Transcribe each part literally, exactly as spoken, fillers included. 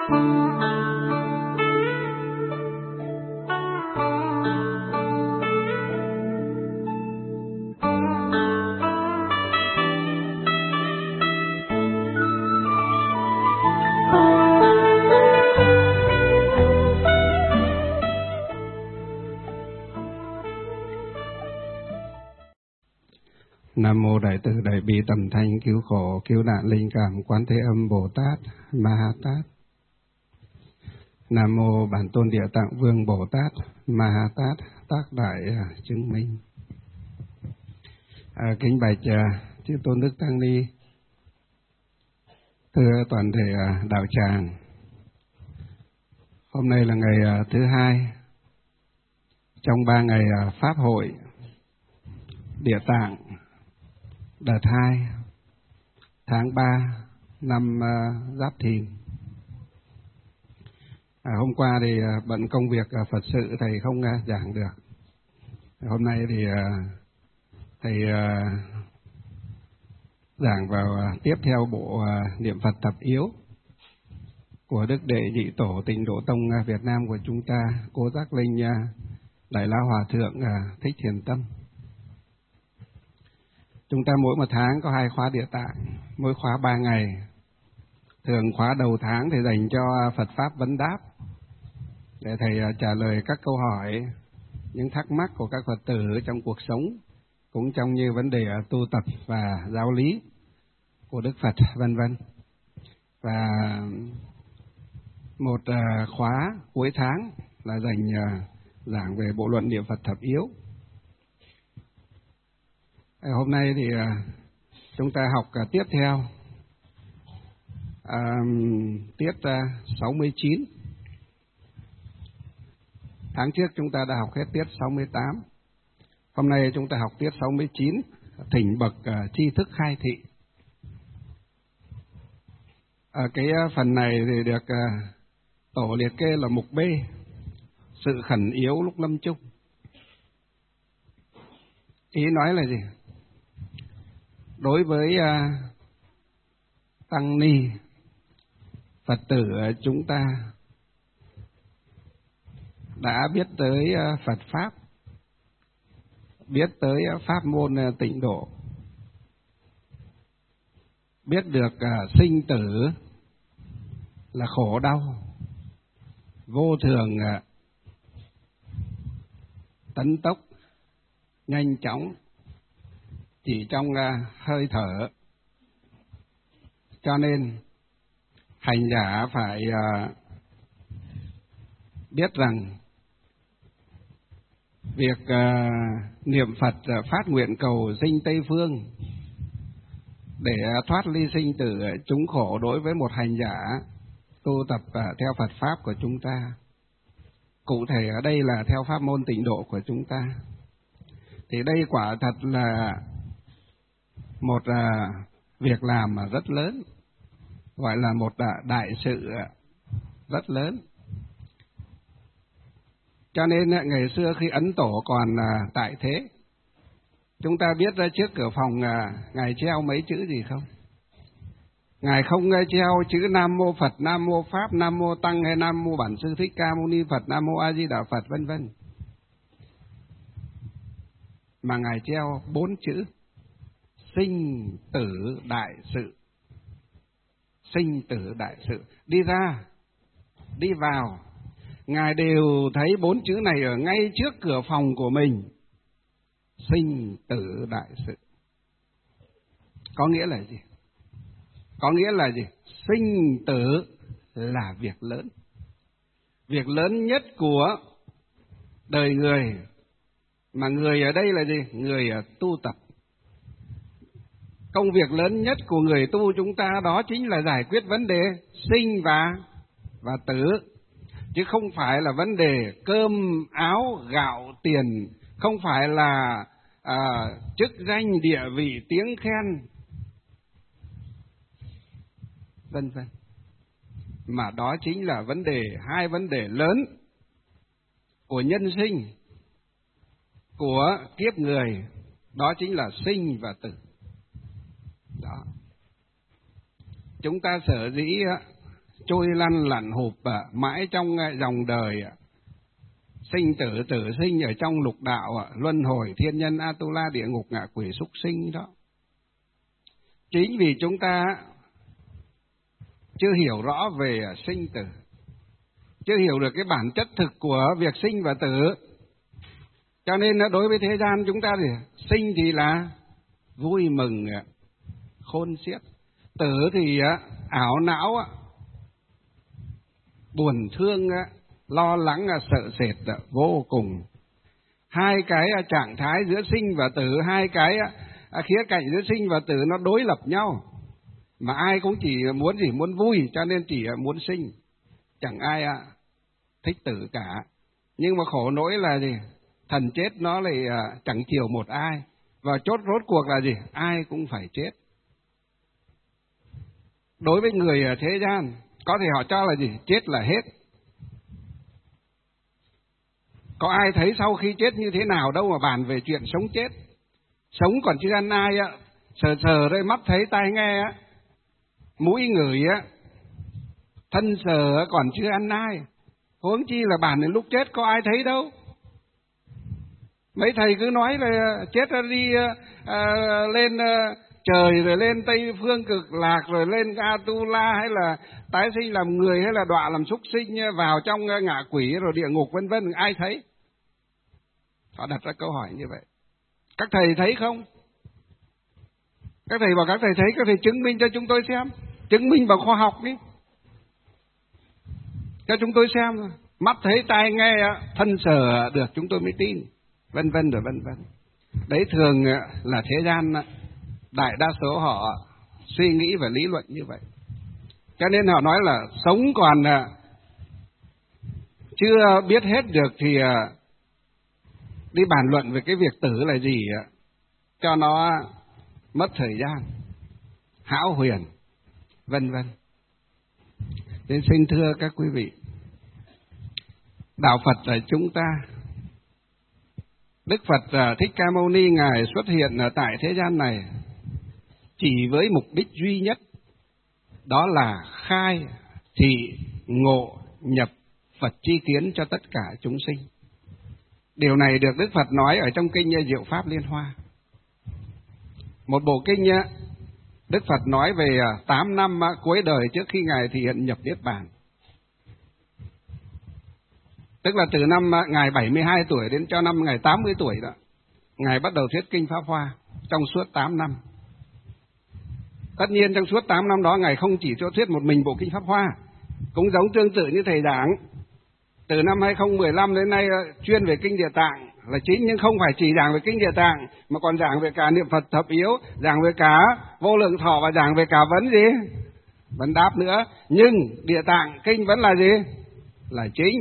Nam mô Đại Từ Đại Bi Tầm Thanh Cứu Khổ Cứu Nạn Linh Cảm Quán Thế Âm Bồ Tát Ma Ha Tát. Nam mô Bản Tôn Địa Tạng Vương Bồ Tát Ma Ha Tát Tác Đại Chứng Minh. À, kính bạch chư tôn đức tăng ni, thưa toàn thể đạo tràng. Hôm nay là ngày thứ hai trong ba ngày pháp hội Địa Tạng đợt hai tháng ba năm uh, Giáp Thìn. À, hôm qua thì uh, bận công việc uh, Phật sự thầy không uh, giảng được. Hôm nay thì uh, thầy uh, giảng vào uh, tiếp theo bộ uh, niệm Phật thập yếu của Đức Đệ Nhị Tổ Tịnh Độ Tông uh, Việt Nam của chúng ta, Cô Giác Linh uh, Đại La Hòa Thượng uh, Thích Thiền Tâm. Chúng ta mỗi một tháng có hai khóa Địa Tạng, mỗi khóa ba ngày. Thường khóa đầu tháng thì dành cho Phật Pháp vấn đáp, để thầy trả lời các câu hỏi, những thắc mắc của các Phật tử trong cuộc sống, cũng trong như vấn đề tu tập và giáo lý của Đức Phật, vân vân. Và một khóa cuối tháng là dành giảng về bộ luận niệm Phật thập yếu. Hôm nay thì chúng ta học tiếp theo à, tiết sáu mươi chín. Tháng trước chúng ta đã học hết tiết sáu mươi tám. Hôm nay chúng ta học tiết sáu mươi chín, thỉnh bậc tri thức khai thị. À, cái phần này thì được tổ liệt kê là mục B, sự khẩn yếu lúc lâm chung. Ý nói là gì? Đối với uh, tăng ni Phật tử chúng ta đã biết tới uh, Phật Pháp, biết tới uh, pháp môn uh, tịnh độ, biết được uh, sinh tử là khổ đau, vô thường, uh, tấn tốc, nhanh chóng, chỉ trong uh, hơi thở. Cho nên hành giả phải uh, biết rằng việc uh, niệm Phật uh, phát nguyện cầu sinh Tây Phương để uh, thoát ly sinh tử chúng khổ đối với một hành giả tu tập uh, theo Phật Pháp của chúng ta, cụ thể ở đây là theo pháp môn tịnh độ của chúng ta, thì đây quả thật là một à, việc làm mà rất lớn, gọi là một à, đại sự à, rất lớn. Cho nên à, ngày xưa khi Ấn Tổ còn à, tại thế, chúng ta biết ra trước cửa phòng à, Ngài treo mấy chữ gì không? Ngài không à, treo chữ Nam Mô Phật, Nam Mô Pháp, Nam Mô Tăng hay Nam Mô Bản Sư Thích Ca Mâu Ni Phật, Nam Mô A Di Đà Phật, vân vân, mà Ngài treo bốn chữ: sinh tử đại sự. Sinh tử đại sự. Đi ra, đi vào, Ngài đều thấy bốn chữ này ở ngay trước cửa phòng của mình. Sinh tử đại sự. Có nghĩa là gì? Có nghĩa là gì? Sinh tử là việc lớn. Việc lớn nhất của đời người. Mà người ở đây là gì? Người tu tập. Công việc lớn nhất của người tu chúng ta đó chính là giải quyết vấn đề sinh và và tử, chứ không phải là vấn đề cơm áo gạo tiền, không phải là à, chức danh địa vị tiếng khen, vân vân, mà đó chính là vấn đề hai vấn đề lớn của nhân sinh, của kiếp người, đó chính là sinh và tử. Đó. Chúng ta sở dĩ trôi lăn lặn hụp à, mãi trong dòng đời à. Sinh tử tử sinh ở trong lục đạo à, luân hồi thiên nhân Atula địa ngục ngạ quỷ súc sinh đó. Chính vì chúng ta chưa hiểu rõ về sinh tử, chưa hiểu được cái bản chất thực của việc sinh và tử, cho nên đối với thế gian chúng ta thì sinh thì là vui mừng khôn xiết, tử thì ảo não buồn thương lo lắng sợ sệt vô cùng. Hai cái trạng thái giữa sinh và tử, hai cái khía cạnh giữa sinh và tử nó đối lập nhau, mà ai cũng chỉ muốn gì muốn vui, cho nên chỉ muốn sinh, chẳng ai thích tử cả. Nhưng mà khổ nỗi là gì? Thần chết nó lại chẳng chiều một ai, và chốt rốt cuộc là gì? Ai cũng phải chết. Đối với người ở thế gian, có thể họ cho là gì? Chết là hết. Có ai thấy sau khi chết như thế nào đâu mà bàn về chuyện sống chết. Sống còn chưa ăn ai á, sờ sờ đây, mắt thấy tai nghe á, mũi ngửi á, thân sờ còn chưa ăn ai, huống chi là bàn đến lúc chết có ai thấy đâu. Mấy thầy cứ nói là chết đi à, lên à, trời, rồi lên Tây Phương Cực Lạc, rồi lên Atula, hay là tái sinh làm người, hay là đọa làm súc sinh, vào trong ngạ quỷ rồi địa ngục vân vân, ai thấy? Họ đặt ra câu hỏi như vậy. Các thầy thấy không? Các thầy bảo các thầy thấy, các thầy chứng minh cho chúng tôi xem, chứng minh bằng khoa học đi, cho chúng tôi xem. Mắt thấy, tai nghe, thân sờ được chúng tôi mới tin, vân vân rồi vân vân. Đấy thường là thế gian đại đa số họ suy nghĩ và lý luận như vậy. Cho nên họ nói là sống còn chưa biết hết được thì đi bàn luận về cái việc tử là gì cho nó mất thời gian, hão huyền, vân vân. Nên xin thưa các quý vị, đạo Phật là chúng ta, Đức Phật Thích Ca Mâu Ni Ngài xuất hiện ở tại thế gian này chỉ với mục đích duy nhất, đó là khai thị ngộ nhập Phật chi kiến cho tất cả chúng sinh. Điều này được Đức Phật nói ở trong kinh Diệu Pháp Liên Hoa. Một bộ kinh Đức Phật nói về tám năm cuối đời trước khi Ngài thị hiện nhập Niết Bàn. Tức là từ năm Ngài bảy mươi hai tuổi đến cho năm Ngài tám mươi tuổi đó, Ngài bắt đầu thuyết kinh Pháp Hoa trong suốt tám năm. Tất nhiên trong suốt tám năm đó Ngài không chỉ cho thuyết một mình bộ kinh Pháp Hoa, cũng giống tương tự như thầy giảng. Từ năm hai không một lăm đến nay chuyên về kinh Địa Tạng là chính, nhưng không phải chỉ giảng về kinh Địa Tạng, mà còn giảng về cả niệm Phật thập yếu, giảng về cả vô lượng thọ, và giảng về cả vấn gì? Vấn đáp nữa. Nhưng Địa Tạng kinh vẫn là gì? Là chính.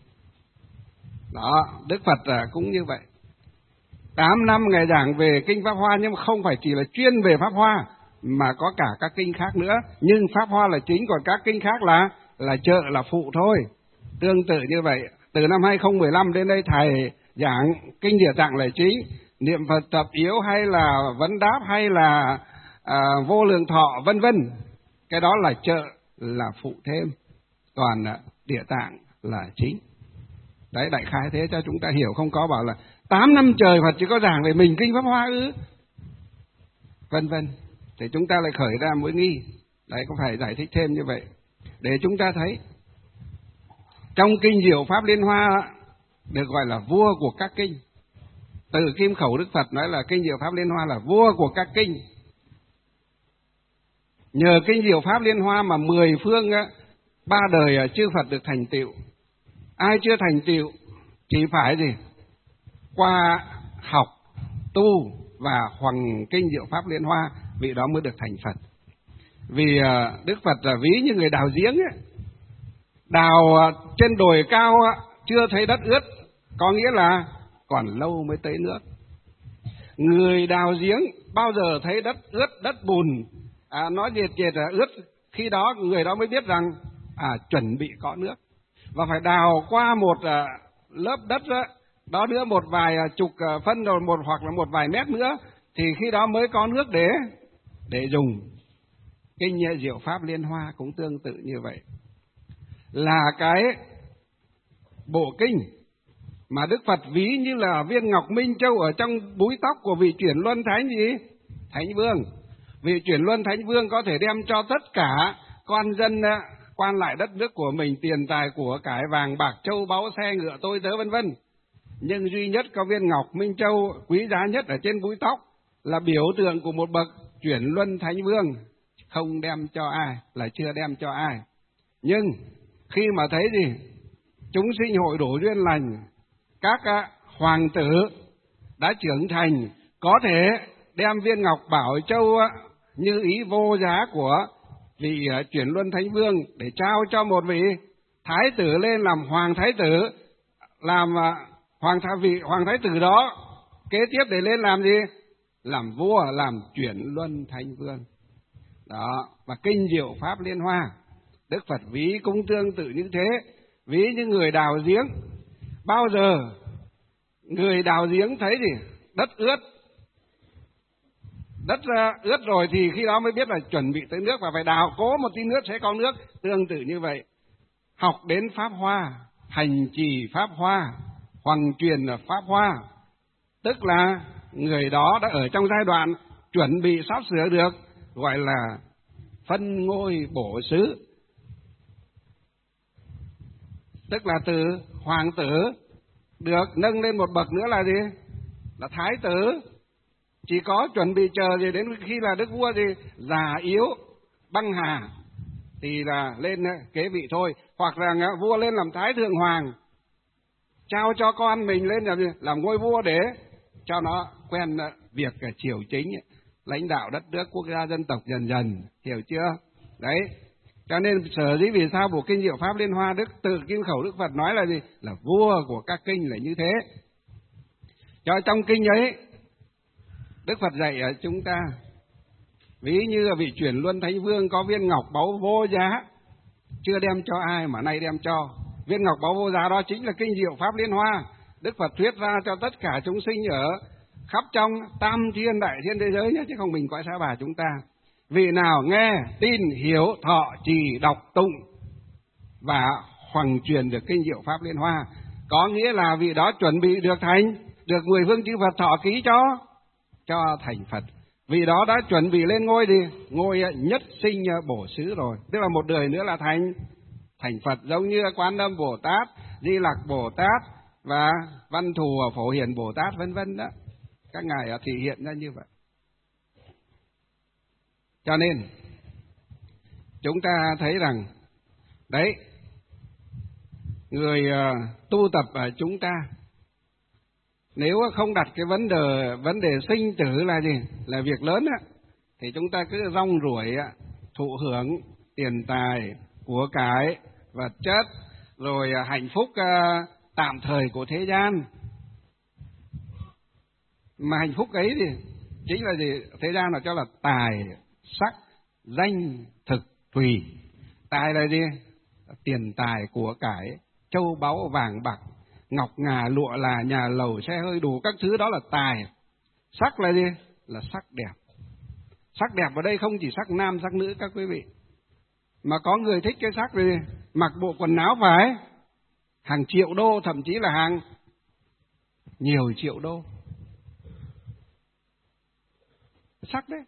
Đó, Đức Phật cũng như vậy. Tám năm Ngài giảng về kinh Pháp Hoa, nhưng mà không phải chỉ là chuyên về Pháp Hoa, mà có cả các kinh khác nữa. Nhưng Pháp Hoa là chính, còn các kinh khác là là trợ, là phụ thôi. Tương tự như vậy, từ năm hai không một lăm đến đây thầy giảng kinh Địa Tạng là chính, niệm Phật thập yếu hay là vấn đáp hay là à, vô lượng thọ vân vân, cái đó là trợ, là phụ thêm, còn à, Địa Tạng là chính. Đấy, đại khái thế cho chúng ta hiểu, không có bảo là tám năm trời Phật chỉ có giảng về mình kinh Pháp Hoa ư, vân vân. Thì chúng ta lại khởi ra mối nghi. Đấy, có phải giải thích thêm như vậy để chúng ta thấy trong kinh Diệu Pháp Liên Hoa được gọi là vua của các kinh. Từ kim khẩu Đức Phật nói là kinh Diệu Pháp Liên Hoa là vua của các kinh. Nhờ kinh Diệu Pháp Liên Hoa mà mười phương ba đời chư Phật được thành tựu. Ai chưa thành tựu chỉ phải gì? Qua học, tu và hoằng kinh Diệu Pháp Liên Hoa, vị đó mới được thành Phật. Vì Đức Phật là ví như người đào giếng ấy. Đào trên đồi cao chưa thấy đất ướt, có nghĩa là còn lâu mới tới nước. Người đào giếng bao giờ thấy đất ướt, đất bùn, à, nó dệt dệt là ướt, khi đó người đó mới biết rằng à, chuẩn bị có nước. Và phải đào qua một à, lớp đất đó, đó nữa một vài chục phân rồi một hoặc là một vài mét nữa, thì khi đó mới có nước để để dùng. Kinh Diệu Pháp Liên Hoa cũng tương tự như vậy. là cái bộ kinh mà Đức Phật ví như là viên ngọc minh châu ở trong búi tóc của vị chuyển luân thánh gì? Thánh vương. Vị chuyển luân thánh vương có thể đem cho tất cả con dân quan lại đất nước của mình tiền tài của cải vàng bạc châu báu xe ngựa tôi tớ vân vân. Nhưng duy nhất có viên ngọc minh châu quý giá nhất ở trên búi tóc là biểu tượng của một bậc chuyển luân thánh vương, không đem cho ai, là chưa đem cho ai. Nhưng khi mà thấy gì chúng sinh hội đủ duyên lành, các hoàng tử đã trưởng thành có thể đem viên ngọc bảo châu như ý vô giá của vị chuyển luân thánh vương để trao cho một vị thái tử lên làm hoàng thái tử, làm hoàng thái vị hoàng thái tử đó kế tiếp để lên làm gì? Làm vua, làm chuyển luân thánh vương. Đó, và kinh diệu pháp liên hoa, Đức Phật ví cũng tương tự như thế, ví như người đào giếng. Bao giờ người đào giếng thấy thì đất ướt, đất ướt rồi thì khi đó mới biết là chuẩn bị tới nước và phải đào cố một tí nước sẽ có nước. Tương tự như vậy, học đến pháp hoa, hành trì pháp hoa, hoằng truyền là pháp hoa, tức là người đó đã ở trong giai đoạn chuẩn bị sắp sửa được, gọi là phân ngôi bổ xứ. Tức là từ hoàng tử được nâng lên một bậc nữa là gì? Là thái tử. Chỉ có chuẩn bị chờ gì đến khi là đức vua gì già yếu băng hà thì là lên kế vị thôi. Hoặc là vua lên làm thái thượng hoàng, trao cho con mình lên làm gì? Làm ngôi vua để cho nó quen việc triều chính, lãnh đạo đất nước quốc gia dân tộc dần dần, hiểu chưa? Đấy, cho nên sở dĩ vì sao bộ kinh diệu pháp liên hoa Đức tự kim khẩu Đức Phật nói là gì? Là vua của các kinh là như thế. Cho trong kinh ấy Đức Phật dạy ở chúng ta, ví như vị chuyển luân thánh vương có viên ngọc báu vô giá, chưa đem cho ai mà nay đem cho. Viên ngọc báu vô giá đó chính là kinh diệu pháp liên hoa, Đức Phật thuyết ra cho tất cả chúng sinh ở khắp trong tam thiên đại thiên thế giới nhé, chứ không mình cõi Sa Bà chúng ta. Vị nào nghe, tin, hiểu, thọ, trì, đọc, tụng và hoằng truyền được kinh diệu pháp liên hoa, có nghĩa là vị đó chuẩn bị được thành, được mười phương chư Phật thọ ký cho, cho thành Phật. Vị đó đã chuẩn bị lên ngôi gì? Ngôi nhất sinh bổ xứ rồi, tức là một đời nữa là thành thành Phật, giống như Quán Âm Bồ Tát, Di Lặc Bồ Tát và Văn Thù Phổ Hiền Bồ Tát vân vân đó. Các ngài thị hiện ra như vậy. Cho nên chúng ta thấy rằng đấy, người uh, tu tập ở chúng ta nếu không đặt cái vấn đề vấn đề sinh tử là gì, là việc lớn á, thì chúng ta cứ rong ruổi thụ hưởng tiền tài của cải vật chất, rồi uh, hạnh phúc uh, tạm thời của thế gian. Mà hạnh phúc ấy thì chính là gì? Thế gian là cho là tài sắc danh thực tùy. Tài là gì? Tiền tài của cải, châu báu vàng bạc, ngọc ngà lụa là, nhà lầu xe hơi đủ các thứ, đó là tài. Sắc là gì? Là sắc đẹp. Sắc đẹp ở đây không chỉ sắc nam sắc nữ các quý vị, mà có người thích cái sắc gì? Mặc bộ quần áo phải hàng triệu đô, thậm chí là hàng nhiều triệu đô. Sắc đấy.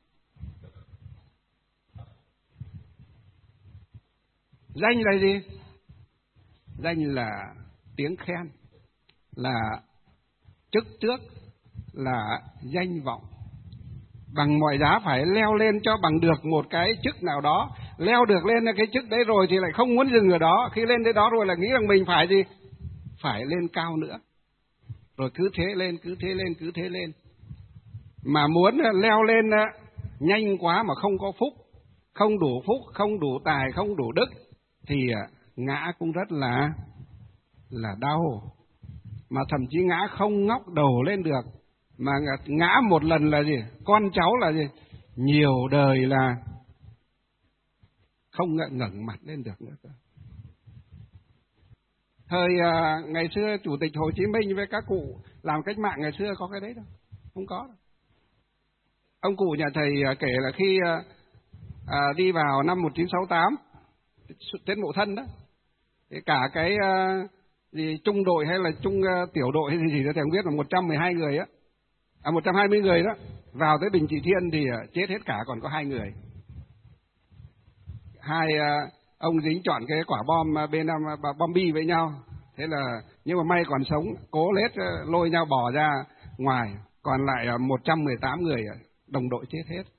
Danh là gì? Danh là tiếng khen, là chức tước, là danh vọng. Bằng mọi giá phải leo lên cho bằng được một cái chức nào đó. Leo được lên cái chức đấy rồi thì lại không muốn dừng ở đó. Khi lên đến đó rồi là nghĩ rằng mình phải gì? Phải lên cao nữa. Rồi cứ thế lên, cứ thế lên, cứ thế lên. Mà muốn leo lên nhanh quá mà không có phúc, không đủ phúc, không đủ tài, không đủ đức, thì ngã cũng rất là là đau. Mà thậm chí ngã không ngóc đầu lên được. Mà ngã một lần là gì? Con cháu là gì? Nhiều đời là không ngẩng mặt lên được nữa. Thời à, ngày xưa Chủ tịch Hồ Chí Minh với các cụ làm cách mạng ngày xưa có cái đấy đâu, không có đâu. Ông cụ nhà thầy kể là khi à, đi vào năm một nghìn chín trăm sáu mươi tám, Tết Mậu Thân đó, cả cái uh, gì trung đội hay là trung uh, tiểu đội hay gì gì đó thì không biết, là một trăm mười hai người á, à một trăm hai mươi người đó, vào tới Bình Trị Thiên thì uh, chết hết cả, còn có hai người. Hai uh, ông dính chọn cái quả bom uh, B năm uh, bom bi với nhau, thế là nhưng mà may còn sống, cố lết uh, lôi nhau bỏ ra ngoài, còn lại uh, một trăm mười tám người uh, đồng đội chết hết.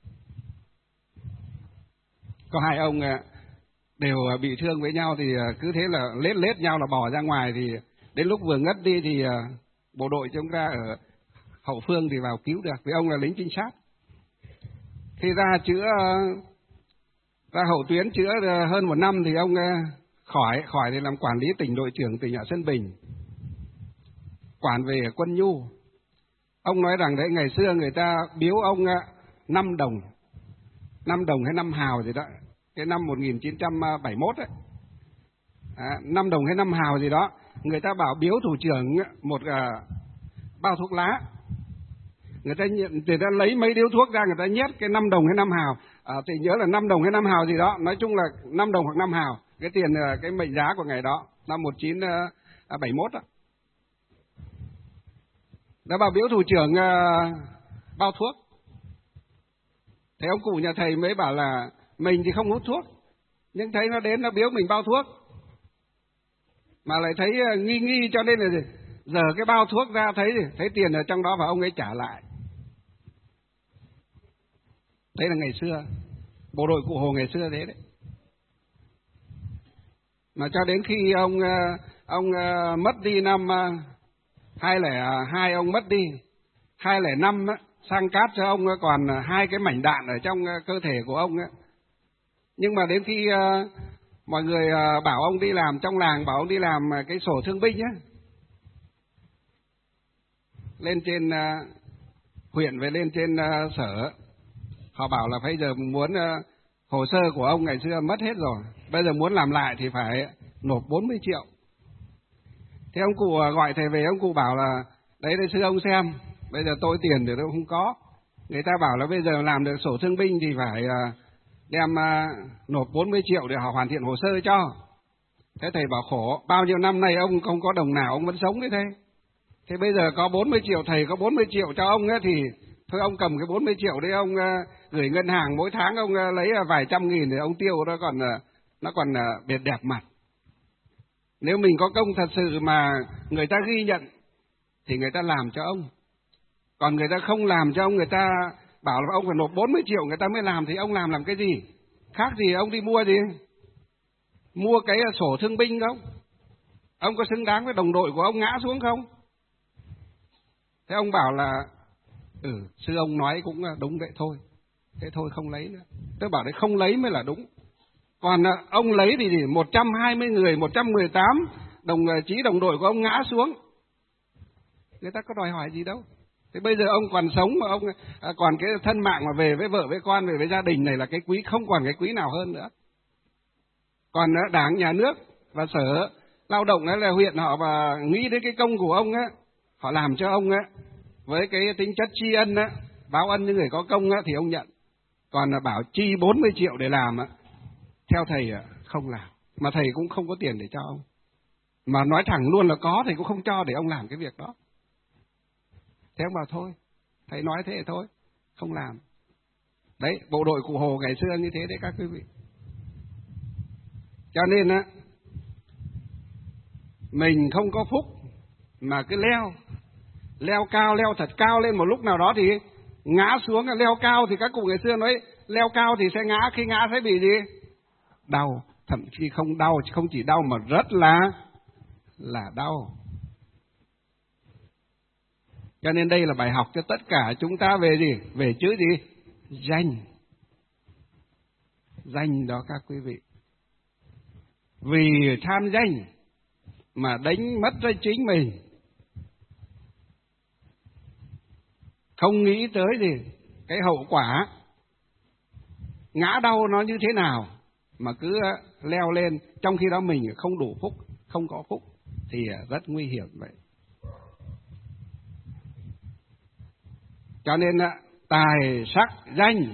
Có hai ông uh, đều uh, bị thương với nhau thì uh, cứ thế là lết lết nhau là bỏ ra ngoài, thì đến lúc vừa ngất đi thì uh, bộ đội chúng ta ở hậu phương thì vào cứu được, vì ông là lính trinh sát. Khi ra chữa uh, ra hậu tuyến chữa uh, hơn một năm thì ông uh, khỏi khỏi thì làm quản lý tỉnh đội trưởng tỉnh ở Sơn Bình, quản về quân nhu. Ông nói rằng đấy, ngày xưa người ta biếu ông uh, năm đồng, năm đồng hay năm hào gì đó, cái năm một nghìn chín trăm bảy mươi mốt ấy, à, năm đồng hay năm hào gì đó, người ta bảo biếu thủ trưởng một uh, bao thuốc lá, người ta nhận, người ta lấy mấy điếu thuốc ra, người ta nhét cái năm đồng hay năm hào, à, thì nhớ là năm đồng hay năm hào gì đó, nói chung là năm đồng hoặc năm hào, cái tiền uh, cái mệnh giá của ngày đó năm một nghìn chín trăm bảy mươi mốt đó. Đã bảo biếu thủ trưởng uh, bao thuốc. Thế ông cụ nhà thầy mới bảo là mình thì không hút thuốc, nhưng thấy nó đến nó biếu mình bao thuốc mà lại thấy uh, nghi nghi, cho nên là gì? Giờ cái bao thuốc ra thấy gì? Thấy tiền ở trong đó và ông ấy trả lại. Đấy là ngày xưa, bộ đội Cụ Hồ ngày xưa thế đấy. Mà cho đến khi ông uh, ông uh, mất đi năm uh, hai lẻ hai, ông mất đi hai lẻ năm á, sang cát cho ông còn hai cái mảnh đạn ở trong cơ thể của ông ấy. Nhưng mà đến khi uh, mọi người uh, bảo ông đi làm trong làng, bảo ông đi làm cái sổ thương binh á, lên trên uh, huyện về lên trên uh, sở, họ bảo là bây giờ muốn uh, hồ sơ của ông ngày xưa mất hết rồi, bây giờ muốn làm lại thì phải nộp bốn mươi triệu. Thế ông cụ uh, gọi thầy về, ông cụ bảo là đấy đây sư ông xem, bây giờ tôi tiền thì tôi không có. Người ta bảo là bây giờ làm được sổ thương binh thì phải uh, đem uh, nộp bốn mươi triệu để họ hoàn thiện hồ sơ cho. Thế thầy bảo khổ, bao nhiêu năm nay ông không có đồng nào, ông vẫn sống đấy thế. Thế bây giờ có bốn mươi triệu, thầy có bốn mươi triệu cho ông ấy, thì thôi ông cầm cái bốn mươi triệu đấy, ông uh, gửi ngân hàng mỗi tháng ông uh, lấy uh, vài trăm nghìn để ông tiêu, nó còn uh, nó còn uh, biệt đẹp mặt. Nếu mình có công thật sự mà người ta ghi nhận thì người ta làm cho ông. Còn người ta không làm cho ông, người ta bảo là ông phải nộp bốn mươi triệu người ta mới làm, thì ông làm làm cái gì? Khác gì ông đi mua gì? Mua cái sổ thương binh không? Ông có xứng đáng với đồng đội của ông ngã xuống không? Thế ông bảo là ừ, sư ông nói cũng đúng vậy thôi. Thế thôi không lấy nữa. Tôi bảo đấy, không lấy mới là đúng. Còn ông lấy thì gì? một trăm hai mươi người, một trăm mười tám đồng chí đồng đội của ông ngã xuống, người ta có đòi hỏi gì đâu. Thế bây giờ ông còn sống mà ông à, còn cái thân mạng mà về với vợ với con, về với gia đình này là cái quý, không còn cái quý nào hơn nữa. Còn Đảng, Nhà nước và Sở Lao động ấy là huyện họ và nghĩ đến cái công của ông á, họ làm cho ông á với cái tính chất tri ân á, báo ân những người có công á thì ông nhận. Còn là bảo chi bốn mươi triệu để làm á, theo thầy không làm, mà thầy cũng không có tiền để cho ông. Mà nói thẳng luôn là có, thầy cũng không cho để ông làm cái việc đó. Thế ông bảo thôi, thầy nói thế thôi, không làm. Đấy, bộ đội Cụ Hồ ngày xưa như thế đấy các quý vị. Cho nên á, mình không có phúc mà cứ leo, leo cao, leo thật cao lên, một lúc nào đó thì ngã xuống. Leo cao thì các cụ ngày xưa nói leo cao thì sẽ ngã, khi ngã sẽ bị gì? Đau, thậm chí không đau, không chỉ đau mà rất là là đau. Cho nên đây là bài học cho tất cả chúng ta về gì? Về chữ gì? Danh. Danh đó các quý vị. Vì tham danh mà đánh mất ra chính mình. Không nghĩ tới gì? Cái hậu quả ngã đau nó như thế nào, mà cứ leo lên, trong khi đó mình không đủ phúc, không có phúc, thì rất nguy hiểm vậy. Cho nên tài, sắc, danh,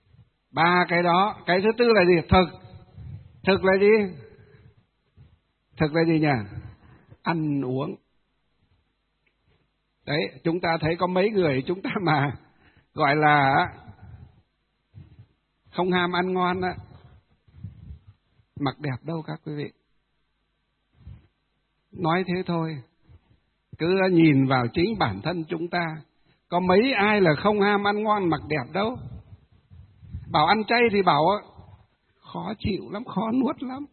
ba cái đó. Cái thứ tư là gì? Thực. Thực là gì? Thực là gì nhỉ? Ăn uống. Đấy, chúng ta thấy có mấy người chúng ta mà gọi là không ham ăn ngon á, mặc đẹp đâu các quý vị. Nói thế thôi, cứ nhìn vào chính bản thân chúng ta, có mấy ai là không ham ăn ngon mặc đẹp đâu. Bảo ăn chay thì bảo khó chịu lắm, khó nuốt lắm.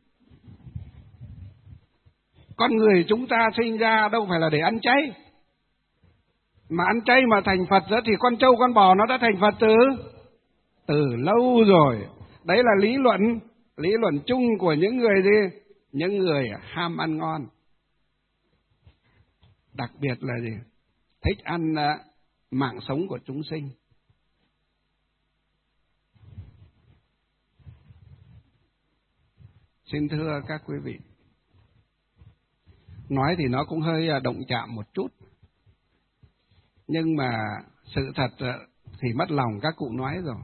Con người chúng ta sinh ra đâu phải là để ăn chay. Mà ăn chay mà thành Phật đó thì con trâu con bò nó đã thành Phật từ từ lâu rồi. Đấy là lý luận, lý luận chung của những người gì? Những người ham ăn ngon. Đặc biệt là gì? Thích ăn uh, mạng sống của chúng sinh. Xin thưa các quý vị, nói thì nó cũng hơi uh, động chạm một chút, nhưng mà sự thật uh, thì mất lòng các cụ nói rồi.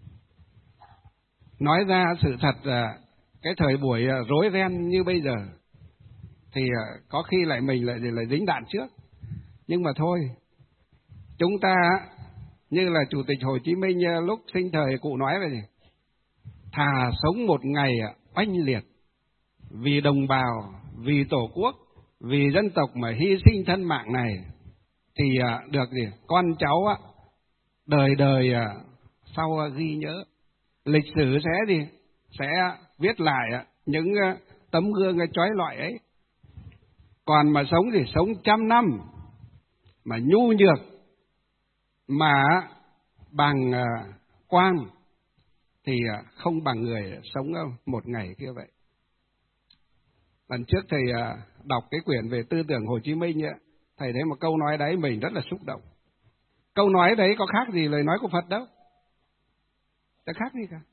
Nói ra sự thật uh, cái thời buổi uh, rối ren như bây giờ thì uh, có khi lại mình lại lại dính đạn trước. Nhưng mà thôi, chúng ta như là Chủ tịch Hồ Chí Minh lúc sinh thời cụ nói về gì? Thà sống một ngày oanh liệt vì đồng bào, vì tổ quốc, vì dân tộc mà hy sinh thân mạng này thì được gì? Con cháu đời đời sau ghi nhớ. Lịch sử sẽ gì? Sẽ viết lại những tấm gương chói lọi ấy. Còn mà sống thì sống trăm năm mà nhu nhược, mà bằng uh, quan thì uh, không bằng người sống uh, một ngày kia vậy. Lần trước thầy uh, đọc cái quyển về tư tưởng Hồ Chí Minh ấy, thầy thấy một câu nói đấy mình rất là xúc động. Câu nói đấy có khác gì lời nói của Phật đâu, chẳng khác gì cả.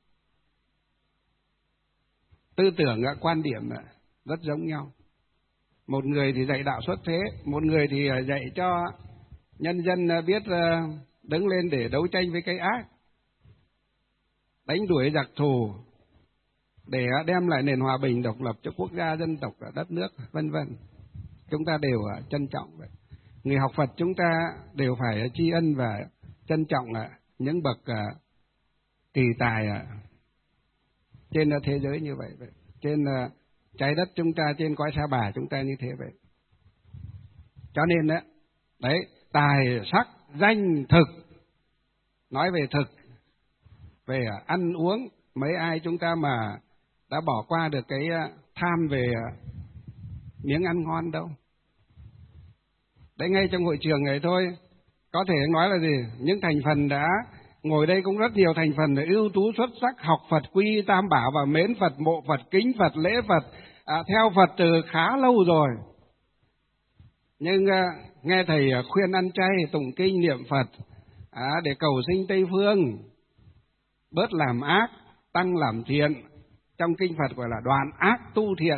Tư tưởng, uh, quan điểm uh, rất giống nhau. Một người thì dạy đạo xuất thế, một người thì uh, dạy cho nhân dân uh, biết uh, đứng lên để đấu tranh với cái ác, đánh đuổi giặc thù để đem lại nền hòa bình độc lập cho quốc gia, dân tộc, đất nước, vân vân. Chúng ta đều trân trọng vậy. Người học Phật chúng ta đều phải tri ân và trân trọng những bậc kỳ tài trên thế giới như vậy, vậy. Trên trái đất chúng ta, trên cõi Sa Bà chúng ta như thế vậy. Cho nên đấy, đấy tài sắc danh thực, nói về thực, về ăn uống, mấy ai chúng ta mà đã bỏ qua được cái tham về miếng ăn ngon đâu. Đấy, ngay trong hội trường này thôi, có thể nói là gì? Những thành phần đã ngồi đây cũng rất nhiều thành phần là ưu tú xuất sắc, học Phật, quy tam bảo và mến Phật, mộ Phật, kính Phật, lễ Phật, à, theo Phật từ khá lâu rồi. Nhưng à, nghe thầy khuyên ăn chay, tụng kinh, niệm Phật à, để cầu sinh Tây Phương, bớt làm ác, tăng làm thiện. Trong kinh Phật gọi là đoạn ác tu thiện.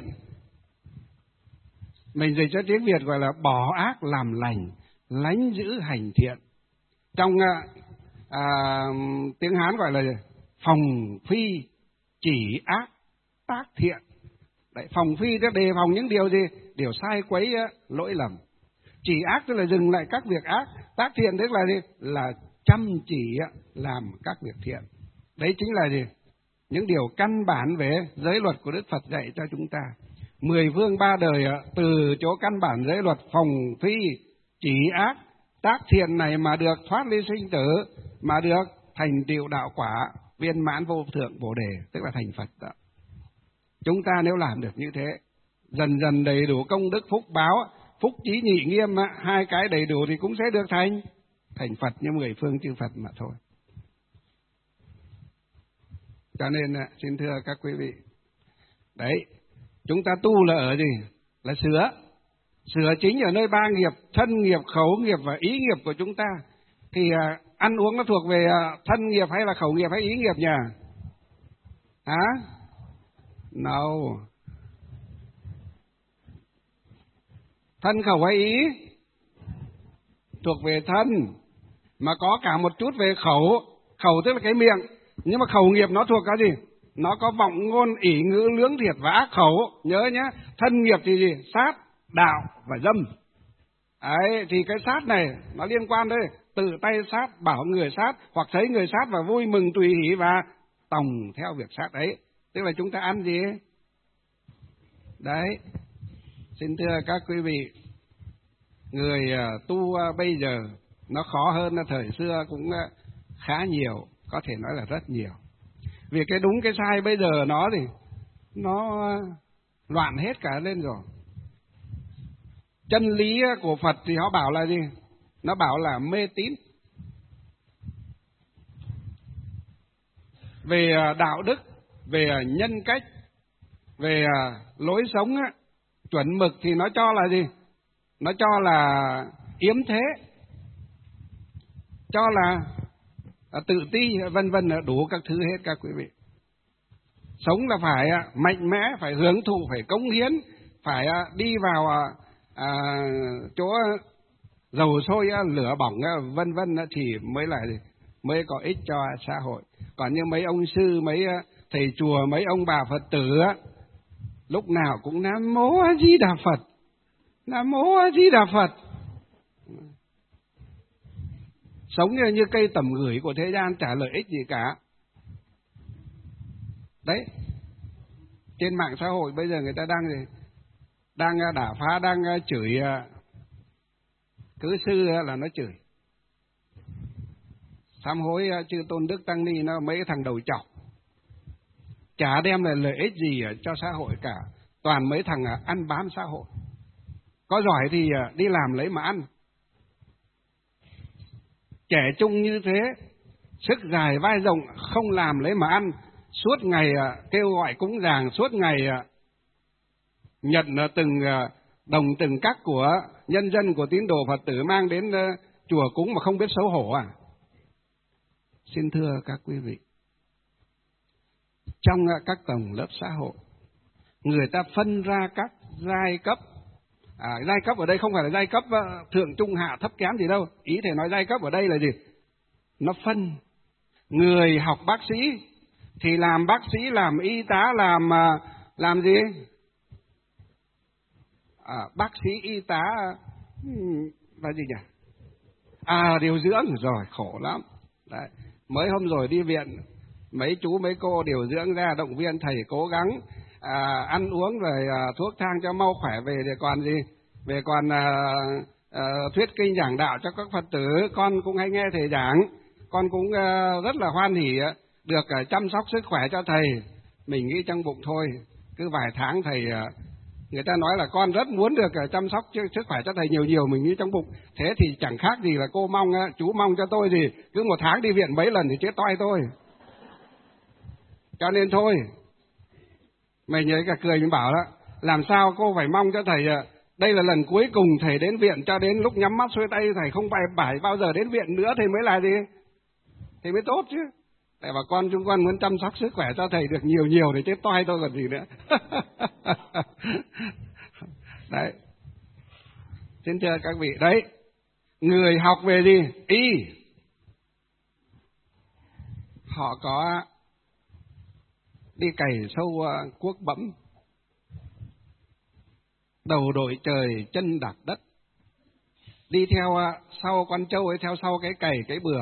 Mình dịch cho tiếng Việt gọi là bỏ ác làm lành, lánh giữ hành thiện. Trong à, tiếng Hán gọi là phòng phi chỉ ác tác thiện. Đấy, phòng phi tức đề phòng những điều gì? Điều sai quấy, lỗi lầm. Chỉ ác tức là dừng lại các việc ác, tác thiện tức là gì? Là chăm chỉ làm các việc thiện. Đấy chính là gì? Những điều căn bản về giới luật của Đức Phật dạy cho chúng ta. Mười phương ba đời từ chỗ căn bản giới luật phòng phi chỉ ác tác thiện này mà được thoát ly sinh tử, mà được thành tựu đạo quả viên mãn vô thượng bồ đề, tức là thành Phật đó. Chúng ta nếu làm được như thế, dần dần đầy đủ công đức phúc báo, phúc trí nhị nghiêm, hai cái đầy đủ thì cũng sẽ được thành thành Phật như mười phương chư Phật mà thôi. Cho nên xin thưa các quý vị, đấy, chúng ta tu là ở gì? Là sửa. Sửa chính ở nơi ba nghiệp, thân nghiệp, khẩu nghiệp và ý nghiệp của chúng ta. Thì à, ăn uống nó thuộc về à, thân nghiệp hay là khẩu nghiệp hay ý nghiệp nhỉ? Hả? No. Thân khẩu hay ý? Thuộc về thân. Mà có cả một chút về khẩu. Khẩu tức là cái miệng. Nhưng mà khẩu nghiệp nó thuộc cái gì? nó có vọng ngôn, ỷ ngữ, lưỡng thiệt và ác khẩu. Nhớ nhé, thân nghiệp thì gì? Sát, đạo và dâm. Đấy, thì cái sát này nó liên quan đây, tự tay sát, bảo người sát, hoặc thấy người sát và vui mừng tùy hỷ và tòng theo việc sát ấy. Tức là chúng ta ăn gì? Đấy, xin thưa các quý vị, người tu bây giờ nó khó hơn thời xưa cũng khá nhiều, có thể nói là rất nhiều. Vì cái đúng cái sai bây giờ nó thì nó loạn hết cả lên rồi. Chân lý của Phật thì họ bảo là gì? Nó bảo là mê tín. Về đạo đức, về nhân cách, về lối sống chuẩn mực thì nó cho là gì? Nó cho là yếm thế, cho là tự ti, vân vân, đủ các thứ hết các quý vị. Sống là phải mạnh mẽ, phải hưởng thụ, phải cống hiến, phải đi vào à, chỗ dầu sôi lửa bỏng vân vân thì mới là mới có ích cho xã hội. Còn như mấy ông sư, mấy thầy chùa, mấy ông bà Phật tử lúc nào cũng Nam Mô A Di Đà Phật, Nam Mô A Di Đà Phật, sống như, như cây tẩm gửi của thế gian, chả lợi ích gì cả. Đấy, trên mạng xã hội bây giờ người ta đang gì? Đang đả phá, đang chửi, cứ sư là nó chửi. Sám hối chư Tôn Đức Tăng Ni nó mấy thằng đầu chọc, chả đem lại lợi ích gì cho xã hội cả, toàn mấy thằng ăn bám xã hội. Có giỏi thì đi làm lấy mà ăn. Trẻ trung như thế, sức dài vai rộng, không làm lấy mà ăn, suốt ngày kêu gọi cúng dường, suốt ngày nhận từng đồng từng cắc của nhân dân, của tín đồ Phật tử mang đến chùa cúng mà không biết xấu hổ à? Xin thưa các quý vị, trong các tầng lớp xã hội, người ta phân ra các giai cấp. À, giai cấp ở đây không phải là giai cấp thượng trung hạ thấp kém gì đâu. Ý thầy nói giai cấp ở đây là gì? Nó phân. Người học bác sĩ thì làm bác sĩ, làm y tá, làm làm gì? À, bác sĩ, y tá là gì nhỉ? À, điều dưỡng. Rồi, khổ lắm. Đấy. Mới hôm rồi đi viện, mấy chú mấy cô điều dưỡng ra động viên thầy cố gắng à, ăn uống rồi à, thuốc thang cho mau khỏe về. Để còn gì? Về còn à, à, thuyết kinh giảng đạo cho các Phật tử. Con cũng hay nghe thầy giảng, con cũng à, rất là hoan hỉ được à, chăm sóc sức khỏe cho thầy. Mình nghĩ trong bụng thôi, cứ vài tháng thầy à, người ta nói là con rất muốn được à, chăm sóc sức khỏe cho thầy nhiều nhiều. Mình nghĩ trong bụng thế thì chẳng khác gì là cô mong, à, chú mong cho tôi gì cứ một tháng đi viện mấy lần thì chết toi tôi. Cho nên thôi, mình nhớ cả cười, mình bảo đó, làm sao cô phải mong cho thầy à, đây là lần cuối cùng thầy đến viện, cho đến lúc nhắm mắt xuôi tay thầy không phải phải bao giờ đến viện nữa thì mới là gì? Thì mới tốt chứ. Tại bà con chúng con muốn chăm sóc sức khỏe cho thầy được nhiều nhiều để chết toi tôi còn gì nữa. Đấy. Xin thưa các vị, đấy, người học về gì? Y. Họ có đi cày sâu uh, cuốc bẫm, đầu đội trời chân đạp đất, đi theo uh, sau con trâu ấy, theo sau cái cày cái bừa,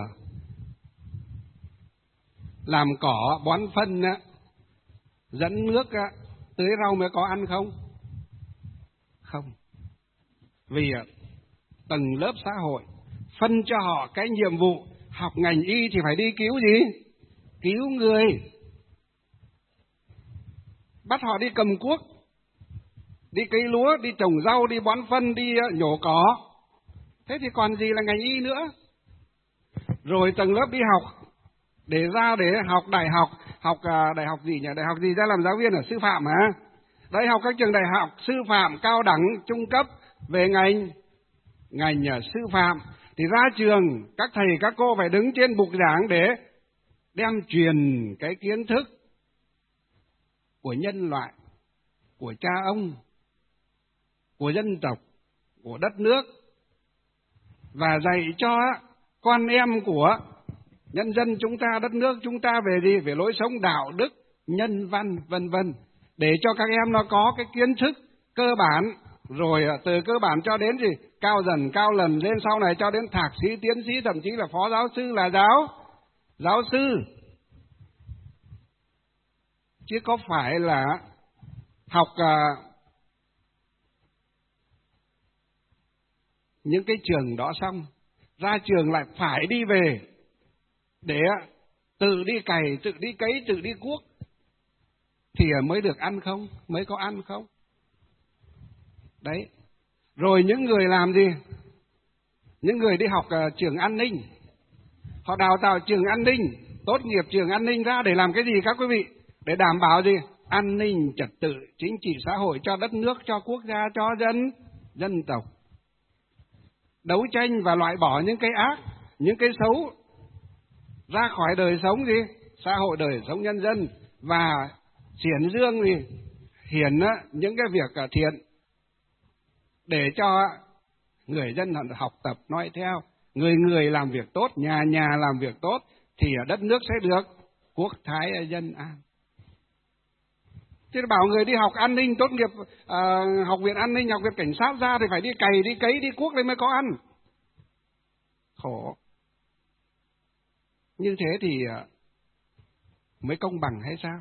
làm cỏ bón phân, uh, dẫn nước, uh, tưới rau mới có ăn không? Không. Vì uh, tầng lớp xã hội phân cho họ cái nhiệm vụ học ngành y thì phải đi cứu gì? Cứu người. Bắt họ đi cầm cuốc, đi cấy lúa, đi trồng rau, đi bón phân, đi nhổ cỏ. Thế thì còn gì là ngành y nữa? Rồi tầng lớp đi học, để ra để học đại học. Học đại học gì nhỉ? Đại học gì ra làm giáo viên ở sư phạm hả? Đấy, học các trường đại học, sư phạm, cao đẳng, trung cấp về ngành ngành sư phạm. Thì ra trường, các thầy các cô phải đứng trên bục giảng để đem truyền cái kiến thức của nhân loại, của cha ông, của dân tộc, của đất nước, và dạy cho con em của nhân dân chúng ta, đất nước chúng ta về gì? Về lối sống đạo đức, nhân văn, vân vân, để cho các em nó có cái kiến thức cơ bản, rồi từ cơ bản cho đến gì cao dần cao lần lên, sau này cho đến thạc sĩ, tiến sĩ, thậm chí là phó giáo sư, là giáo giáo sư. Chứ có phải là học à, những cái trường đó xong ra trường lại phải đi về để tự đi cày, tự đi cấy, tự đi cuốc thì mới được ăn không, mới có ăn không? Đấy. Rồi những người làm gì? Những người đi học uh, trường an ninh, họ đào tạo trường an ninh, tốt nghiệp trường an ninh ra để làm cái gì các quý vị? Để đảm bảo gì? An ninh trật tự chính trị xã hội cho đất nước, cho quốc gia, cho dân dân tộc. Đấu tranh và loại bỏ những cái ác, những cái xấu ra khỏi đời sống gì? Xã hội, đời sống nhân dân, và triển dương gì? Hiển những cái việc thiện để cho người dân học tập nói theo, người người làm việc tốt, nhà nhà làm việc tốt thì đất nước sẽ được quốc thái dân an. Chứ bảo người đi học an ninh, tốt nghiệp uh, học viện an ninh, học viện cảnh sát ra thì phải đi cày, đi cấy, đi cuốc đấy mới có ăn. Khổ. Như thế thì uh, mới công bằng hay sao?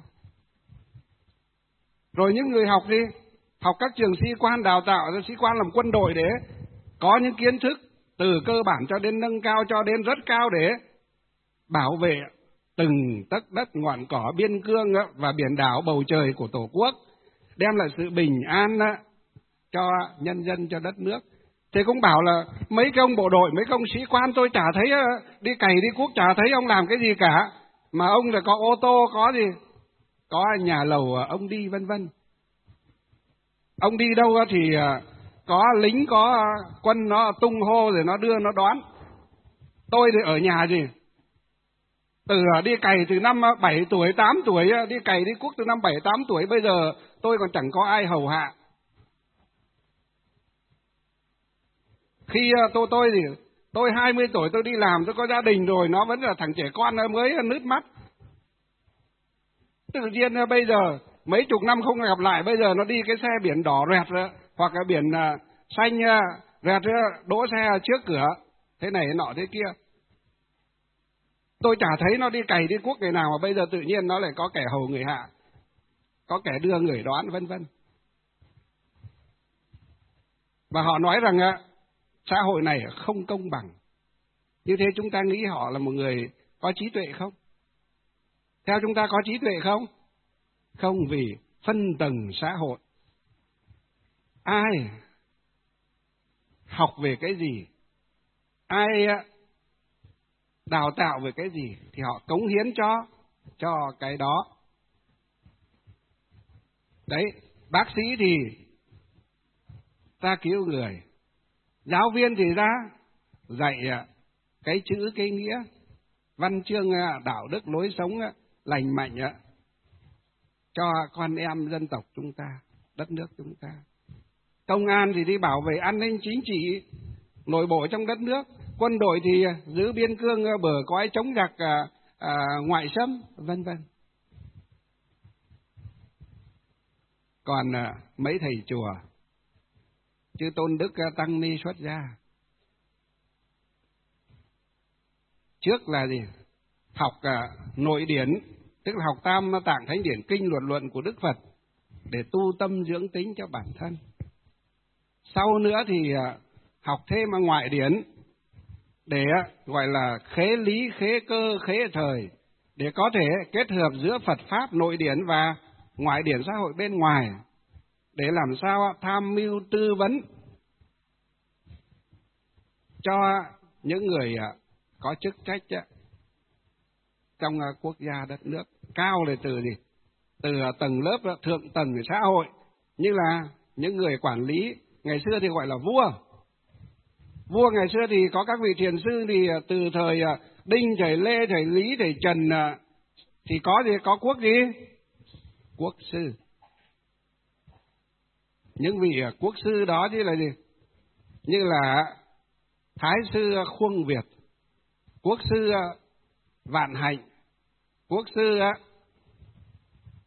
Rồi những người học đi, học các trường sĩ quan, đào tạo ra sĩ quan làm quân đội để có những kiến thức từ cơ bản cho đến nâng cao, cho đến rất cao để bảo vệ từng tấc đất ngọn cỏ, biên cương và biển đảo bầu trời của Tổ quốc, đem lại sự bình an cho nhân dân, cho đất nước. Thì cũng bảo là mấy cái ông bộ đội, mấy cái ông sĩ quan tôi chả thấy đi cày đi cuốc, chả thấy ông làm cái gì cả, mà ông là có ô tô, có gì, có nhà lầu ông đi, vân vân. Ông đi đâu thì có lính, có quân nó tung hô rồi nó đưa nó đón. Tôi thì ở nhà gì, từ đi cày từ năm bảy tuổi, tám tuổi, đi cày đi cuốc từ năm bảy, tám tuổi, bây giờ tôi còn chẳng có ai hầu hạ. Khi tôi tôi thì tôi hai mươi tuổi tôi đi làm, tôi có gia đình rồi, nó vẫn là thằng trẻ con mới nứt mắt. Tự nhiên bây giờ mấy chục năm không gặp lại, bây giờ nó đi cái xe biển đỏ rẹt rồi, hoặc là biển xanh rẹt đỗ xe trước cửa, thế này nọ thế kia. Tôi chả thấy nó đi cày đi cuốc ngày nào, mà bây giờ tự nhiên nó lại có kẻ hầu người hạ, có kẻ đưa người đón, vân vân. Và họ nói rằng xã hội này không công bằng. Như thế chúng ta nghĩ họ là một người có trí tuệ không? Theo chúng ta có trí tuệ không? Không, vì phân tầng xã hội. Ai học về cái gì, ai đào tạo về cái gì thì họ cống hiến cho cho cái đó. Đấy, bác sĩ thì ra cứu người, giáo viên thì ra dạy cái chữ cái nghĩa, văn chương đạo đức lối sống lành mạnh cho con em dân tộc chúng ta, đất nước chúng ta. Công an thì đi bảo vệ an ninh chính trị nội bộ trong đất nước, quân đội thì giữ biên cương bờ cõi, chống giặc à, à, ngoại xâm, vân vân. Còn à, mấy thầy chùa, chư Tôn Đức Tăng Ni xuất gia, trước là gì? Học à, nội điển, tức là học Tam Tạng Thánh Điển, kinh luận luận của Đức Phật để tu tâm dưỡng tính cho bản thân. Sau nữa thì à, học thêm ngoại điển để gọi là khế lý, khế cơ, khế thời, để có thể kết hợp giữa Phật Pháp nội điển và ngoại điển xã hội bên ngoài, để làm sao tham mưu tư vấn cho những người có chức trách trong quốc gia đất nước. Cao là từ gì? Từ tầng lớp thượng tầng xã hội, như là những người quản lý, ngày xưa thì gọi là vua. Vua ngày xưa thì có các vị thiền sư, thì từ thời Đinh, thời Lê, thời Lý, thời Trần thì có gì? Có quốc gì? Quốc sư. Những vị quốc sư đó chứ là gì? Như là Thái sư Khuông Việt, quốc sư Vạn Hạnh, quốc sư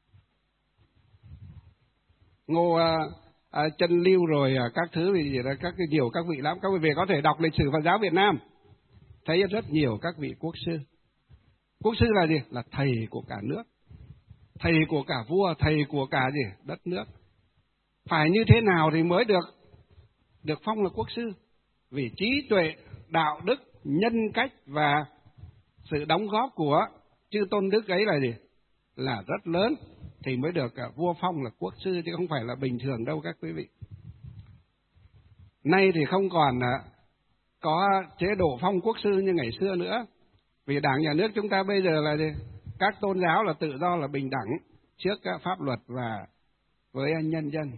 Ngô à, à, Chân Lưu rồi à, các thứ gì đó, các nhiều các vị lắm. Các vị về có thể đọc lịch sử Phật giáo Việt Nam, thấy rất nhiều các vị quốc sư. Quốc sư là gì? Là thầy của cả nước, thầy của cả vua, thầy của cả gì? Đất nước. Phải như thế nào thì mới được được phong là quốc sư? Vì trí tuệ, đạo đức, nhân cách và sự đóng góp của chư tôn đức ấy là gì? Là rất lớn thì mới được vua phong là quốc sư, chứ không phải là bình thường đâu các quý vị. Nay thì không còn có chế độ phong quốc sư như ngày xưa nữa. Vì Đảng Nhà nước chúng ta bây giờ là gì? Các tôn giáo là tự do, là bình đẳng trước pháp luật và với nhân dân.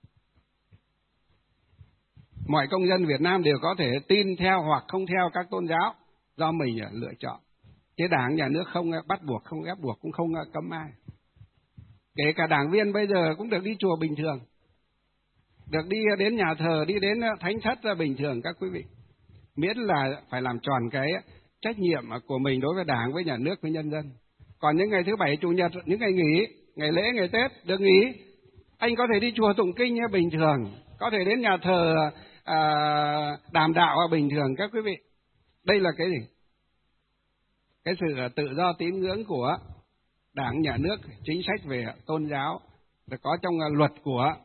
Mọi công dân Việt Nam đều có thể tin theo hoặc không theo các tôn giáo do mình lựa chọn. Chứ Đảng Nhà nước không bắt buộc, không ép buộc, cũng không cấm ai. Kể cả đảng viên bây giờ cũng được đi chùa bình thường, được đi đến nhà thờ, đi đến thánh thất là bình thường các quý vị. Miễn là phải làm tròn cái trách nhiệm của mình đối với Đảng, với nhà nước, với nhân dân. Còn những ngày thứ Bảy, Chủ nhật, những ngày nghỉ, ngày lễ, ngày Tết được nghỉ, anh có thể đi chùa tụng kinh bình thường, có thể đến nhà thờ à, đàm đạo bình thường các quý vị. Đây là cái gì? Cái sự tự do tín ngưỡng của Đảng, Nhà nước, chính sách về tôn giáo đã có trong luật của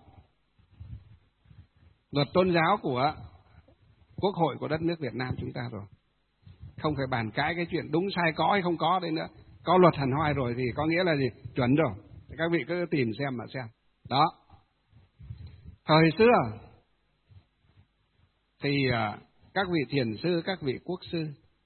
luật tôn giáo của Quốc hội của đất nước Việt Nam chúng ta rồi. Không phải bàn cãi cái chuyện đúng sai có hay không có đây nữa. Có luật hẳn hoi rồi thì có nghĩa là gì? Chuẩn rồi. Các vị cứ tìm xem mà xem. Đó. Thời xưa thì các vị thiền sư, các vị quốc sư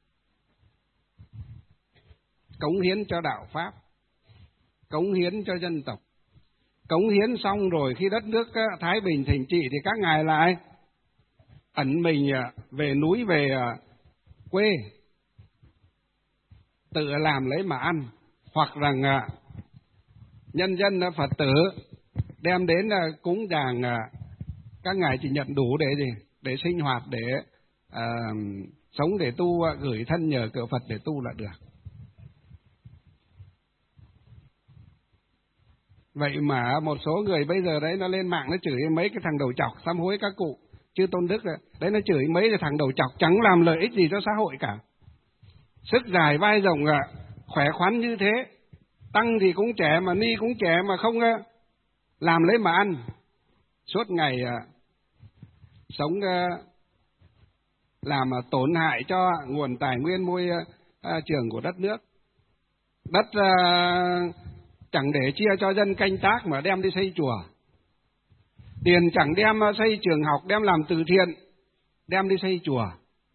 cống hiến cho đạo Pháp, cống hiến cho dân tộc. Cống hiến xong rồi khi đất nước thái bình thịnh trị thì các ngài lại ẩn mình về núi, về quê, tự làm lấy mà ăn. Hoặc rằng nhân dân Phật tử đem đến cúng dường, các ngài chỉ nhận đủ để gì? Để sinh hoạt, để à, sống, để tu, gửi thân nhờ cỡ Phật để tu là được. Vậy mà một số người bây giờ đấy nó lên mạng nó chửi mấy cái thằng đầu chọc, sám hối các cụ chư tôn đức đấy, nó chửi mấy cái thằng đầu chọc chẳng làm lợi ích gì cho xã hội cả. Sức dài vai rộng, khỏe khoắn như thế, tăng thì cũng trẻ mà ni cũng trẻ mà không làm lấy mà ăn, suốt ngày sống làm tổn hại cho nguồn tài nguyên môi trường của đất nước. Đất chẳng để chia cho dân canh tác mà đem đi xây chùa. Tiền chẳng đem xây trường học, đem làm từ thiện, đem đi xây chùa.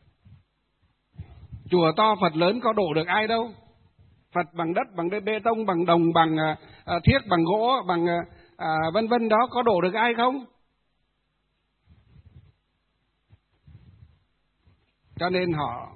Chùa to Phật lớn có độ được ai đâu. Phật bằng đất, bằng bê tông, bằng đồng, bằng uh, thiếc, bằng gỗ, bằng uh, uh, vân vân đó có độ được ai không? Cho nên họ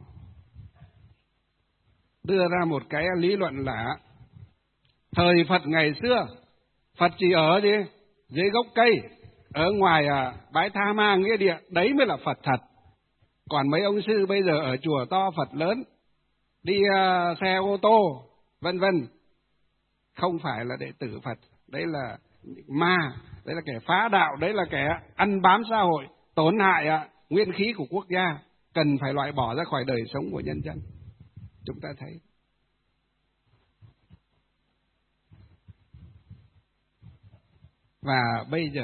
đưa ra một cái lý luận là thời Phật ngày xưa, Phật chỉ ở gì? Dưới gốc cây, ở ngoài uh, bãi tha ma nghĩa địa, đấy mới là Phật thật. Còn mấy ông sư bây giờ ở chùa to Phật lớn, đi uh, xe ô tô, vân vân, không phải là đệ tử Phật, đấy là ma, đấy là kẻ phá đạo, đấy là kẻ ăn bám xã hội, tổn hại uh, nguyên khí của quốc gia, cần phải loại bỏ ra khỏi đời sống của nhân dân. Chúng ta thấy. Và bây giờ,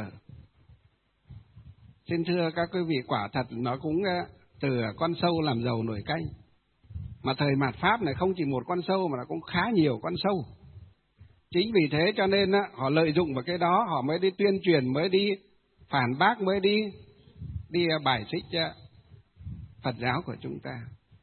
xin thưa các quý vị, quả thật nó cũng uh, từ con sâu làm dầu nổi canh. Mà thời mạt Pháp này không chỉ một con sâu mà nó cũng khá nhiều con sâu. Chính vì thế cho nên á, họ lợi dụng vào cái đó, họ mới đi tuyên truyền, mới đi phản bác, mới đi đi bài xích Phật giáo của chúng ta.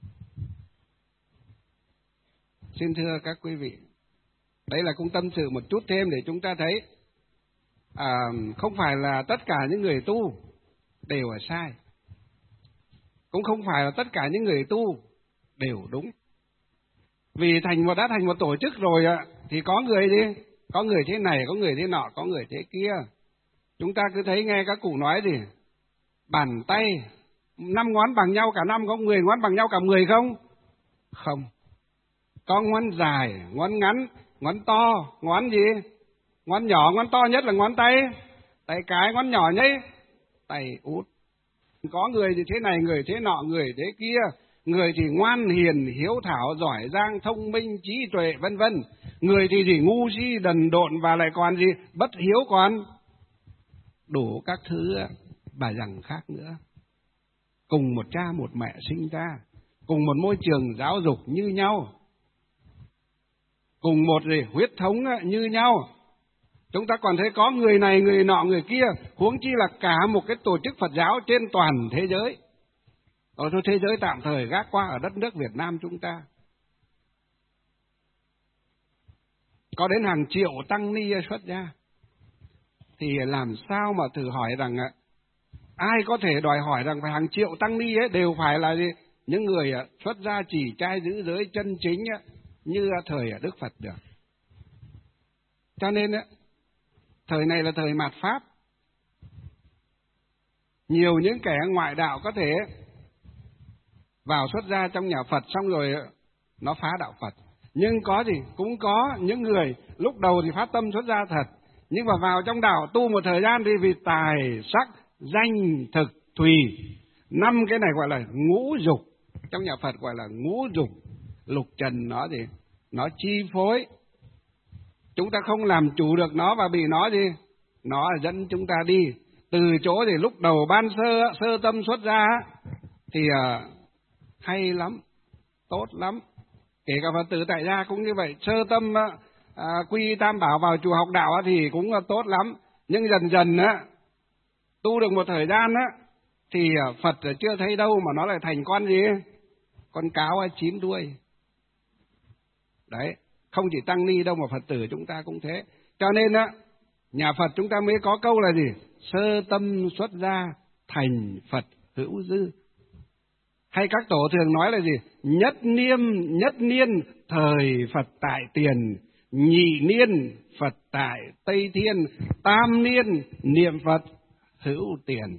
Xin thưa các quý vị, đấy là cũng tâm sự một chút thêm để chúng ta thấy à, không phải là tất cả những người tu đều là sai, cũng không phải là tất cả những người tu đều đúng. Vì thành một đã thành một tổ chức rồi ạ, thì có người đi, có người thế này, có người thế nọ, có người thế kia. Chúng ta cứ thấy nghe các cụ nói gì, bàn tay năm ngón bằng nhau cả năm, có mười ngón bằng nhau cả mười không? Không. Có ngón dài, ngón ngắn, ngón to, ngón gì? Ngón nhỏ, ngón to nhất là ngón tay tay cái ngón nhỏ nhấy, tay út. Có người thì thế này, người thế nọ, người thế kia, người thì ngoan hiền, hiếu thảo, giỏi giang, thông minh, trí tuệ, vân vân. Người thì gì ngu si, đần độn và lại còn gì bất hiếu, còn đủ các thứ bà rằng khác nữa. Cùng một cha một mẹ sinh ra, cùng một môi trường giáo dục như nhau, cùng một gì huyết thống như nhau. Chúng ta còn thấy có người này, người nọ, người kia, huống chi là cả một cái tổ chức Phật giáo trên toàn thế giới. Ở thôi thế giới tạm thời gác qua, ở đất nước Việt Nam chúng ta có đến hàng triệu tăng ni xuất gia. Thì làm sao mà thử hỏi rằng ai có thể đòi hỏi rằng phải hàng triệu tăng ni ấy đều phải là gì? Những người xuất gia chỉ trai giữ giới chân chính như thời Đức Phật được. Cho nên thời này là thời mạt Pháp. Nhiều những kẻ ngoại đạo có thể vào xuất gia trong nhà Phật xong rồi nó phá đạo Phật. Nhưng có gì? Cũng có những người lúc đầu thì phát tâm xuất gia thật, nhưng mà vào trong đạo tu một thời gian thì vì tài, sắc, danh, thực, thùy, năm cái này gọi là ngũ dục. Trong nhà Phật gọi là ngũ dục. Lục trần nó gì? Nó chi phối. Chúng ta không làm chủ được nó và bị nó gì? Nó dẫn chúng ta đi. Từ chỗ thì lúc đầu ban sơ, sơ tâm xuất gia thì uh, hay lắm, tốt lắm. Kể cả Phật tử tại gia cũng như vậy. Sơ tâm uh, uh, quy tam bảo vào chùa học đạo uh, thì cũng uh, tốt lắm. Nhưng dần dần uh, tu được một thời gian uh, thì uh, Phật uh, chưa thấy đâu mà nó lại thành con gì? Con cáo uh, chín đuôi. Đấy, không chỉ tăng ni đâu mà Phật tử chúng ta cũng thế. Cho nên á, nhà Phật chúng ta mới có câu là gì? Sơ tâm xuất gia thành Phật hữu dư. Hay các tổ thường nói là gì? Nhất niên, nhất niên thời Phật tại tiền, nhị niên Phật tại Tây Thiên, tam niên niệm Phật hữu tiền.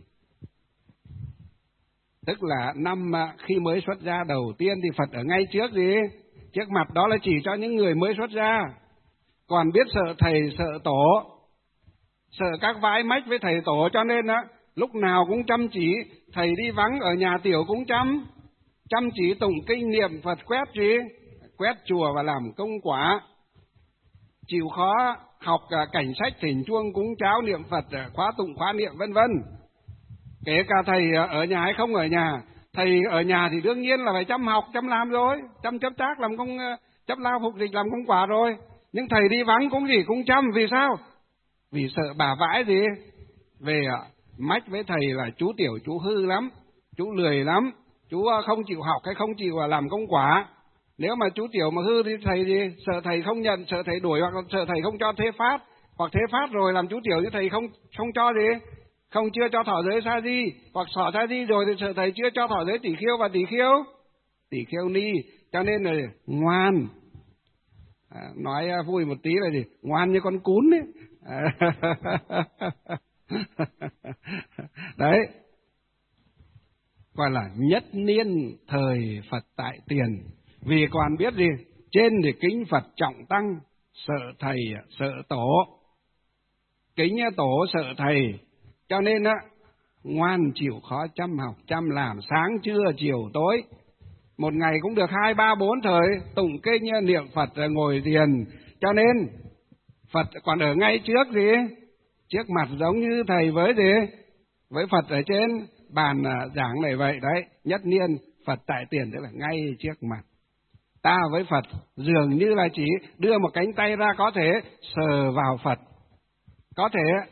Tức là năm khi mới xuất gia đầu tiên thì Phật ở ngay trước gì? Trước mặt, đó là chỉ cho những người mới xuất gia. Còn biết sợ thầy, sợ tổ, sợ các vãi mách với thầy tổ, cho nên á, lúc nào cũng chăm chỉ. Thầy đi vắng ở nhà tiểu cũng chăm, chăm chỉ tụng kinh niệm Phật, quét gì? Quét chùa và làm công quả. Chịu khó học cảnh sách, thỉnh chuông, cúng cháo, niệm Phật, khóa tụng, khóa niệm, vân vân. Kể cả thầy ở nhà hay không ở nhà, thầy ở nhà thì đương nhiên là phải chăm học, chăm làm rồi, chăm chấp tác làm công, chấp lao phục dịch làm công quả rồi. Nhưng thầy đi vắng cũng gì cũng chăm, vì sao? Vì sợ bà vãi gì? Về mách với thầy là chú tiểu chú hư lắm, chú lười lắm, chú không chịu học hay không chịu làm công quả. Nếu mà chú tiểu mà hư thì thầy gì? Sợ thầy không nhận, sợ thầy đuổi, hoặc sợ thầy không cho thế phát, hoặc thế phát rồi làm chú tiểu như thầy không không cho gì? Không chưa cho thọ giới sa di, hoặc thọ sa di rồi thì sợ thầy chưa cho thọ giới tỷ khiêu và tỷ khiêu, tỷ khiêu ni. Cho nên là ngoan, à, nói vui một tí là gì? Ngoan như con cún ấy. Đấy, gọi là nhất niên thời Phật tại tiền. Vì còn biết gì? Trên thì kính Phật trọng tăng, sợ thầy sợ tổ. Kính tổ sợ thầy, cho nên á, ngoan chịu khó chăm học, chăm làm, sáng trưa chiều tối. Một ngày cũng được hai ba bốn thời, tụng kinh niệm Phật rồi ngồi thiền. Cho nên Phật còn ở ngay trước gì? Trước mặt, giống như thầy với gì? Với Phật ở trên bàn giảng này vậy đấy. Nhất niên Phật tại tiền, tức là ngay trước mặt. Ta với Phật dường như là chỉ đưa một cánh tay ra có thể sờ vào Phật, có thể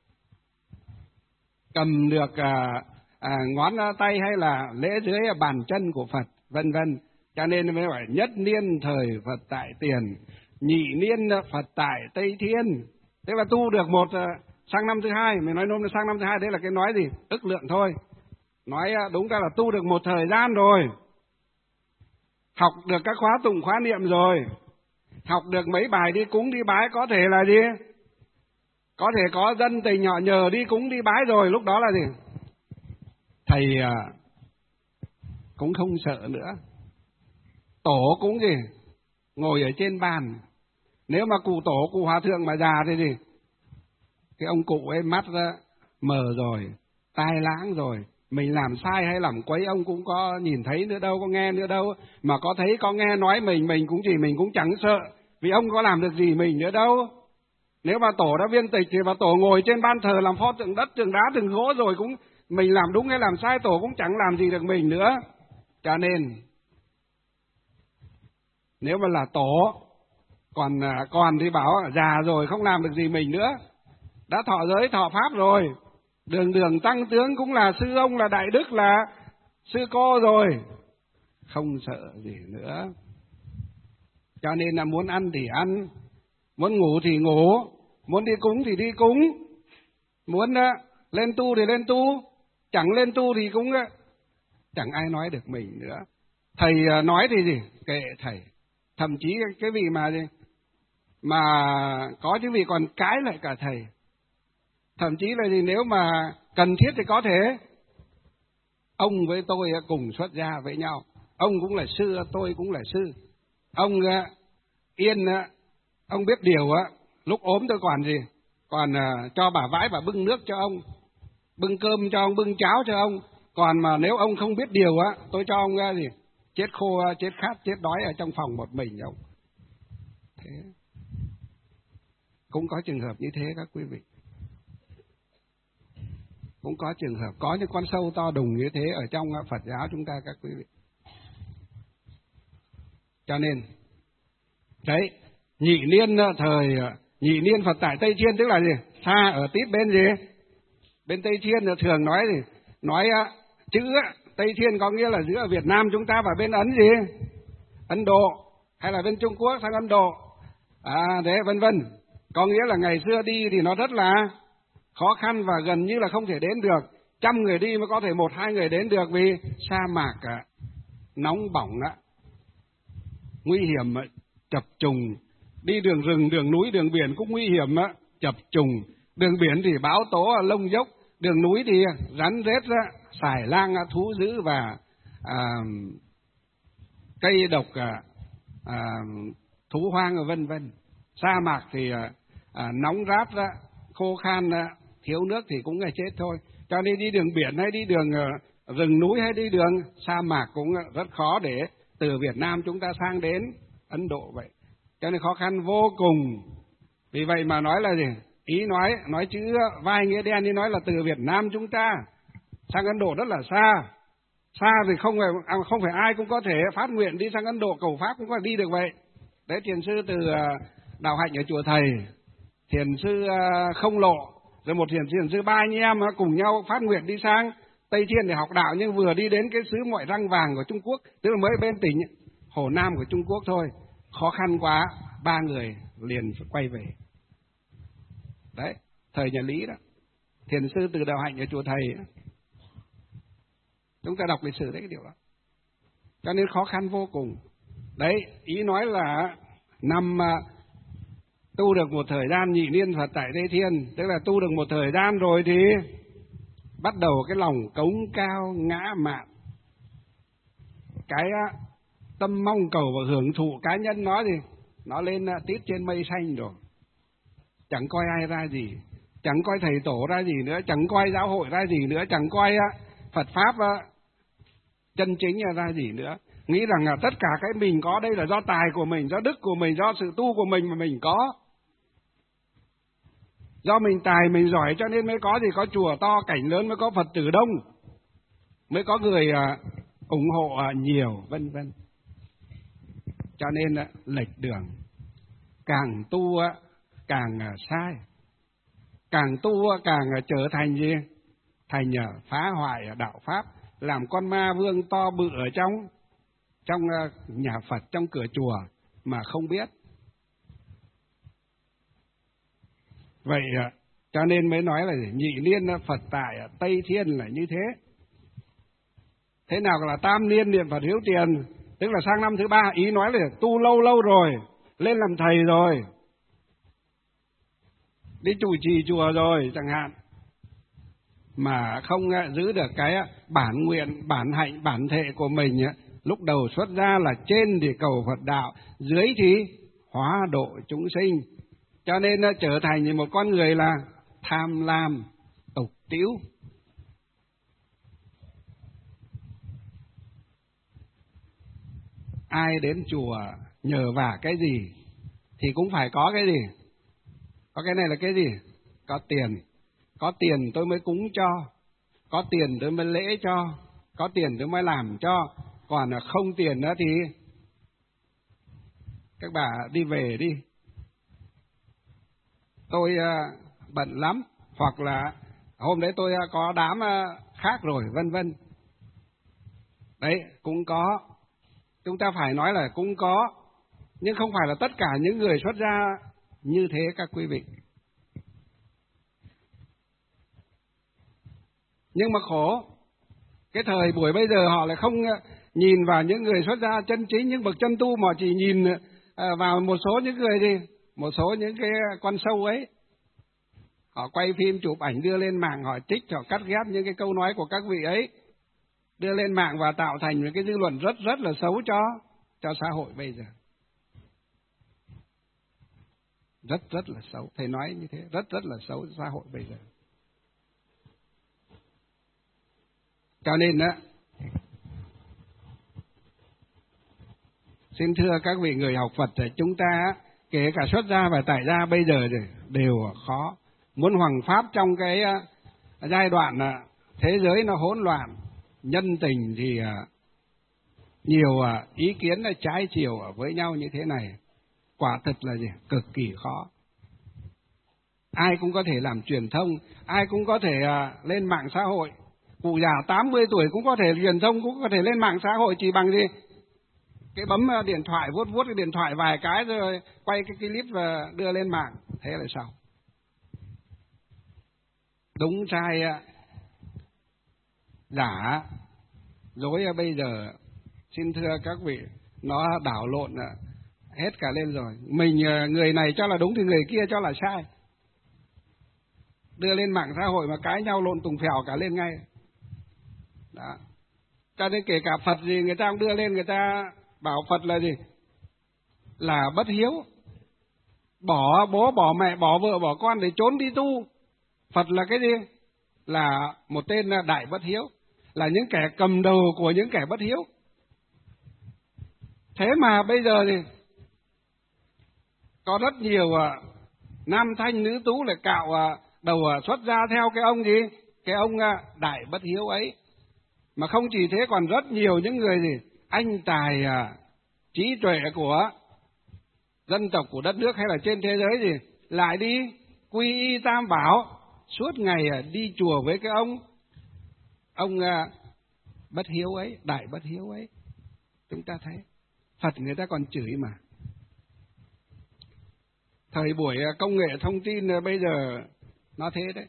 cầm được à, à, ngón tay hay là lễ dưới bàn chân của Phật, vân vân. Cho nên mới gọi nhất niên thời Phật tại tiền, nhị niên Phật tại Tây Thiên. Tức là tu được một sang năm thứ hai, mình nói nôm là sang năm thứ hai, đấy là cái nói gì? Ức lượng thôi. Nói đúng ra là tu được một thời gian rồi, học được các khóa tụng khóa niệm rồi, học được mấy bài đi cúng đi bái, có thể là gì? Có thể có dân tình nhỏ nhờ đi cúng đi bái rồi, lúc đó là gì? Thầy à, cũng không sợ nữa. Tổ cũng gì? Ngồi ở trên bàn. Nếu mà cụ tổ, cụ hòa thượng mà già thì gì? cái ông cụ ấy mắt ra mờ rồi, tai lãng rồi, mình làm sai hay làm quấy ông cũng có nhìn thấy nữa đâu, có nghe nữa đâu, mà có thấy có nghe nói mình, mình cũng gì mình cũng chẳng sợ, vì ông có làm được gì mình nữa đâu. Nếu mà tổ đã viên tịch thì mà tổ ngồi trên ban thờ làm pho tượng đất, tượng đá, tượng gỗ rồi cũng mình làm đúng hay làm sai tổ cũng chẳng làm gì được mình nữa. Cho nên nếu mà là tổ, còn còn thì bảo già rồi không làm được gì mình nữa, đã thọ giới thọ pháp rồi, đường đường tăng tướng cũng là sư ông, là đại đức, là sư cô rồi, không sợ gì nữa. Cho nên là muốn ăn thì ăn, muốn ngủ thì ngủ, muốn đi cúng thì đi cúng, muốn lên tu thì lên tu, chẳng lên tu thì cũng chẳng ai nói được mình nữa. Thầy nói thì gì kệ thầy, thậm chí cái vị mà gì mà có những vị còn cãi lại cả thầy, thậm chí là gì nếu mà cần thiết thì có thể ông với tôi cùng xuất gia với nhau, ông cũng là sư, tôi cũng là sư. Ông yên, ông biết điều á, lúc ốm tôi còn gì còn cho bà vãi và bưng nước cho ông, bưng cơm cho ông, bưng cháo cho ông. Còn mà nếu ông không biết điều á, tôi cho ông gì chết khô, chết khát, chết đói ở trong phòng một mình ông. Thế cũng có trường hợp như thế các quý vị, cũng có trường hợp có những con sâu to đùng như thế ở trong Phật giáo chúng ta các quý vị. Cho nên đấy, nhị niên thời nhị niên Phật tại Tây Thiên tức là gì? Xa ở tít bên gì? Bên Tây Thiên thường nói gì? Nói chữ Tây Thiên có nghĩa là giữa Việt Nam chúng ta và bên Ấn gì? Ấn Độ, hay là bên Trung Quốc sang Ấn Độ, à thế vân vân. Có nghĩa là ngày xưa đi thì nó rất là khó khăn và gần như là không thể đến được. Trăm người đi mới có thể một hai người đến được, vì sa mạc à, nóng bỏng á, nguy hiểm, chập trùng. Đi đường rừng, đường núi, đường biển cũng nguy hiểm á, chập trùng. Đường biển thì bão tố lông dốc, đường núi thì rắn rết á, xài lang thú dữ và à, cây độc, à, à, thú hoang vân vân. Sa mạc thì à, à, nóng rát á, khô khan á, thiếu nước thì cũng là chết thôi. Cho nên đi đường biển hay đi đường uh, rừng núi hay đi đường sa mạc cũng rất khó để từ Việt Nam chúng ta sang đến Ấn Độ vậy. Cho nên khó khăn vô cùng. Vì vậy mà nói là gì? Ý nói, nói chữ vai nghĩa đen đi, nói là từ Việt Nam chúng ta sang Ấn Độ rất là xa. Xa thì không phải, không phải ai cũng có thể phát nguyện đi sang Ấn Độ cầu pháp cũng có thể đi được vậy. Đấy, thiền sư từ uh, Đạo Hạnh ở chùa Thầy, thiền sư uh, Không Lộ, rồi một thiền, thiền sư ba anh em cùng nhau phát nguyện đi sang Tây Thiên để học đạo, nhưng vừa đi đến cái xứ Ngoại Răng Vàng của Trung Quốc, tức là mới bên tỉnh Hồ Nam của Trung Quốc thôi, khó khăn quá, ba người liền quay về. Đấy, thời nhà Lý đó, thiền sư từ Đạo Hạnh ở chùa Thầy, chúng ta đọc lịch sử đấy cái điều đó. Cho nên khó khăn vô cùng. Đấy, ý nói là năm tu được một thời gian nhị niên Phật tại Tây Thiên, tức là tu được một thời gian rồi thì bắt đầu cái lòng cống cao ngã mạn, cái tâm mong cầu và hưởng thụ cá nhân nó gì, nó lên tít trên mây xanh rồi, chẳng coi ai ra gì, chẳng coi thầy tổ ra gì nữa, chẳng coi giáo hội ra gì nữa, chẳng coi Phật pháp chân chính ra gì nữa. Nghĩ rằng là tất cả cái mình có đây là do tài của mình, do đức của mình, do sự tu của mình mà mình có. Do mình tài, mình giỏi cho nên mới có gì, có chùa to, cảnh lớn, mới có Phật tử đông, mới có người uh, ủng hộ uh, nhiều, vân vân. Cho nên uh, lệch đường, càng tu uh, càng uh, sai, càng tu uh, càng uh, trở thành gì? Thành uh, phá hoại uh, đạo pháp, làm con ma vương to bự ở trong trong uh, nhà Phật, trong cửa chùa mà không biết. Vậy cho nên mới nói là nhị niên Phật tại Tây Thiên là như thế. Thế nào là tam niên niệm Phật hiếu tiền? Tức là sang năm thứ ba, ý nói là tu lâu lâu rồi, lên làm thầy rồi, đi trụ trì chùa rồi chẳng hạn, mà không giữ được cái bản nguyện, bản hạnh, bản thể của mình. Lúc đầu xuất ra là trên thì cầu Phật đạo, dưới thì hóa độ chúng sinh. Cho nên trở thành một con người là tham lam, tục tĩu. Ai đến chùa nhờ vả cái gì thì cũng phải có cái gì? Có cái này là cái gì? Có tiền. Có tiền tôi mới cúng cho, có tiền tôi mới lễ cho, có tiền tôi mới làm cho. Còn là không tiền nữa thì các bà đi về đi, tôi uh, bận lắm, hoặc là hôm đấy tôi uh, có đám uh, khác rồi, vân vân. Đấy, cũng có. Chúng ta phải nói là cũng có, nhưng không phải là tất cả những người xuất gia như thế các quý vị. Nhưng mà khổ, cái thời buổi bây giờ họ lại không nhìn vào những người xuất gia chân chính, những bậc chân tu, mà chỉ nhìn vào một số những người gì, một số những cái con sâu ấy. Họ quay phim chụp ảnh đưa lên mạng, họ trích, họ cắt ghép những cái câu nói của các vị ấy đưa lên mạng và tạo thành những cái dư luận rất rất là xấu cho cho xã hội bây giờ. Rất rất là xấu, thầy nói như thế, rất rất là xấu xã hội bây giờ. Cho nên đó, xin thưa các vị người học Phật, chúng ta kể cả xuất gia và tại gia bây giờ đều khó. Muốn hoằng pháp trong cái giai đoạn thế giới nó hỗn loạn, nhân tình thì nhiều ý kiến là trái chiều với nhau như thế này, quả thật là gì? Cực kỳ khó. Ai cũng có thể làm truyền thông, ai cũng có thể lên mạng xã hội. Cụ già tám mươi tuổi cũng có thể truyền thông, cũng có thể lên mạng xã hội, chỉ bằng gì? Cái bấm điện thoại, vuốt vuốt cái điện thoại vài cái rồi quay cái clip và đưa lên mạng. Thế là sao? Đúng sai giả dối bây giờ, xin thưa các vị, nó đảo lộn hết cả lên rồi. Mình người này cho là đúng thì người kia cho là sai, đưa lên mạng xã hội mà cãi nhau lộn tùng phèo cả lên ngay. Đó. Cho nên kể cả Phật gì người ta cũng đưa lên, người ta bảo Phật là gì? Là bất hiếu, bỏ bố bỏ mẹ bỏ vợ bỏ con để trốn đi tu. Phật là cái gì? Là một tên đại bất hiếu, là những kẻ cầm đầu của những kẻ bất hiếu. Thế mà bây giờ thì có rất nhiều nam thanh nữ tú lại cạo đầu xuất gia theo cái ông gì? Cái ông đại bất hiếu ấy. Mà không chỉ thế, còn rất nhiều những người gì? Anh tài trí tuệ của dân tộc, của đất nước hay là trên thế giới gì? Lại đi quy y tam bảo, suốt ngày đi chùa với cái ông ông bất hiếu ấy, đại bất hiếu ấy. Chúng ta thấy Phật người ta còn chửi mà. Thời buổi công nghệ thông tin bây giờ nó thế đấy.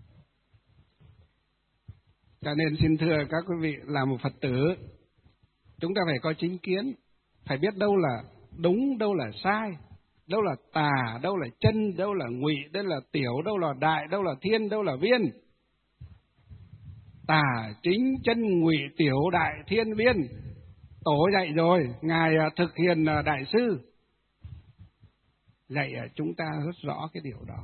Cho nên xin thưa các quý vị, là một Phật tử, chúng ta phải có chính kiến, phải biết đâu là đúng, đâu là sai, đâu là tà, đâu là chân, đâu là ngụy, đâu là tiểu, đâu là đại, đâu là thiên, đâu là viên. Tà, chính, chân, ngụy, tiểu, đại, thiên, viên. Tổ dạy rồi, Ngài Thực Hiền Đại Sư dạy chúng ta rất rõ cái điều đó.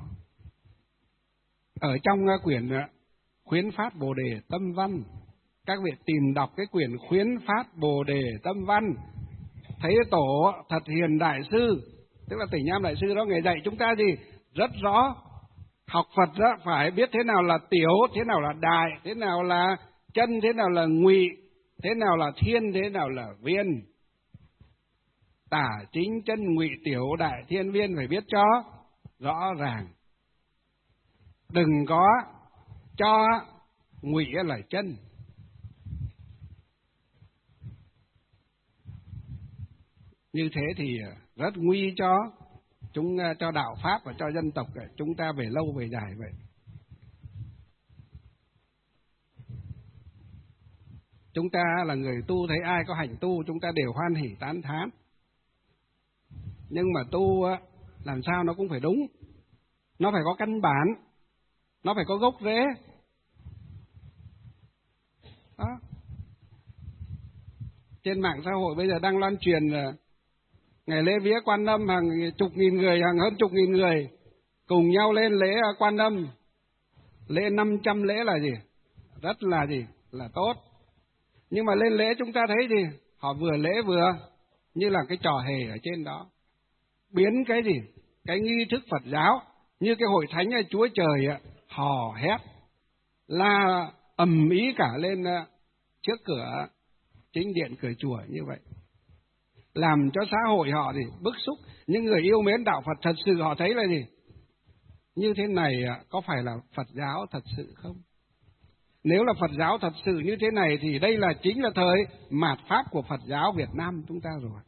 Ở trong quyển Khuyến Phát Bồ Đề Tâm Văn, các vị tìm đọc cái quyển Khuyến Phát Bồ Đề Tâm Văn, thấy Tổ Thật Hiền Đại Sư, tức là Tỷ Nham Đại Sư đó, Ngài dạy chúng ta gì? Rất rõ. Học Phật đó phải biết thế nào là tiểu, thế nào là đại, thế nào là chân, thế nào là ngụy, thế nào là thiên, thế nào là viên. Tả, chính, chân, ngụy, tiểu, đại, thiên, viên phải biết cho rõ ràng. Đừng có cho ngụy là chân. Như thế thì rất nguy cho chúng, cho đạo pháp và cho dân tộc chúng ta về lâu về dài vậy. Chúng ta là người tu, thấy ai có hạnh tu chúng ta đều hoan hỉ tán thán. Nhưng mà tu làm sao nó cũng phải đúng, nó phải có căn bản, nó phải có gốc rễ. Đó. Trên mạng xã hội bây giờ đang loan truyền ngày lễ vía Quan Âm, hàng chục nghìn người, hàng hơn chục nghìn người cùng nhau lên lễ Quan Âm, Lễ năm trăm lễ là gì? Rất là gì? Là tốt. Nhưng mà lên lễ chúng ta thấy gì? Họ vừa lễ vừa như là cái trò hề ở trên đó. Biến cái gì? Cái nghi thức Phật giáo như cái hội thánh Chúa Trời hò hét la ầm ĩ cả lên trước cửa chính điện cửa chùa như vậy, làm cho xã hội họ thì bức xúc. Những người yêu mến đạo Phật thật sự họ thấy là gì? Như thế này có phải là Phật giáo thật sự không? Nếu là Phật giáo thật sự như thế này thì đây là chính là thời mạt Pháp của Phật giáo Việt Nam chúng ta rồi.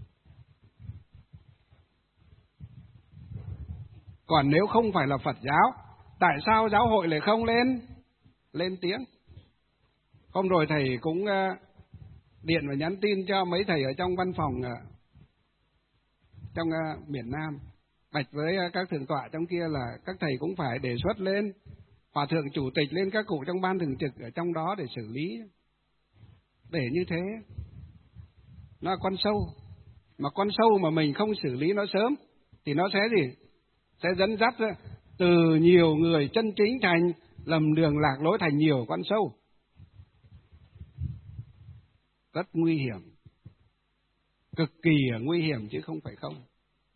Còn nếu không phải là Phật giáo, tại sao giáo hội lại không lên lên tiếng? Hôm rồi thầy cũng điện và nhắn tin cho mấy thầy ở trong văn phòng trong miền Nam, bạch với các thượng tọa trong kia là các thầy cũng phải đề xuất lên, hòa thượng chủ tịch lên các cụ trong ban thường trực ở trong đó để xử lý. Để như thế nó là con sâu, mà con sâu mà mình không xử lý nó sớm thì nó sẽ gì? Sẽ dẫn dắt từ nhiều người chân chính thành lầm đường lạc lối thành nhiều con sâu. Rất nguy hiểm, cực kỳ nguy hiểm chứ không phải không.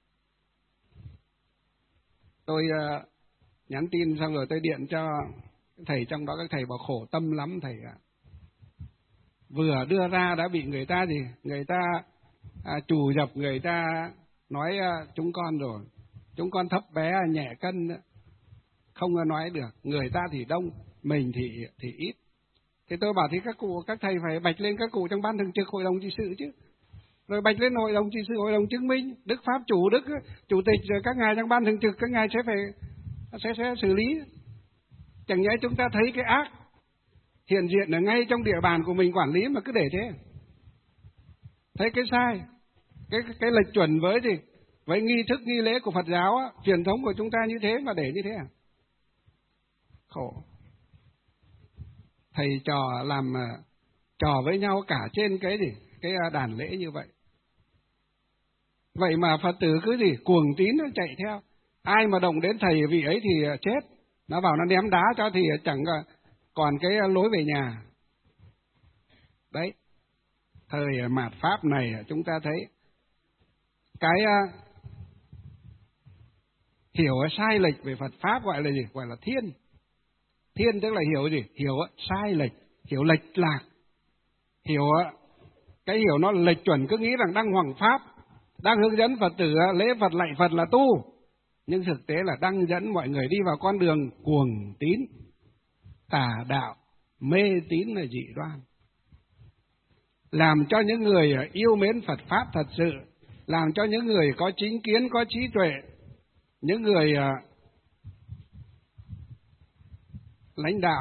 Tôi uh, nhắn tin xong rồi tôi điện cho thầy trong đó, các thầy bảo khổ tâm lắm thầy ạ. À. Vừa đưa ra đã bị người ta gì? Người ta à, trù dập, người ta nói à, chúng con rồi. Chúng con thấp bé nhẹ cân, không nói được. Người ta thì đông, mình thì thì ít. Thì tôi bảo thì các cụ, các thầy phải bạch lên các cụ trong ban thường trực hội đồng trị sự chứ. Rồi bạch lên hội đồng trị sự, hội đồng chứng minh, Đức Pháp chủ, Đức Chủ tịch, rồi các ngài trong ban thường trực, các ngài sẽ phải sẽ, sẽ xử lý. Chẳng nhẽ chúng ta thấy cái ác hiện diện ở ngay trong địa bàn của mình quản lý mà cứ để thế. Thấy cái sai, cái cái lệch chuẩn với gì? Với nghi thức nghi lễ của Phật giáo á, truyền thống của chúng ta như thế mà để như thế à? Khổ. Thầy trò làm trò với nhau cả trên cái gì? Cái đàn lễ như vậy. Vậy mà Phật tử cứ gì? Cuồng tín nó chạy theo. Ai mà động đến thầy vị ấy thì chết. Nó vào nó ném đá cho thì chẳng còn cái lối về nhà. Đấy. Thời mạt Pháp này chúng ta thấy cái hiểu sai lệch về Phật Pháp gọi là gì? Gọi là thiên. Thiên tức là hiểu gì? Hiểu sai lệch, hiểu lệch lạc. Hiểu cái hiểu nó lệch chuẩn, cứ nghĩ rằng đang hoằng Pháp, đang hướng dẫn Phật tử lễ Phật lạy Phật là tu. Nhưng thực tế là đang dẫn mọi người đi vào con đường cuồng tín, tà đạo, mê tín là dị đoan. Làm cho những người yêu mến Phật Pháp thật sự, làm cho những người có chính kiến, có trí tuệ, những người lãnh đạo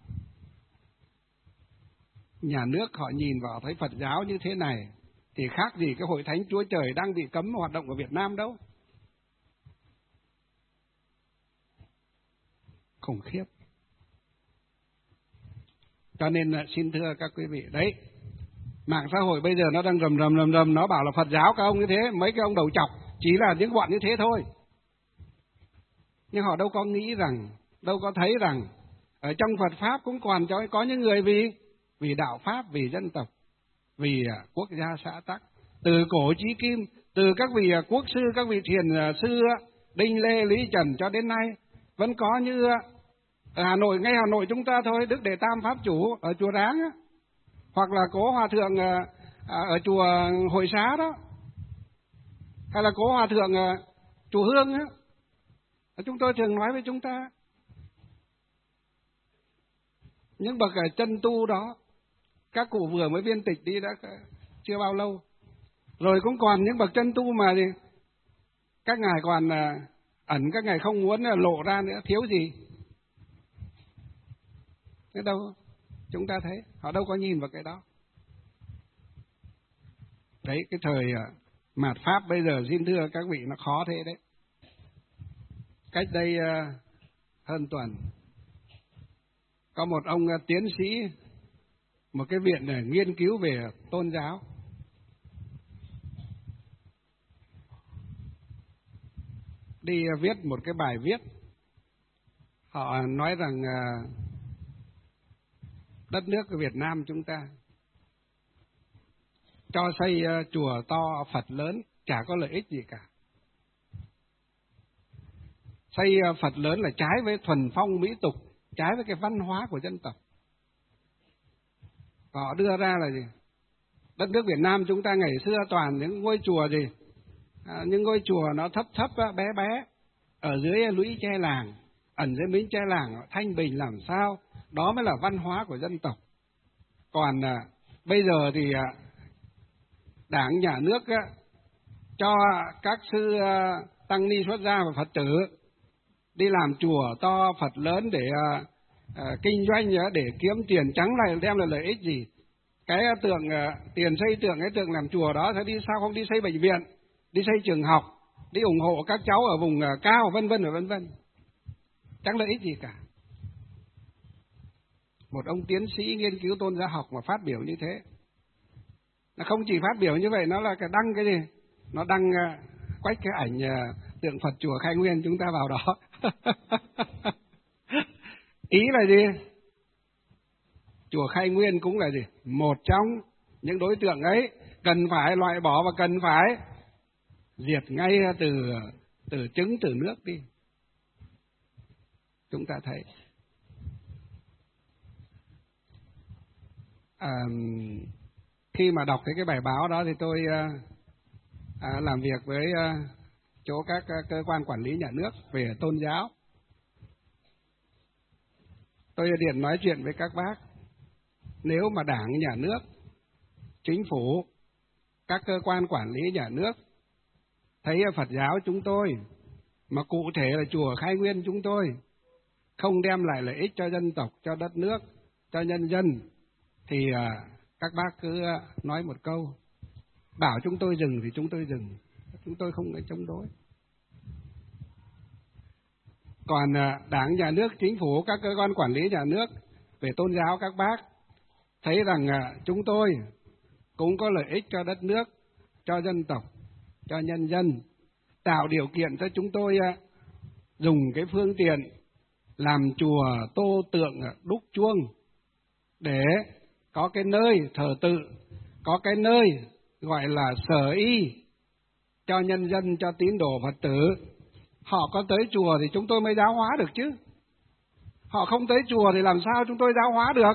nhà nước họ nhìn vào thấy Phật giáo như thế này thì khác gì cái hội thánh Chúa Trời đang bị cấm hoạt động ở Việt Nam đâu. Khủng khiếp. Cho nên xin thưa các quý vị, đấy, mạng xã hội bây giờ nó đang rầm rầm rầm rầm, nó bảo là Phật giáo các ông như thế, mấy cái ông đầu chọc chỉ là những bọn như thế thôi. Nhưng họ đâu có nghĩ rằng, đâu có thấy rằng ở trong Phật Pháp cũng còn cho có những người vì vì đạo Pháp, vì dân tộc, vì quốc gia xã tắc, từ cổ chí kim, từ các vị quốc sư, các vị thiền sư Đinh Lê, Lý Trần cho đến nay vẫn có. Như ở Hà Nội, ngay Hà Nội chúng ta thôi, Đức Đệ Tam Pháp Chủ ở chùa Ráng á, hoặc là Cố Hòa Thượng ở chùa Hội Xá đó, hay là Cố Hòa Thượng chùa Hương á, chúng tôi thường nói với chúng ta, những bậc chân tu đó, các cụ vừa mới viên tịch đi đã chưa bao lâu, rồi cũng còn những bậc chân tu mà gì các ngài còn ẩn, các ngài không muốn lộ ra nữa, thiếu gì? Thế đâu, chúng ta thấy họ đâu có nhìn vào cái đó. Đấy, cái thời mạt Pháp bây giờ xin thưa các vị nó khó thế đấy. Cách đây hơn tuần có một ông tiến sĩ một cái viện để nghiên cứu về tôn giáo, đi viết một cái bài viết Họ nói rằng đất nước của Việt Nam chúng ta cho xây chùa to Phật lớn chả có lợi ích gì cả. Xây Phật lớn là trái với thuần phong mỹ tục, trái với cái văn hóa của dân tộc. Họ đưa ra là gì? Đất nước Việt Nam chúng ta ngày xưa toàn những ngôi chùa gì? À, những ngôi chùa nó thấp thấp bé bé, ở dưới lũy tre làng, ẩn dưới miếng tre làng, thanh bình làm sao? Đó mới là văn hóa của dân tộc. Còn à, bây giờ thì à, Đảng nhà nước á, cho các sư à, tăng ni xuất gia và Phật tử đi làm chùa to Phật lớn để à, à, kinh doanh để kiếm tiền, trắng này đem lại lợi ích gì? Cái tượng à, tiền xây tượng cái tượng làm chùa đó sẽ đi sao không đi xây bệnh viện, đi xây trường học, đi ủng hộ các cháu ở vùng à, cao vân vân và vân vân, chẳng lợi ích gì cả. Một ông tiến sĩ nghiên cứu tôn giáo học mà phát biểu như thế, nó không chỉ phát biểu như vậy, nó là cái đăng cái gì? Nó đăng uh, quách cái ảnh uh, tượng Phật chùa Khai Nguyên chúng ta vào đó. Ý là gì? Chùa Khai Nguyên cũng là gì? Một trong những đối tượng ấy cần phải loại bỏ và cần phải diệt ngay từ từ trứng từ nước đi. Chúng ta thấy à, khi mà đọc cái cái bài báo đó thì tôi à, làm việc với à, chỗ các à, cơ quan quản lý nhà nước về tôn giáo. Tôi điện nói chuyện với các bác. Nếu mà Đảng, nhà nước, chính phủ, các cơ quan quản lý nhà nước thấy Phật giáo chúng tôi, mà cụ thể là chùa Khai Nguyên chúng tôi, không đem lại lợi ích cho dân tộc, cho đất nước, cho nhân dân, thì à, các bác cứ nói một câu, bảo chúng tôi dừng thì chúng tôi dừng, chúng tôi không có chống đối. Còn à, Đảng, nhà nước, chính phủ, các cơ quan quản lý nhà nước về tôn giáo, các bác thấy rằng à, chúng tôi cũng có lợi ích cho đất nước, cho dân tộc, cho nhân dân, tạo điều kiện cho chúng tôi à, dùng cái phương tiện làm chùa, tô tượng, đúc chuông để có cái nơi thờ tự, có cái nơi gọi là sở y cho nhân dân, cho tín đồ Phật tử. Họ có tới chùa thì chúng tôi mới giáo hóa được chứ. Họ không tới chùa thì làm sao chúng tôi giáo hóa được?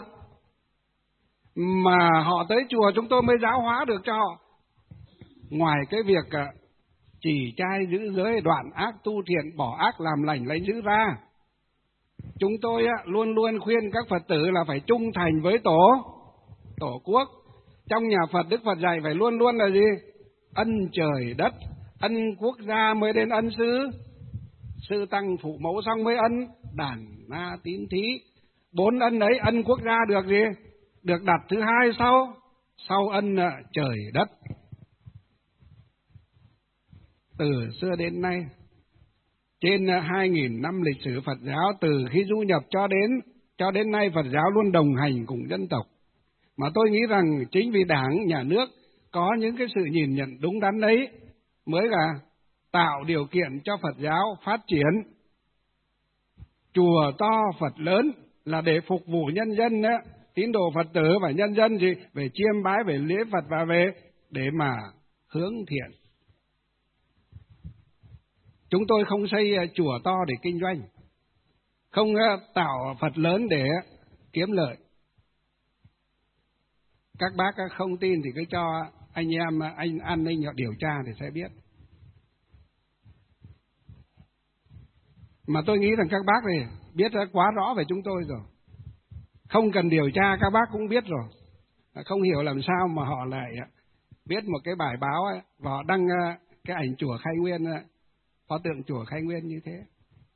Mà họ tới chùa chúng tôi mới giáo hóa được cho họ. Ngoài cái việc chỉ trai giữ giới, đoạn ác tu thiện, bỏ ác làm lành lấy giữ ra, chúng tôi luôn luôn khuyên các Phật tử là phải trung thành với tổ, tổ quốc. Trong nhà Phật, Đức Phật dạy phải luôn luôn là gì? Ân trời đất, ân quốc gia mới đến ân sư, sư tăng phụ mẫu xong mới ân đàn na tín thí. Bốn ân ấy, ân quốc gia được gì? Được đặt thứ hai sau, sau ân trời đất. Từ xưa đến nay, trên hai nghìn năm lịch sử Phật giáo, từ khi du nhập cho đến cho đến nay, Phật giáo luôn đồng hành cùng dân tộc. Mà tôi nghĩ rằng chính vì Đảng, nhà nước có những cái sự nhìn nhận đúng đắn ấy mới là tạo điều kiện cho Phật giáo phát triển. Chùa to Phật lớn là để phục vụ nhân dân đó, tín đồ Phật tử và nhân dân gì về chiêm bái, về lễ Phật và về để mà hướng thiện. Chúng tôi không xây chùa to để kinh doanh, không tạo Phật lớn để kiếm lợi. Các bác không tin thì cứ cho anh em anh an ninh họ điều tra thì sẽ biết. Mà tôi nghĩ rằng các bác này biết quá rõ về chúng tôi rồi, không cần điều tra các bác cũng biết rồi. Không hiểu làm sao mà họ lại viết một cái bài báo ấy, và họ đăng cái ảnh chùa Khai Nguyên, pho tượng chùa Khai Nguyên như thế.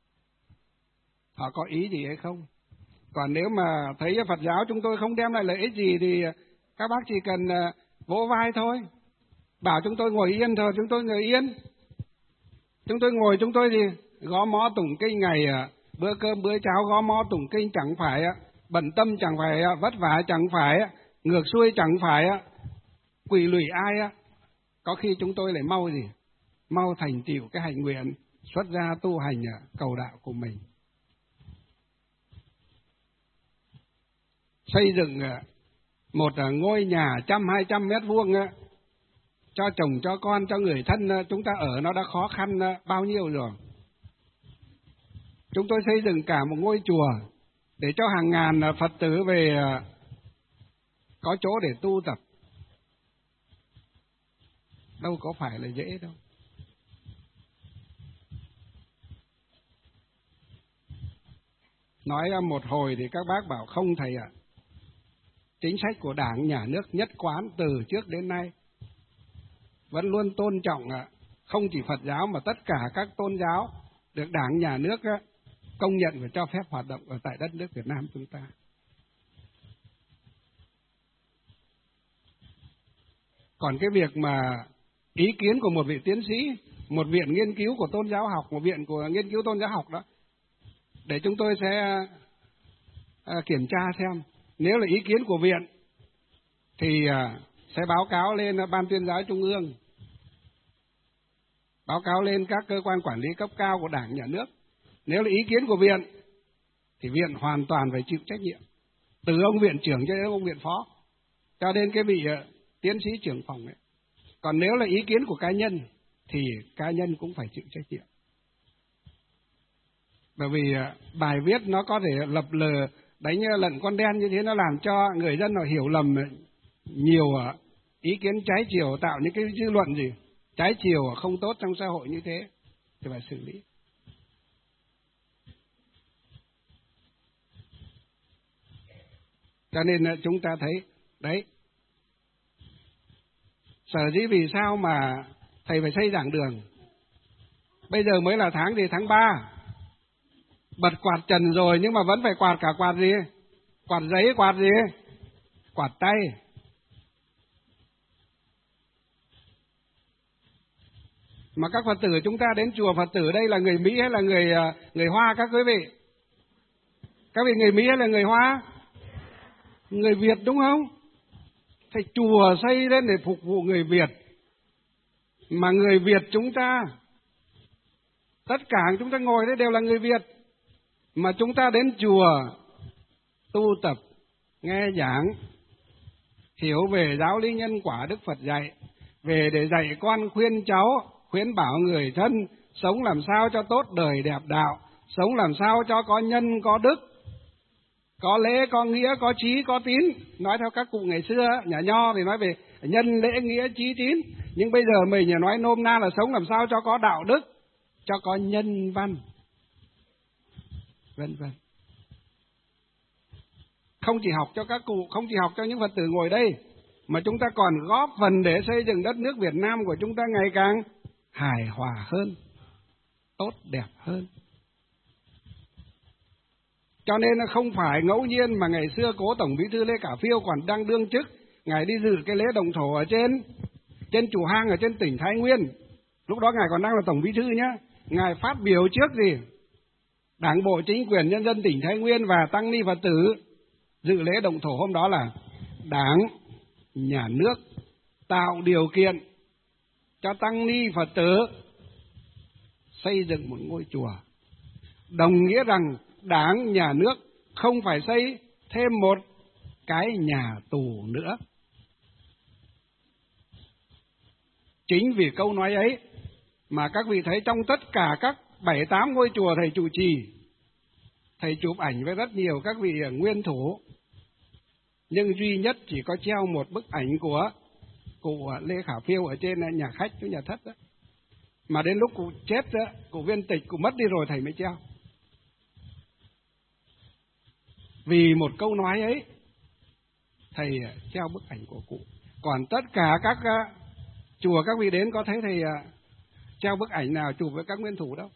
Họ có ý gì hay không? Còn nếu mà thấy Phật giáo chúng tôi không đem lại lợi ích gì thì các bác chỉ cần vỗ vai thôi, bảo chúng tôi ngồi yên thôi, chúng tôi ngồi yên. Chúng tôi ngồi, chúng tôi gì gõ mõ tụng kinh ngày bữa cơm bữa cháo, gõ mõ tụng kinh, chẳng phải bận tâm, chẳng phải vất vả, chẳng phải ngược xuôi, chẳng phải quỷ lụy ai. Có khi chúng tôi lại mau gì mau thành tựu cái hành nguyện xuất gia tu hành cầu đạo của mình. xây dựng một ngôi nhà trăm hai trăm mét vuông cho chồng cho con cho người thân chúng ta ở nó đã khó khăn bao nhiêu rồi. Chúng tôi xây dựng cả một ngôi chùa để cho hàng ngàn Phật tử về có chỗ để tu tập. Đâu có phải là dễ đâu. Nói một hồi thì các bác bảo không thầy ạ. Chính sách của Đảng, Nhà nước nhất quán từ trước đến nay vẫn luôn tôn trọng không chỉ Phật giáo mà tất cả các tôn giáo được Đảng, Nhà nước công nhận và cho phép hoạt động ở tại đất nước Việt Nam chúng ta. Còn cái việc mà ý kiến của một vị tiến sĩ, một viện nghiên cứu của tôn giáo học, một viện của nghiên cứu tôn giáo học đó, để chúng tôi sẽ à, kiểm tra xem. Nếu là ý kiến của viện thì à, sẽ báo cáo lên Ban Tuyên giáo Trung ương, báo cáo lên các cơ quan quản lý cấp cao của Đảng, Nhà nước. Nếu là ý kiến của viện thì viện hoàn toàn phải chịu trách nhiệm, từ ông viện trưởng cho đến ông viện phó, cho đến cái vị uh, tiến sĩ trưởng phòng ấy. Còn nếu là ý kiến của cá nhân thì cá nhân cũng phải chịu trách nhiệm. Bởi vì uh, bài viết nó có thể lập lờ đánh lận con đen như thế, nó làm cho người dân họ hiểu lầm nhiều uh, ý kiến trái chiều, tạo những cái dư luận gì trái chiều không tốt trong xã hội như thế thì phải xử lý. Cho nên chúng ta thấy đấy, sở dĩ vì sao mà thầy phải xây giảng đường. Bây giờ mới là tháng gì, tháng ba, bật quạt trần rồi nhưng mà vẫn phải quạt cả quạt gì, quạt giấy, quạt gì, quạt tay. Mà các Phật tử chúng ta đến chùa, Phật tử đây là người Mỹ hay là người người Hoa các quý vị? Các vị người Mỹ hay là người Hoa? Người Việt đúng không? Thì chùa xây lên để phục vụ người Việt. Mà người Việt chúng ta, tất cả chúng ta ngồi đây đều là người Việt. Mà chúng ta đến chùa tu tập, nghe giảng, hiểu về giáo lý nhân quả Đức Phật dạy, về để dạy con khuyên cháu, khuyến bảo người thân, sống làm sao cho tốt đời đẹp đạo, sống làm sao cho có nhân có đức, có lễ, có nghĩa, có trí, có tín. Nói theo các cụ ngày xưa, nhà Nho thì nói về nhân, lễ, nghĩa, trí, tín. Nhưng bây giờ mình nói nôm na là sống làm sao cho có đạo đức, cho có nhân văn, vân vân. Không chỉ học cho các cụ, không chỉ học cho những Phật tử ngồi đây, mà chúng ta còn góp phần để xây dựng đất nước Việt Nam của chúng ta ngày càng hài hòa hơn, tốt đẹp hơn. Cho nên nó không phải ngẫu nhiên mà ngày xưa cố Tổng Bí thư Lê Khả Phiêu còn đang đương chức, ngài đi dự cái lễ động thổ ở trên trên chùa Hang ở trên tỉnh Thái Nguyên. Lúc đó ngài còn đang là Tổng Bí thư nhá. Ngài phát biểu trước gì? Đảng bộ, chính quyền, nhân dân tỉnh Thái Nguyên và tăng ni Phật tử dự lễ động thổ hôm đó là Đảng, Nhà nước tạo điều kiện cho tăng ni Phật tử xây dựng một ngôi chùa, đồng nghĩa rằng Đảng, Nhà nước không phải xây thêm một cái nhà tù nữa. Chính vì câu nói ấy mà các vị thấy trong tất cả các bảy tám ngôi chùa thầy trụ trì, thầy chụp ảnh với rất nhiều các vị nguyên thủ, nhưng duy nhất chỉ có treo một bức ảnh của cụ Lê Khả Phiêu ở trên nhà khách, chỗ nhà thất đó. Mà đến lúc cụ chết đó, cụ viên tịch, cụ mất đi rồi thầy mới treo. Vì một câu nói ấy, thầy treo bức ảnh của cụ. Còn tất cả các uh, chùa các vị đến có thấy thầy uh, treo bức ảnh nào chụp với các nguyên thủ đâu.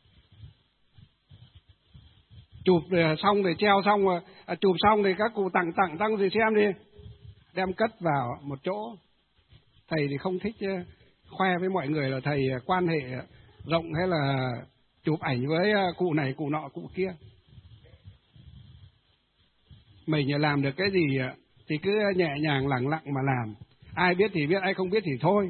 Chụp uh, xong rồi treo xong, uh, chụp xong thì các cụ tặng tặng tăng gì xem đi, đem cất vào một chỗ. Thầy thì không thích uh, khoe với mọi người là thầy uh, quan hệ rộng hay là chụp ảnh với uh, cụ này, cụ nọ, cụ kia. Mình làm được cái gì thì cứ nhẹ nhàng lẳng lặng mà làm. Ai biết thì biết, ai không biết thì thôi,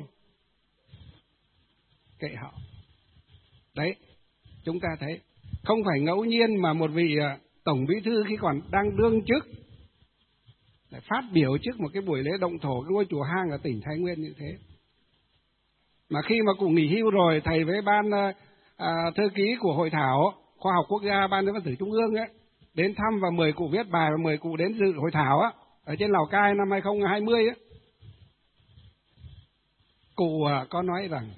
kệ họ. Đấy, chúng ta thấy không phải ngẫu nhiên mà một vị Tổng Bí thư khi còn đang đương chức lại phát biểu trước một cái buổi lễ động thổ cái ngôi chùa hang ở tỉnh Thái Nguyên như thế. Mà khi mà cụ nghỉ hưu rồi, thầy với ban à, thư ký của hội thảo khoa học quốc gia ban giám phật tử trung ương ấy đến thăm và mời cụ viết bài và mời cụ đến dự hội thảo á ở trên Lào Cai năm hai không hai không ấy. Cụ à, có nói rằng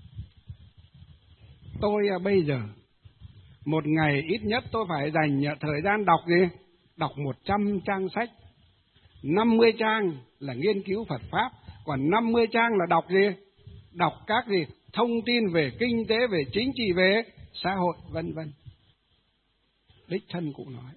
tôi à, bây giờ một ngày ít nhất tôi phải dành thời gian đọc gì? Đọc một trăm trang sách. năm mươi trang là nghiên cứu Phật Pháp, còn năm mươi trang là đọc gì? Đọc các gì? Thông tin về kinh tế, về chính trị, về xã hội, vân vân. Đích thân cụ nói.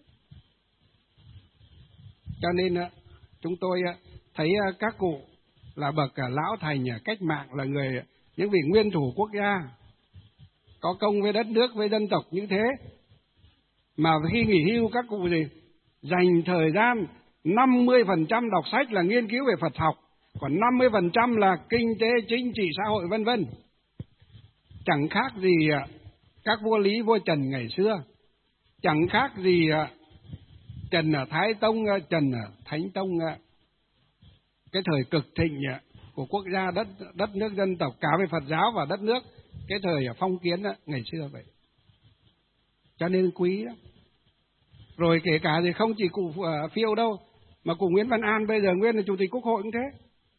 Cho nên chúng tôi thấy các cụ là bậc lão thành cách mạng, là người những vị nguyên thủ quốc gia có công với đất nước, với dân tộc như thế, mà khi nghỉ hưu các cụ gì dành thời gian năm mươi phần trăm đọc sách là nghiên cứu về Phật học, còn năm mươi phần trăm là kinh tế, chính trị, xã hội, vân vân. Chẳng khác gì các vua Lý, vua Trần ngày xưa, chẳng khác gì Trần ở Thái Tông, Trần ở Thánh Tông, cái thời cực thịnh của quốc gia, đất đất nước dân tộc cả về Phật giáo và đất nước, cái thời phong kiến ngày xưa vậy. Cho nên quý lắm. Rồi kể cả thì không chỉ cụ Phiêu đâu, mà cụ Nguyễn Văn An bây giờ nguyên là chủ tịch Quốc hội cũng thế.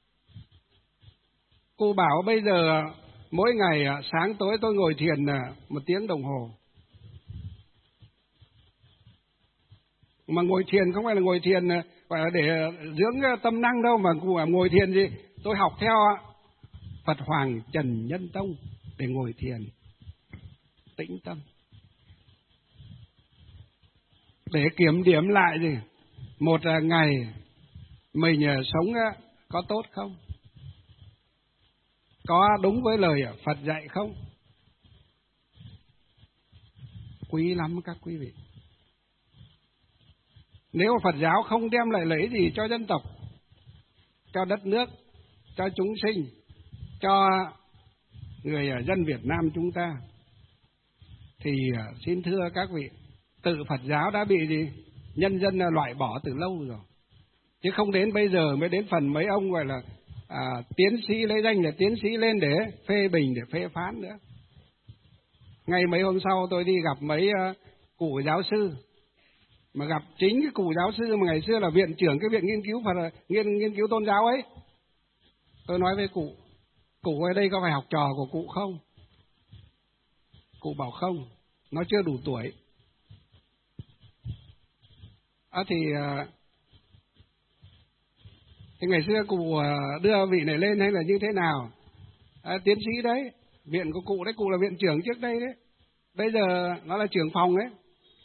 Cụ bảo bây giờ mỗi ngày sáng tối tôi ngồi thiền một tiếng đồng hồ. Mà ngồi thiền không phải là ngồi thiền gọi là để dưỡng tâm năng đâu, mà cụ ngồi thiền gì? Tôi học theo Phật Hoàng Trần Nhân Tông để ngồi thiền, tĩnh tâm, để kiểm điểm lại gì một ngày mình sống có tốt không, có đúng với lời Phật dạy không. Quý lắm các quý vị. Nếu Phật giáo không đem lại lợi ích gì cho dân tộc, cho đất nước, cho chúng sinh, cho người dân Việt Nam chúng ta, thì xin thưa các vị, tự Phật giáo đã bị gì nhân dân loại bỏ từ lâu rồi, chứ không đến bây giờ mới đến phần mấy ông gọi là à, tiến sĩ, lấy danh là tiến sĩ lên để phê bình, để phê phán nữa. Ngay mấy hôm sau tôi đi gặp mấy uh, cụ giáo sư, mà gặp chính cái cụ giáo sư mà ngày xưa là viện trưởng cái viện nghiên cứu Phật, nghiên nghiên cứu tôn giáo ấy. Tôi nói với cụ, cụ ở đây có phải học trò của cụ không? Cụ bảo không, nó chưa đủ tuổi. À thì, thì ngày xưa cụ đưa vị này lên hay là như thế nào? À, tiến sĩ đấy, viện của cụ đấy, cụ là viện trưởng trước đây đấy. Bây giờ nó là trưởng phòng đấy.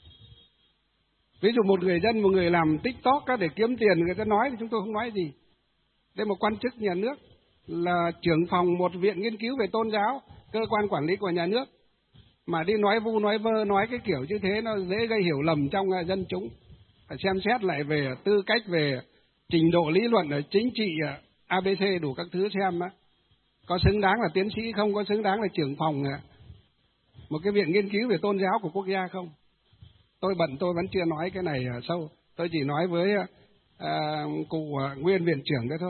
Ví dụ một người dân, một người làm TikTok để kiếm tiền, người ta nói thì chúng tôi không nói gì. Đây một quan chức nhà nước, là trưởng phòng một viện nghiên cứu về tôn giáo, cơ quan quản lý của nhà nước, mà đi nói vu nói vơ, nói cái kiểu như thế nó dễ gây hiểu lầm trong dân chúng. Phải xem xét lại về tư cách, về trình độ lý luận ở chính trị, a bê xê đủ các thứ, xem á có xứng đáng là tiến sĩ không, có xứng đáng là trưởng phòng một cái viện nghiên cứu về tôn giáo của quốc gia không. Tôi bận tôi vẫn chưa nói cái này sâu, tôi chỉ nói với à, cụ nguyên viện trưởng đấy thôi.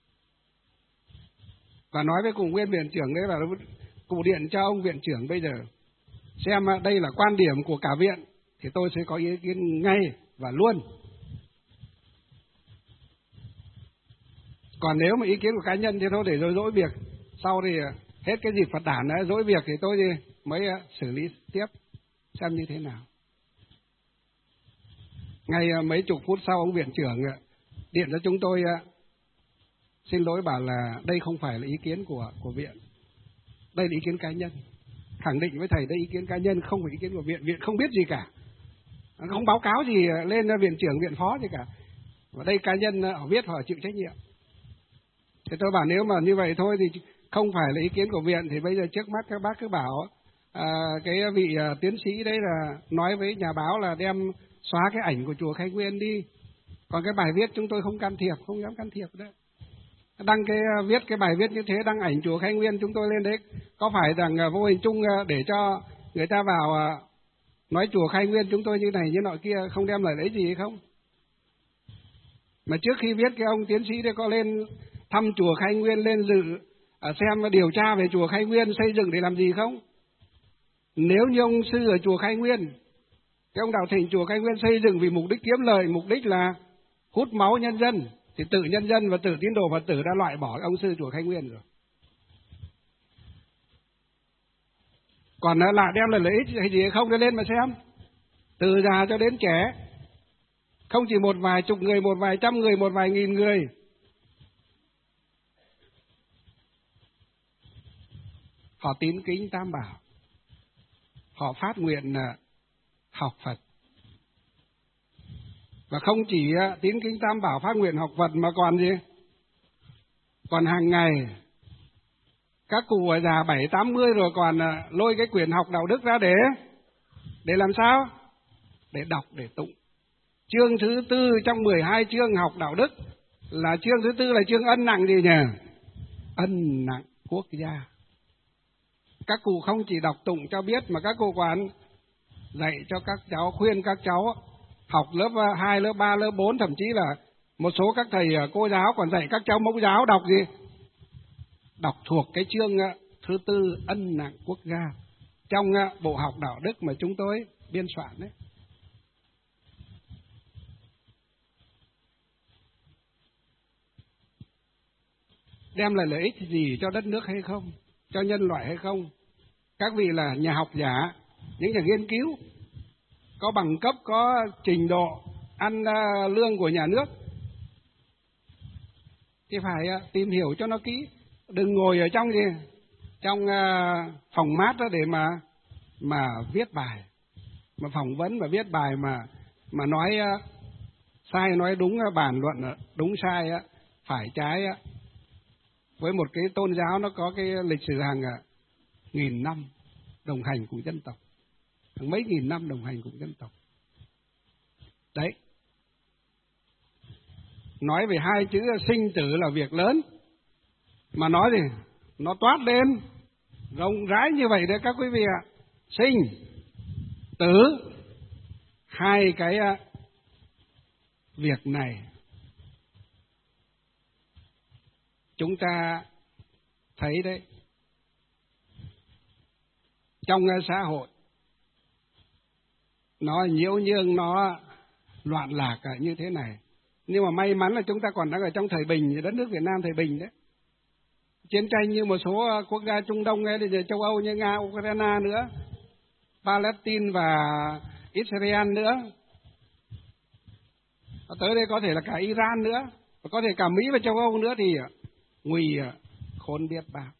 Và nói với cụ nguyên viện trưởng đấy là cụ điện cho ông viện trưởng bây giờ xem đây là quan điểm của cả viện, thì tôi sẽ có ý kiến ngay và luôn. Còn nếu mà ý kiến của cá nhân thì thôi để rồi dỗi việc, sau thì hết cái dịp Phật đản ấy, dỗi việc thì tôi mới xử lý tiếp xem như thế nào. Ngay mấy chục phút sau ông viện trưởng điện cho chúng tôi xin lỗi, bảo là đây không phải là ý kiến của của viện, đây là ý kiến cá nhân. Khẳng định với thầy đây ý kiến cá nhân, không phải ý kiến của viện. Viện không biết gì cả, không báo cáo gì lên viện trưởng, viện phó gì cả. Và đây cá nhân họ viết, họ chịu trách nhiệm. Thì tôi bảo nếu mà như vậy thôi thì không phải là ý kiến của viện, thì bây giờ trước mắt các bác cứ bảo à, cái vị à, tiến sĩ đấy là nói với nhà báo là đem xóa cái ảnh của chùa Khai Nguyên đi. Còn cái bài viết chúng tôi không can thiệp, không dám can thiệp đấy. Đăng cái viết cái bài viết như thế, đăng ảnh chùa Khai Nguyên chúng tôi lên đấy, có phải rằng vô hình chung để cho người ta vào nói chùa Khai Nguyên chúng tôi như này như nọ kia, không đem lại lấy gì hay không? Mà trước khi viết cái ông tiến sĩ đấy có lên thăm chùa Khai Nguyên, lên dự xem điều tra về chùa Khai Nguyên xây dựng để làm gì không? Nếu như ông sư ở chùa Khai Nguyên, cái ông Đạo Thịnh chùa Khai Nguyên xây dựng vì mục đích kiếm lời, mục đích là hút máu nhân dân, thì tự nhân dân và tự tín đồ Phật tử đã loại bỏ ông sư chùa Khai Nguyên rồi. Còn là đem lại lợi ích hay gì hay không, để lên mà xem. Từ già cho đến trẻ, không chỉ một vài chục người, một vài trăm người, một vài nghìn người. Họ tín kính Tam Bảo, họ phát nguyện học Phật. Và không chỉ tín kính Tam Bảo phát nguyện học Phật mà còn gì? Còn hàng ngày các cụ ở già bảy tám mươi rồi còn lôi cái quyển học đạo đức ra để để làm sao? Để đọc, để tụng. Chương thứ tư trong mười hai chương học đạo đức là chương thứ tư là chương ân nặng gì nhỉ? Ân nặng quốc gia. Các cụ không chỉ đọc tụng cho biết mà các cụ còn dạy cho các cháu, khuyên các cháu học lớp hai, lớp ba, lớp bốn, thậm chí là một số các thầy cô giáo còn dạy các cháu mẫu giáo đọc gì? Đọc thuộc cái chương thứ tư ân nặng quốc gia trong bộ học đạo đức mà chúng tôi biên soạn đấy. Đem lại lợi ích gì cho đất nước hay không? Cho nhân loại hay không? Các vị là nhà học giả, những nhà nghiên cứu, có bằng cấp, có trình độ, ăn uh, lương của nhà nước, thì phải uh, tìm hiểu cho nó kỹ. Đừng ngồi ở trong gì, trong uh, phòng mát đó để mà mà viết bài, mà phỏng vấn và viết bài mà mà nói uh, sai nói đúng, uh, bàn luận uh, đúng sai, uh, phải trái. Uh, với một cái tôn giáo nó có cái lịch sử hàng uh, nghìn năm đồng hành cùng dân tộc, hàng mấy nghìn năm đồng hành cùng dân tộc. Đấy, nói về hai chữ sinh tử là việc lớn, mà nói gì nó toát lên rộng rãi như vậy đấy các quý vị ạ. Sinh tử, hai cái việc này chúng ta thấy đấy, trong xã hội nó nhiễu nhương, nó loạn lạc như thế này. Nhưng mà may mắn là chúng ta còn đang ở trong thời bình, đất nước Việt Nam thời bình đấy. Chiến tranh như một số quốc gia Trung Đông ấy, thì châu Âu như Nga, Ukraine nữa, Palestine và Israel nữa. Và tới đây có thể là cả Iran nữa, và có thể cả Mỹ và châu Âu nữa, thì nguy khốn biết bao.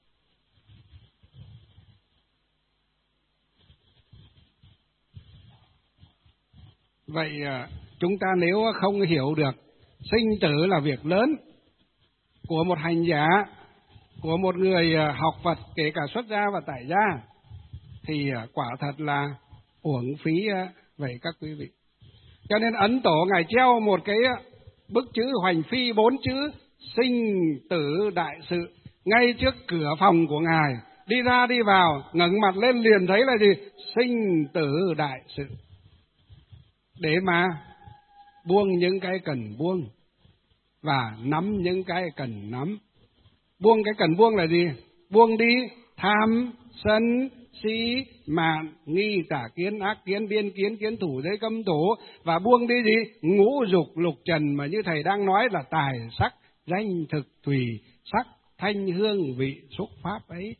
Vậy chúng ta nếu không hiểu được sinh tử là việc lớn của một hành giả, của một người học Phật, kể cả xuất gia và tại gia, thì quả thật là uổng phí vậy các quý vị. Cho nên Ấn Tổ Ngài treo một cái bức chữ hoành phi, bốn chữ sinh tử đại sự ngay trước cửa phòng của Ngài. Đi ra đi vào, ngẩng mặt lên liền thấy là gì? Sinh tử đại sự. Để mà buông những cái cần buông và nắm những cái cần nắm. Buông cái cần buông là gì? Buông đi tham, sân, si, mạn, nghi, tà kiến, ác kiến, biên kiến, kiến thủ, giới cấm thủ. Và buông đi gì? Ngũ dục lục trần mà như thầy đang nói là tài sắc, danh thực, thùy, sắc, thanh, hương, vị, xúc, pháp ấy.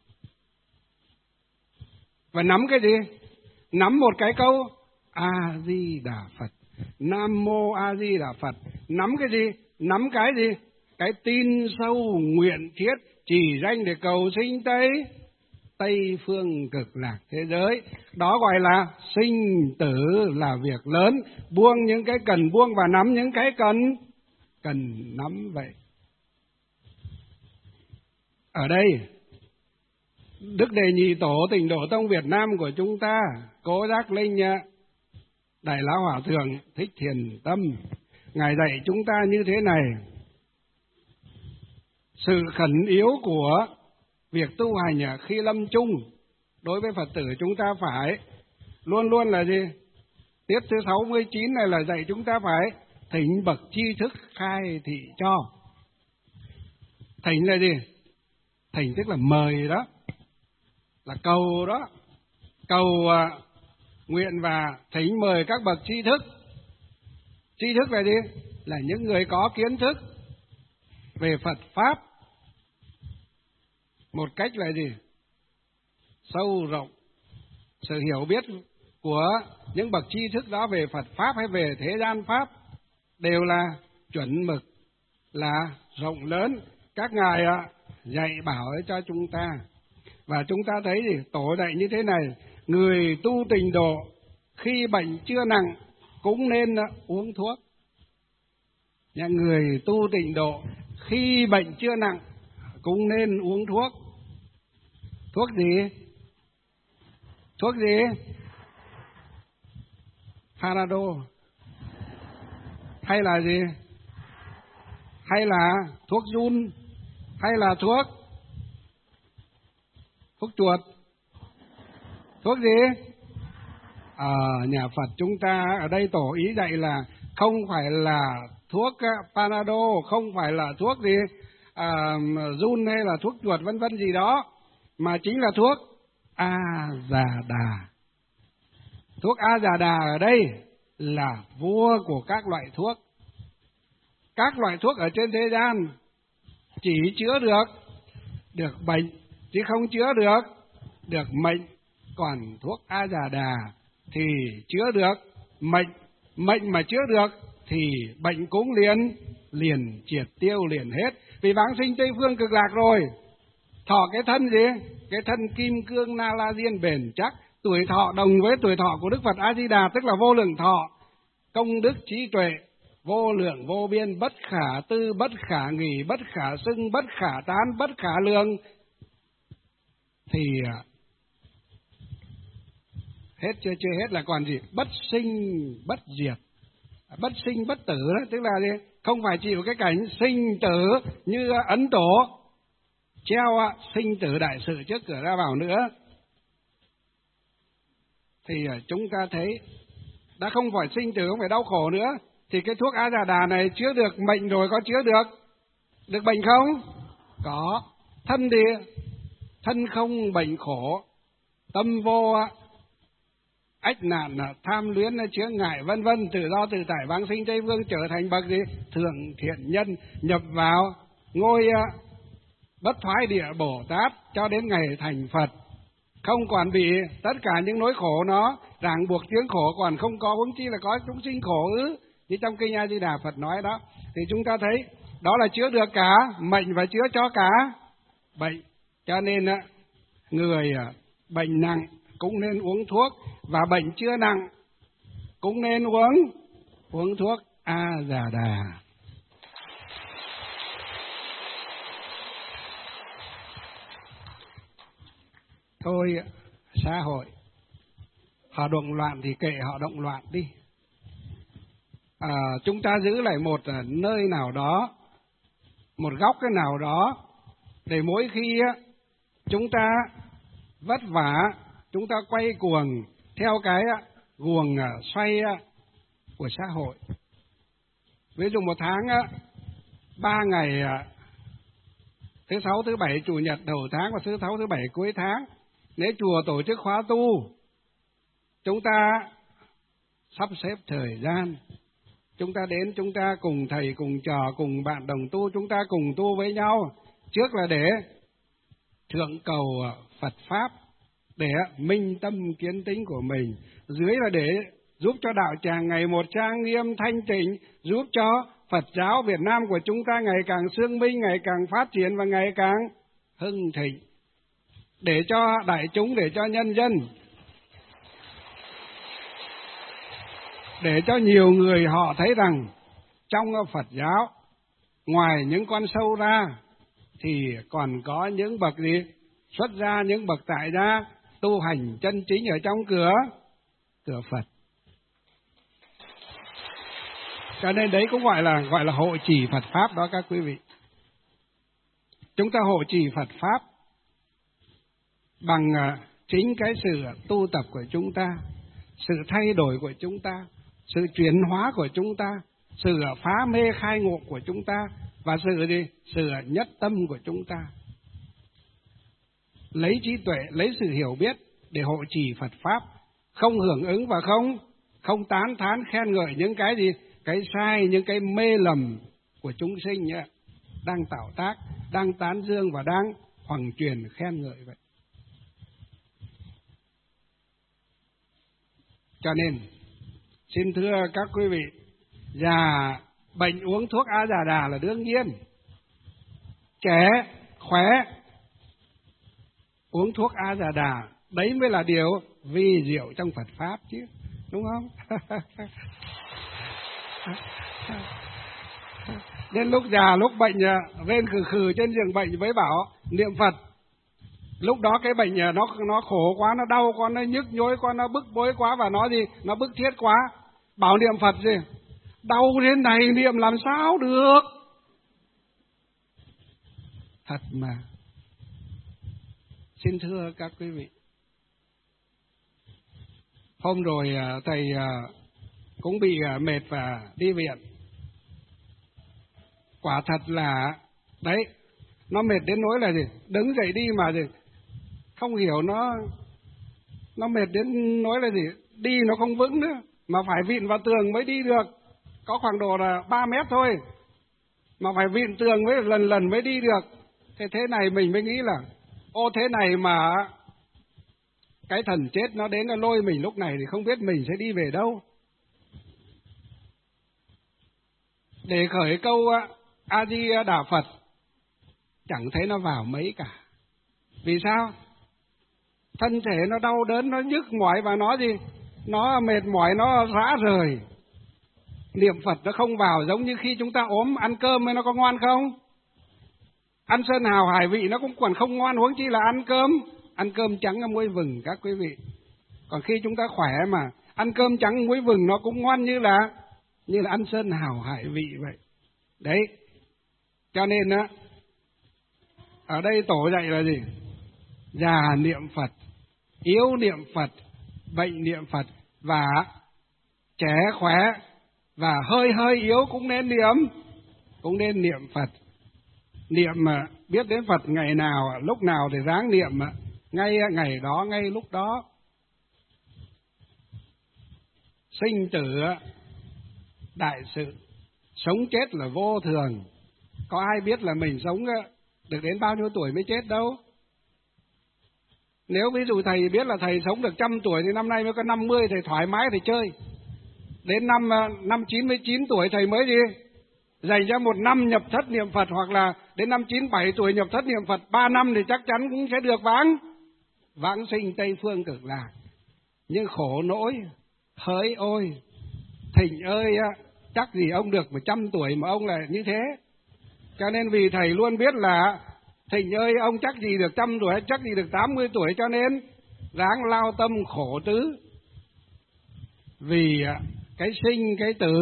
Và nắm cái gì? Nắm một cái câu A-di-đà Phật, Nam Mô A-di-đà Phật. Nắm cái gì? Nắm cái gì? Cái tin sâu nguyện thiết chỉ danh để cầu sinh Tây Tây phương cực lạc thế giới. Đó gọi là sinh tử là việc lớn. Buông những cái cần buông và nắm những cái cần cần nắm vậy. Ở đây Đức Đề Nhị Tổ Tịnh Độ Tông Việt Nam của chúng ta, Cố Giác Linh Đại Lão Hòa Thượng Thích Thiền Tâm, Ngài dạy chúng ta như thế này: sự khẩn yếu của việc tu hành khi lâm chung đối với Phật tử chúng ta phải luôn luôn là gì? Tiết thứ sáu mươi chín này là dạy chúng ta phải thỉnh bậc tri thức khai thị cho. Thỉnh là gì? Thỉnh tức là mời đó, là cầu đó, cầu uh, nguyện và thỉnh mời các bậc tri thức. Tri thức là gì? Là những người có kiến thức về Phật Pháp một cách là gì? Sâu rộng. Sự hiểu biết của những bậc tri thức đó về Phật Pháp hay về thế gian Pháp đều là chuẩn mực, là rộng lớn. Các ngài dạy bảo cho chúng ta. Và chúng ta thấy gì? Tổ dạy như thế này: người tu tịnh độ khi bệnh chưa nặng cũng nên uống thuốc. Nhà người tu tịnh độ khi bệnh chưa nặng cũng nên uống thuốc. Thuốc gì? Thuốc gì? Panadol. Hay là gì? Hay là thuốc run? Hay là thuốc thuốc chuột? Thuốc gì? Ở nhà Phật chúng ta ở đây tổ ý dạy là không phải là thuốc Panadol, không phải là thuốc gì à, run hay là thuốc chuột vân vân gì đó, mà chính là thuốc A Già Đà. Thuốc A Già Đà ở đây là vua của các loại thuốc. Các loại thuốc ở trên thế gian chỉ chữa được được bệnh chứ không chữa được được mệnh. Còn thuốc A Già Đà thì chữa được mệnh, mệnh mà chữa được thì bệnh cũng liền liền triệt tiêu liền hết. Vì vãng sinh Tây Phương Cực Lạc rồi, thọ cái thân gì? Cái thân kim cương na la diên bền chắc, tuổi thọ đồng với tuổi thọ của Đức Phật A Di Đà, tức là vô lượng thọ, công đức trí tuệ vô lượng vô biên, bất khả tư, bất khả nghỉ, bất khả xưng, bất khả tán, bất khả lượng. Thì hết chưa? Chưa hết là còn gì? Bất sinh bất diệt. Bất sinh bất tử đó, tức là gì? Không phải chịu cái cảnh sinh tử như Ấn Tổ, treo sinh tử đại sự trước cửa ra vào nữa. Thì chúng ta thấy đã không phải sinh tử, không phải đau khổ nữa, thì cái thuốc A Già Đà này chữa được bệnh rồi, có chữa được được bệnh không? Có. Thân thì thân không bệnh khổ, tâm vô ách nạn, tham luyến, chướng ngại vân vân, tự do tự tại vãng sinh Tây Phương, trở thành bậc gì? Thượng thiện nhân, nhập vào ngôi bất thoái địa Bồ Tát cho đến ngày thành Phật, không còn bị tất cả những nỗi khổ nó ràng buộc chướng khổ, còn không có, huống chi là có chúng sinh khổ ư, như trong kinh A Di Đà Phật nói đó. Thì chúng ta thấy đó là chữa được cả mệnh và chữa cho cả bệnh. Cho nên người bệnh nặng cũng nên uống thuốc, và bệnh chưa nặng cũng nên uống uống thuốc A Già Đà. Thôi xã hội họ động loạn thì kệ họ động loạn đi. À, chúng ta giữ lại một nơi nào đó, một góc cái nào đó, để mỗi khi chúng ta vất vả, chúng ta quay cuồng theo cái guồng xoay của xã hội. Ví dụ một tháng ba ngày, thứ sáu, thứ bảy, chủ nhật đầu tháng và thứ sáu, thứ bảy cuối tháng, nếu chùa tổ chức khóa tu, chúng ta sắp xếp thời gian, chúng ta đến, chúng ta cùng thầy, cùng trò, cùng bạn đồng tu, chúng ta cùng tu với nhau. Trước là để thượng cầu Phật Pháp, để minh tâm kiến tính của mình. Dưới là để giúp cho đạo tràng ngày một trang nghiêm thanh tịnh, giúp cho Phật giáo Việt Nam của chúng ta ngày càng xương minh, ngày càng phát triển và ngày càng hưng thịnh. Để cho đại chúng, để cho nhân dân, để cho nhiều người họ thấy rằng trong Phật giáo, ngoài những con sâu ra thì còn có những bậc gì? Xuất gia, những bậc tại gia tu hành chân chính ở trong cửa cửa Phật. Cho nên đấy cũng gọi là gọi là hộ trì Phật Pháp đó các quý vị. Chúng ta hộ trì Phật Pháp bằng chính cái sự tu tập của chúng ta, sự thay đổi của chúng ta, sự chuyển hóa của chúng ta, sửa phá mê khai ngộ của chúng ta, và sửa gì? Sửa nhất tâm của chúng ta. Lấy trí tuệ, lấy sự hiểu biết để hộ trì Phật Pháp, không hưởng ứng và không không tán thán khen ngợi những cái gì? Cái sai, những cái mê lầm của chúng sinh nhé, đang tạo tác, đang tán dương và đang hoằng truyền khen ngợi vậy. Cho nên, xin thưa các quý vị, già bệnh uống thuốc A Già Đà là đương nhiên. Trẻ khỏe uống thuốc A Già Đà, đấy mới là điều vi diệu trong Phật Pháp chứ, đúng không? Đến lúc già, lúc bệnh rên khừ khừ trên giường bệnh mới bảo niệm Phật. Lúc đó cái bệnh nó nó khổ quá, nó đau quá, nó nhức nhối quá, nó bức bối quá, và nó gì? Nó bức thiết quá. Bảo niệm Phật gì? Đau thế này niệm làm sao được? Thật mà. Xin thưa các quý vị, hôm rồi thầy cũng bị mệt và đi viện. Quả thật là đấy, nó mệt đến nỗi là gì? Đứng dậy đi mà gì? Không hiểu nó nó mệt đến nỗi là gì? Đi nó không vững nữa, mà phải vịn vào tường mới đi được. Có khoảng độ là ba mét thôi, mà phải vịn tường mới lần lần mới đi được. Thế thế này mình mới nghĩ là ô, thế này mà cái thần chết nó đến nó lôi mình lúc này thì không biết mình sẽ đi về đâu. Để khởi câu A Di Đà Phật chẳng thấy nó vào mấy cả. Vì sao? Thân thể nó đau đớn, nó nhức mỏi và nó gì? Nó mệt mỏi, nó rã rời. Niệm Phật nó không vào, giống như khi chúng ta ốm ăn cơm ấy, nó có ngoan không? Ăn sơn hào hải vị nó cũng còn không ngoan, huống chi là ăn cơm. Ăn cơm trắng muối vừng các quý vị. Còn khi chúng ta khỏe mà ăn cơm trắng muối vừng nó cũng ngoan như là như là ăn sơn hào hải vị vậy. Đấy. Cho nên á, ở đây tổ dạy là gì? Già niệm Phật, yếu niệm Phật, bệnh niệm Phật, và trẻ khỏe và hơi hơi yếu cũng nên niệm, cũng nên niệm Phật. Niệm mà biết đến Phật ngày nào, lúc nào thì ráng niệm mà ngay ngày đó, ngay lúc đó. Sinh tử đại sự, sống chết là vô thường. Có ai biết là mình sống được đến bao nhiêu tuổi mới chết đâu. Nếu ví dụ thầy biết là thầy sống được trăm tuổi thì năm nay mới có năm mươi, thầy thoải mái thầy chơi. Đến năm năm chín mươi chín tuổi thầy mới gì? Dành ra một năm nhập thất niệm Phật, hoặc là đến năm chín mươi bảy tuổi nhập thất niệm Phật, ba năm thì chắc chắn cũng sẽ được vãng vãng sinh Tây Phương Cực Lạc. Nhưng khổ nỗi, hỡi ôi, Thịnh ơi, chắc gì ông được một trăm tuổi mà ông lại như thế. Cho nên vì thầy luôn biết là Thịnh ơi, ông chắc gì được trăm tuổi, chắc gì được tám mươi tuổi, cho nên ráng lao tâm khổ tứ. Vì cái sinh, cái tử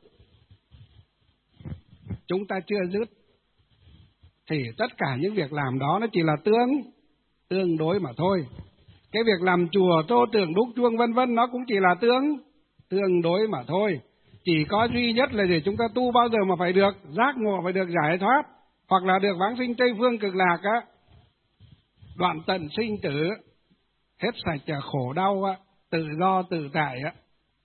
chúng ta chưa dứt, thì tất cả những việc làm đó nó chỉ là tương tương đối mà thôi. Cái việc làm chùa, tô tượng, đúc chuông vân vân nó cũng chỉ là tương tương đối mà thôi. Chỉ có duy nhất là để chúng ta tu bao giờ mà phải được giác ngộ, phải được giải thoát, hoặc là được vãng sinh Tây Phương Cực Lạc á, đoạn tận sinh tử, hết sạch khổ đau á, tự do tự tại á,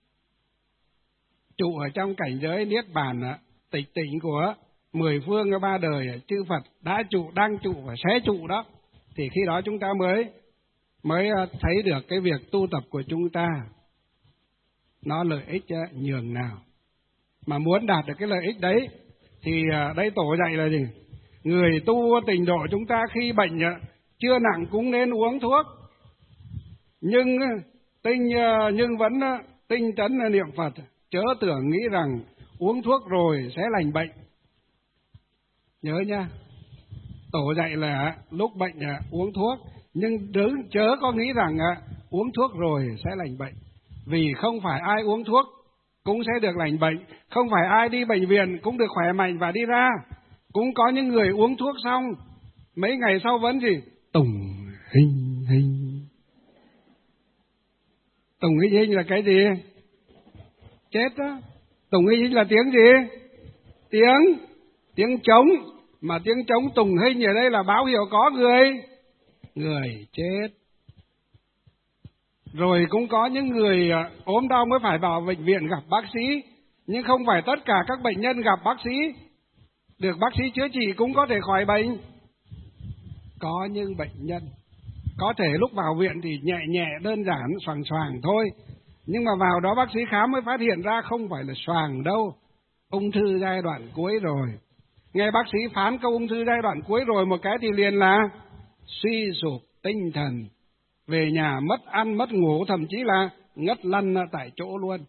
trụ ở trong cảnh giới niết bàn á, tịch tỉnh của mười phương ba đời chư Phật đã trụ, đang trụ và sẽ trụ đó, thì khi đó chúng ta mới mới thấy được cái việc tu tập của chúng ta nó lợi ích nhường nào. Mà muốn đạt được cái lợi ích đấy thì đây tổ dạy là gì? Người tu tịnh độ chúng ta khi bệnh chưa nặng cũng nên uống thuốc, nhưng tinh nhưng vẫn tinh tấn niệm Phật, chớ tưởng nghĩ rằng uống thuốc rồi sẽ lành bệnh. Nhớ nha, tổ dạy là lúc bệnh uống thuốc, nhưng đừng chớ có nghĩ rằng uống thuốc rồi sẽ lành bệnh. Vì không phải ai uống thuốc cũng sẽ được lành bệnh, không phải ai đi bệnh viện cũng được khỏe mạnh và đi ra. Cũng có những người uống thuốc xong mấy ngày sau vẫn gì? Tùng hình hình. Tùng hình hình là cái gì? Chết đó. Tùng hình là tiếng gì? Tiếng, tiếng trống. Mà tiếng trống tùng hình ở đây là báo hiệu có người, người chết. Rồi cũng có những người ốm đau mới phải vào bệnh viện gặp bác sĩ. Nhưng không phải tất cả các bệnh nhân gặp bác sĩ được bác sĩ chữa trị cũng có thể khỏi bệnh. Có những bệnh nhân có thể lúc vào viện thì nhẹ nhẹ đơn giản xoàng xoàng thôi, nhưng mà vào đó bác sĩ khám mới phát hiện ra không phải là xoàng đâu, ung thư giai đoạn cuối rồi. Nghe bác sĩ phán câu ung thư giai đoạn cuối rồi một cái thì liền là suy sụp tinh thần, về nhà mất ăn mất ngủ, thậm chí là ngất lăn tại chỗ luôn.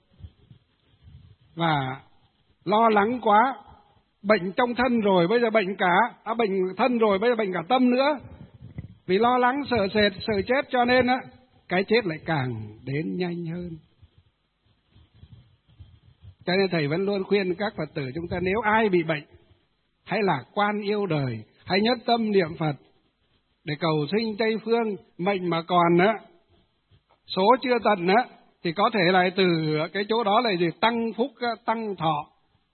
Và lo lắng quá, bệnh trong thân rồi bây giờ bệnh cả à, bệnh thân rồi bây giờ bệnh cả tâm nữa. Vì lo lắng sợ sệt sợ chết cho nên á cái chết lại càng đến nhanh hơn. Cho nên thầy vẫn luôn khuyên các Phật tử chúng ta, nếu ai bị bệnh hãy lạc quan yêu đời, hãy nhất tâm niệm Phật để cầu sinh Tây Phương. Mệnh mà còn á, số chưa tận á, thì có thể lại từ cái chỗ đó lại gì tăng phúc tăng thọ,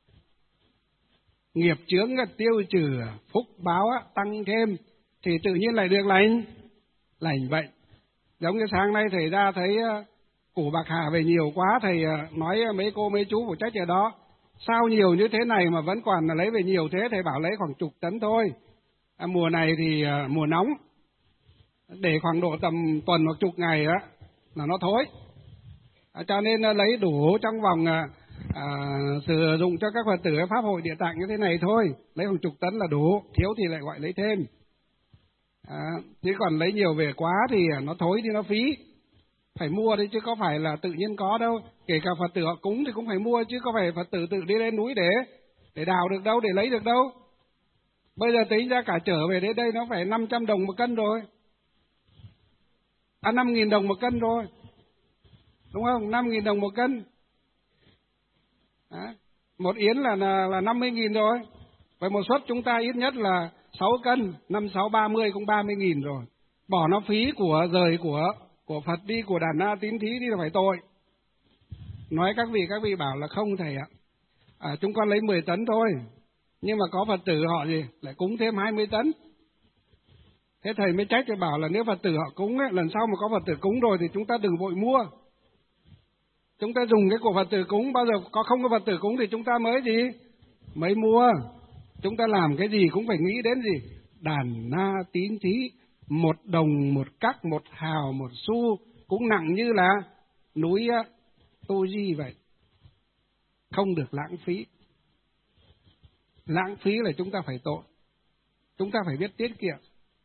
nghiệp chướng tiêu trừ, phúc báo tăng thêm, thì tự nhiên lại được lành lành bệnh. Giống như sáng nay thầy ra thấy củ bạc hà về nhiều quá, thầy nói mấy cô mấy chú phụ trách ở đó, sao nhiều như thế này mà vẫn còn là lấy về nhiều thế? Thầy bảo lấy khoảng chục tấn thôi. À, mùa này thì mùa nóng, để khoảng độ tầm tuần hoặc chục ngày đó là nó thối. À, cho nên lấy đủ trong vòng à, sử dụng cho các Phật tử Pháp hội Địa Tạng như thế này thôi, lấy khoảng chục tấn là đủ, thiếu thì lại gọi lấy thêm. À, chứ còn lấy nhiều về quá thì nó thối thì nó phí, phải mua đấy chứ có phải là tự nhiên có đâu. Kể cả Phật tử họ cúng thì cũng phải mua, chứ có phải Phật tử tự đi lên núi để để đào được đâu, để lấy được đâu. Bây giờ tính ra cả trở về đến đây nó phải năm trăm đồng một cân rồi, à năm nghìn đồng một cân rồi, đúng không? Năm nghìn đồng một cân. À, một yến là là, là năm mươi nghìn rồi. Vậy một suất chúng ta ít nhất là sáu cân, năm sáu ba mươi cũng ba mươi nghìn rồi. Bỏ nó phí của rời của của Phật đi, của đàn na tín thí đi là phải tội. Nói các vị, các vị bảo là không thầy ạ, à, chúng con lấy mười tấn thôi, nhưng mà có Phật tử họ gì lại cúng thêm hai mươi tấn. Thế thầy mới trách, rồi bảo là nếu Phật tử họ cúng ấy, lần sau mà có Phật tử cúng rồi thì chúng ta đừng vội mua. Chúng ta dùng cái của Phật tử cúng, bao giờ có không có Phật tử cúng thì chúng ta mới gì? Mới mua. Chúng ta làm cái gì cũng phải nghĩ đến gì? Đàn na tín thí, một đồng, một cắc, một hào, một xu cũng nặng như là núi Tu Di vậy. Không được lãng phí. Lãng phí là chúng ta phải tội. Chúng ta phải biết tiết kiệm.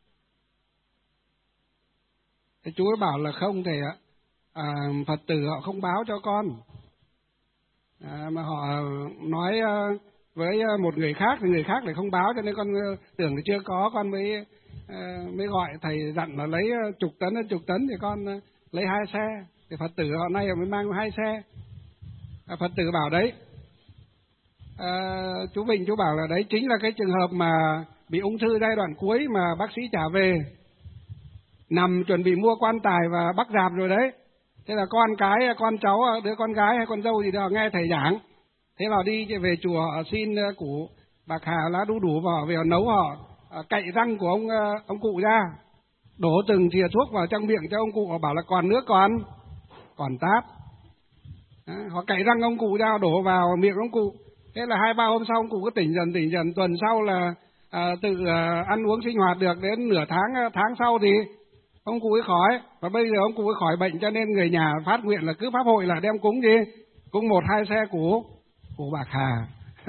Thế chú ấy bảo là không thầy ạ, à, Phật tử họ không báo cho con, à, mà họ nói uh, với một người khác thì người khác lại không báo, cho nên con uh, tưởng là chưa có, con mới uh, mới gọi thầy dặn là lấy uh, chục tấn chục tấn thì con uh, lấy hai xe. Thì Phật tử họ nay mới mang hai xe. À, Phật tử bảo đấy, à, chú Vinh chú bảo là đấy chính là cái trường hợp mà bị ung thư giai đoạn cuối mà bác sĩ trả về, nằm chuẩn bị mua quan tài và bắt rạp rồi đấy. Thế là con cái, con cháu, đứa con gái hay con dâu gì đó nghe thầy giảng, thế vào đi về chùa họ xin củ bạc hà lá đu đủ vào về nấu, họ cạy răng của ông ông cụ ra, đổ từng thìa thuốc vào trong miệng cho ông cụ, họ bảo là còn nước còn còn táp. À, họ cạy răng ông cụ ra đổ vào miệng ông cụ. Thế là hai ba hôm sau ông cụ cứ tỉnh dần tỉnh dần, tuần sau là à, tự à, ăn uống sinh hoạt được, đến nửa tháng tháng sau thì ông cụ ấy khỏi. Và bây giờ ông cụ ấy khỏi bệnh, cho nên người nhà phát nguyện là cứ pháp hội là đem cúng gì, cúng một hai xe củ củ bạc hà.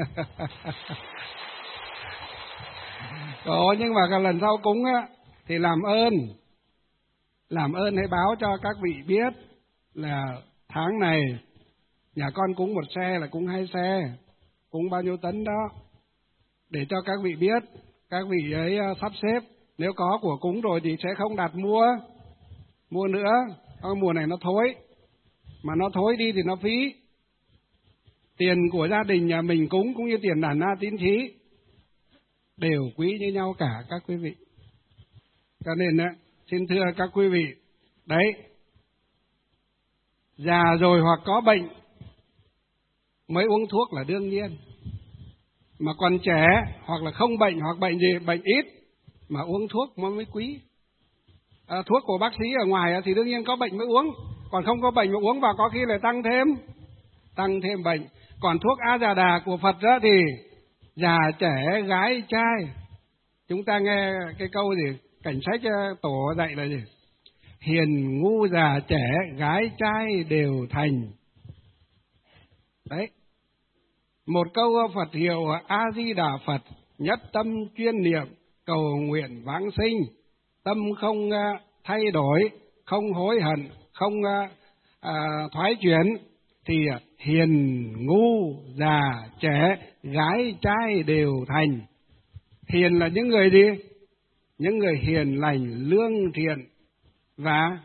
Đó, nhưng mà cái lần sau cúng á thì làm ơn làm ơn hãy báo cho các vị biết là tháng này nhà con cúng một xe là cúng hai xe, cúng bao nhiêu tấn đó, để cho các vị biết, các vị ấy sắp xếp. Nếu có của cúng rồi thì sẽ không đặt mua mua nữa. Cái mùa này nó thối, mà nó thối đi thì nó phí. Tiền của gia đình nhà mình cúng cũng như tiền đàn na tín thí đều quý như nhau cả các quý vị. Cho nên á, xin thưa các quý vị, đấy, già rồi hoặc có bệnh, mới uống thuốc là đương nhiên. Mà còn trẻ hoặc là không bệnh hoặc bệnh gì, bệnh ít mà uống thuốc mới quý. À, thuốc của bác sĩ ở ngoài thì đương nhiên có bệnh mới uống, còn không có bệnh mà uống vào có khi lại tăng thêm tăng thêm bệnh. Còn thuốc A Già Đà của Phật đó thì già trẻ gái trai. Chúng ta nghe cái câu gì cảnh sách tổ dạy là gì? Hiền ngu già trẻ gái trai đều thành. Đấy, một câu Phật hiệu A Di Đà Phật, nhất tâm chuyên niệm cầu nguyện vãng sinh, tâm không thay đổi, không hối hận, không à, thoái chuyển, thì hiền ngu già trẻ gái trai đều thành. Hiền là những người gì? Những người hiền lành lương thiện và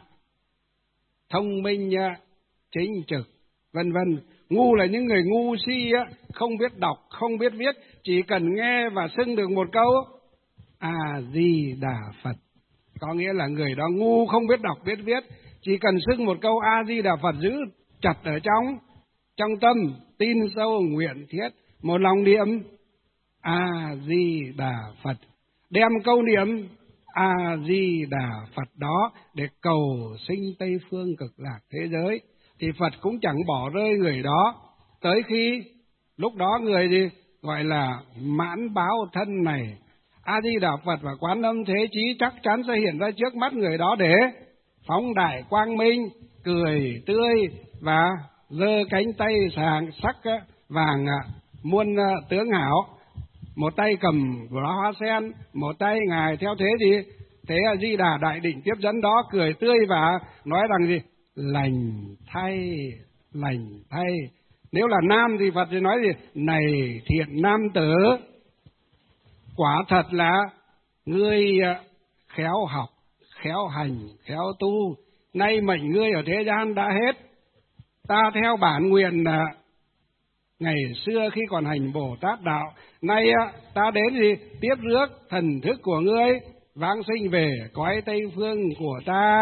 thông minh chính trực, vân vân. Ngu là những người ngu si không biết đọc, không biết viết, chỉ cần nghe và xưng được một câu A Di Đà Phật, có nghĩa là người đó ngu không biết đọc biết viết, chỉ cần xưng một câu A Di Đà Phật giữ chặt ở trong trong tâm, tin sâu nguyện thiết, một lòng niệm A Di Đà Phật, đem câu niệm A Di Đà Phật đó để cầu sinh Tây phương cực lạc thế giới, thì Phật cũng chẳng bỏ rơi người đó, tới khi lúc đó người gì gọi là mãn báo thân này. A Di Đà Phật và Quán Âm Thế Chí chắc chắn sẽ hiện ra trước mắt người đó để phóng đại quang minh, cười tươi và giơ cánh tay sàng sắc vàng muôn tướng hảo, một tay cầm lá hoa sen, một tay ngài theo thế gì thế A Di Đà Đại Định tiếp dẫn đó, cười tươi và nói rằng gì lành thay, lành thay. Nếu là nam thì Phật thì nói gì này thiện nam tử, quả thật là ngươi khéo học, khéo hành, khéo tu, nay mệnh ngươi ở thế gian đã hết. Ta theo bản nguyện là ngày xưa khi còn hành Bồ Tát đạo, nay ta đến gì tiếp rước thần thức của ngươi, vãng sinh về cõi Tây phương của ta.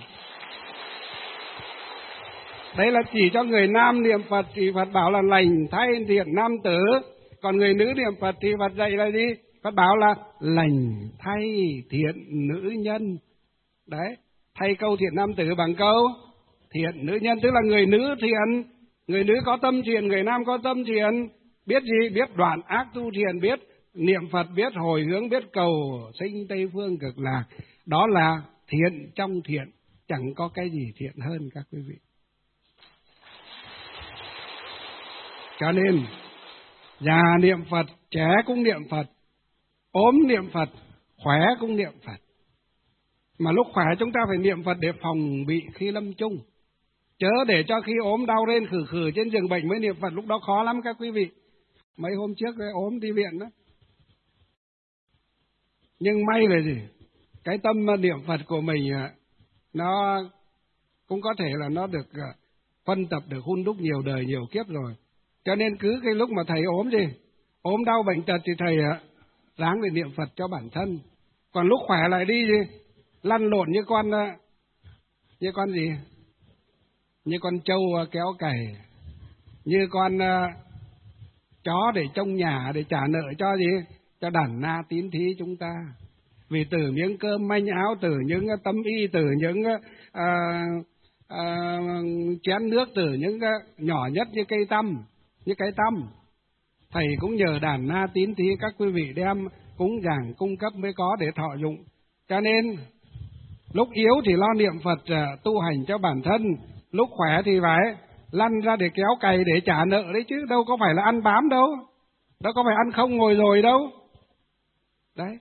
Đây là chỉ cho người nam niệm Phật thì Phật bảo là lành thay thiện nam tử, còn người nữ niệm Phật thì Phật dạy là gì? Phật bảo là lành thay thiện nữ nhân. Đấy, thay câu thiện nam tử bằng câu thiện nữ nhân, tức là người nữ thiện, người nữ có tâm thiện, người nam có tâm thiện, biết gì? Biết đoạn ác tu thiện, biết niệm Phật, biết hồi hướng, biết cầu sinh Tây phương cực lạc. Đó là thiện trong thiện, chẳng có cái gì thiện hơn các quý vị. Cho nên già niệm Phật, trẻ cũng niệm Phật, ốm niệm Phật, khỏe cũng niệm Phật. Mà lúc khỏe chúng ta phải niệm Phật để phòng bị khi lâm chung, chớ để cho khi ốm đau lên khử khử trên giường bệnh mới niệm Phật, lúc đó khó lắm các quý vị. Mấy hôm trước ốm đi viện đó. Nhưng may là gì? Cái tâm niệm Phật của mình nó cũng có thể là nó được phân tập, được hun đúc nhiều đời nhiều kiếp rồi. Cho nên cứ cái lúc mà thầy ốm gì, ốm đau bệnh tật thì thầy ráng để niệm Phật cho bản thân. Còn lúc khỏe lại đi gì, lăn lộn như con như con gì? Như con trâu kéo cày, như con chó để trông nhà, để trả nợ cho gì? Cho đàn na tín thí chúng ta. Vì từ miếng cơm manh áo, từ những tấm y, từ những à, à, chén nước, từ những nhỏ nhất như cây tăm, như cái tăm, thầy cũng nhờ đàn na tín thí các quý vị đem cúng dường cung cấp mới có để thọ dụng. Cho nên lúc yếu thì lo niệm Phật tu hành cho bản thân, lúc khỏe thì phải lăn ra để kéo cày để trả nợ đấy chứ, đâu có phải là ăn bám đâu, đâu có phải ăn không ngồi rồi đâu. Đấy.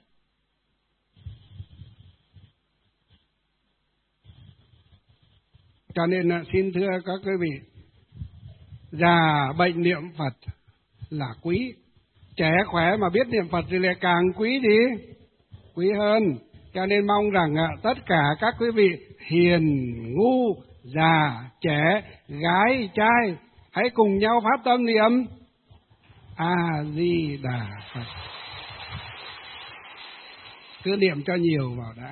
Cho nên xin thưa các quý vị, già bệnh niệm Phật là quý, trẻ khỏe mà biết niệm Phật thì lại càng quý gì? Quý hơn. Cho nên mong rằng tất cả các quý vị hiền, ngu, già, trẻ, gái, trai hãy cùng nhau phát tâm niệm A Di Đà Phật. Cứ niệm cho nhiều vào đã.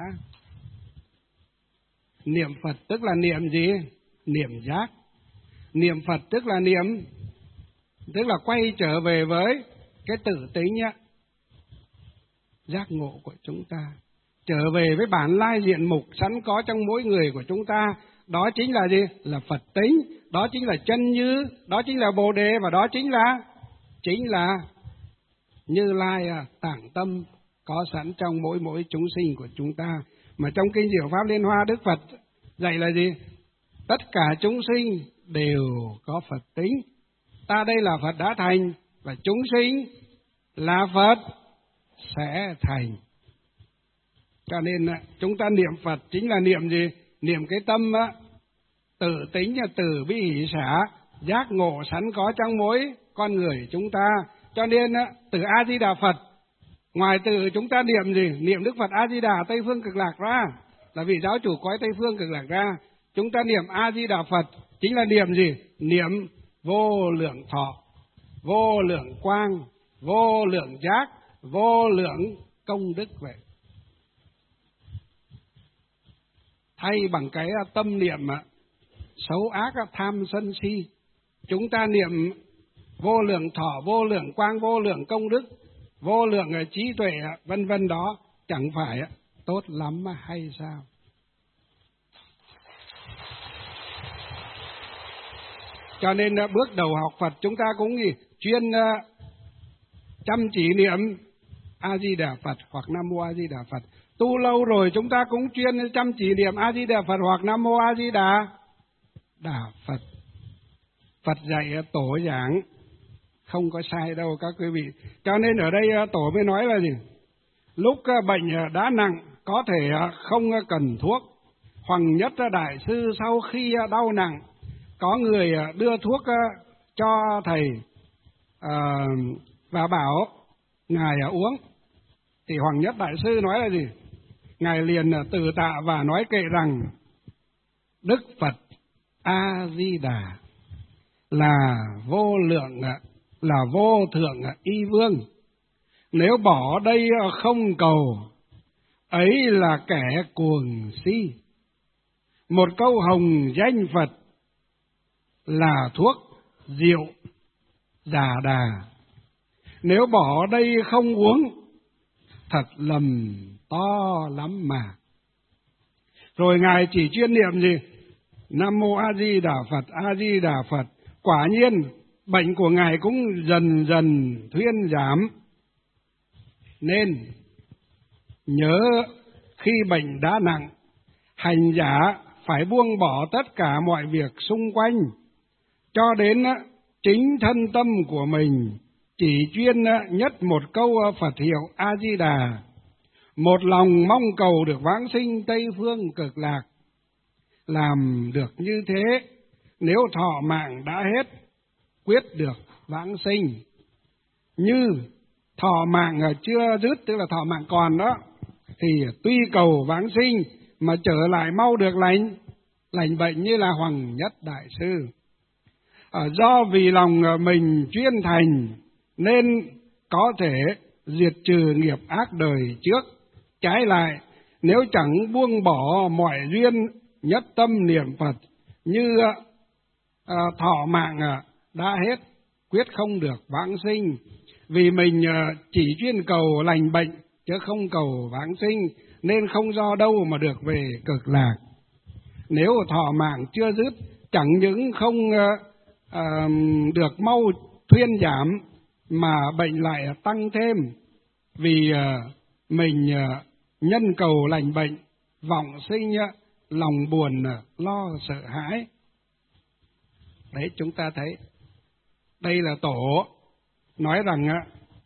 Niệm Phật tức là niệm gì? Niệm giác. Niệm Phật tức là niệm tức là quay trở về với cái tự tính á, giác ngộ của chúng ta, trở về với bản lai diện mục sẵn có trong mỗi người của chúng ta. Đó chính là gì? Là Phật tính, đó chính là chân như, đó chính là Bồ Đề, và đó chính là chính là Như Lai à, tạng tâm có sẵn trong mỗi mỗi chúng sinh của chúng ta. Mà trong kinh Diệu Pháp Liên Hoa, Đức Phật dạy là gì? Tất cả chúng sinh đều có Phật tính. Ta đây là Phật đã thành, và chúng sinh là Phật sẽ thành. Cho nên chúng ta niệm Phật chính là niệm gì? Niệm cái tâm á, tự tính, từ bi hỷ xả, giác ngộ sẵn có trong mỗi con người chúng ta. Cho nên từ A Di Đà Phật, ngoài từ chúng ta niệm gì? Niệm Đức Phật A Di Đà Tây Phương Cực Lạc ra, là vị giáo chủ cõi Tây Phương Cực Lạc ra, chúng ta niệm A Di Đà Phật chính là niệm gì? Niệm vô lượng thọ, vô lượng quang, vô lượng giác, vô lượng công đức vậy. Thay bằng cái tâm niệm xấu ác, tham sân si, chúng ta niệm vô lượng thọ, vô lượng quang, vô lượng công đức, vô lượng trí tuệ, vân vân, đó chẳng phải tốt lắm hay sao? Cho nên bước đầu học Phật chúng ta cũng gì? Chuyên chăm chỉ niệm A Di Đà Phật hoặc Nam Mô A Di Đà Phật. Tu lâu rồi chúng ta cũng chuyên chăm chỉ niệm A Di Đà Phật hoặc Nam Mô A Di Đà Đà Phật. Phật dạy tổ giảng không có sai đâu các quý vị. Cho nên ở đây tổ mới nói là gì? Lúc bệnh đã nặng có thể không cần thuốc. Hoàng Nhất Đại Sư sau khi đau nặng, có người đưa thuốc cho thầy à, và bảo ngài uống. Thì Hoàng Nhất Đại Sư nói là gì? Ngài liền từ tạ và nói kệ rằng Đức Phật A Di Đà là vô lượng, là vô thượng y vương. Nếu bỏ đây không cầu, ấy là kẻ cuồng si. Một câu hồng danh Phật là thuốc rượu giả đà. Nếu bỏ đây không uống, thật lầm to lắm mà. Rồi Ngài chỉ chuyên niệm gì? Nam Mô A Di Đà Phật, A Di Đà Phật. Quả nhiên bệnh của Ngài cũng dần dần thuyên giảm. Nên nhớ khi bệnh đã nặng, hành giả phải buông bỏ tất cả mọi việc xung quanh, cho đến chính thân tâm của mình chỉ chuyên nhất một câu Phật hiệu A Di Đà, một lòng mong cầu được vãng sinh Tây Phương Cực Lạc. Làm được như thế, nếu thọ mạng đã hết, quyết được vãng sinh. Như thọ mạng chưa dứt, tức là thọ mạng còn đó, thì tuy cầu vãng sinh mà trở lại mau được lành lành bệnh như là Hoàng Nhất Đại Sư. À, do vì lòng mình chuyên thành nên có thể diệt trừ nghiệp ác đời trước. Trái lại, nếu chẳng buông bỏ mọi duyên, nhất tâm niệm Phật, như à, thọ mạng à, đã hết, quyết không được vãng sinh. Vì mình à, chỉ chuyên cầu lành bệnh chứ không cầu vãng sinh, nên không do đâu mà được về Cực Lạc. Nếu thọ mạng chưa dứt, chẳng những không à, à, được mau thuyên giảm, mà bệnh lại tăng thêm. Vì à, mình à, nhân cầu lành bệnh, vọng sinh à, lòng buồn à, lo sợ hãi. Đấy, chúng ta thấy đây là tổ nói rằng á,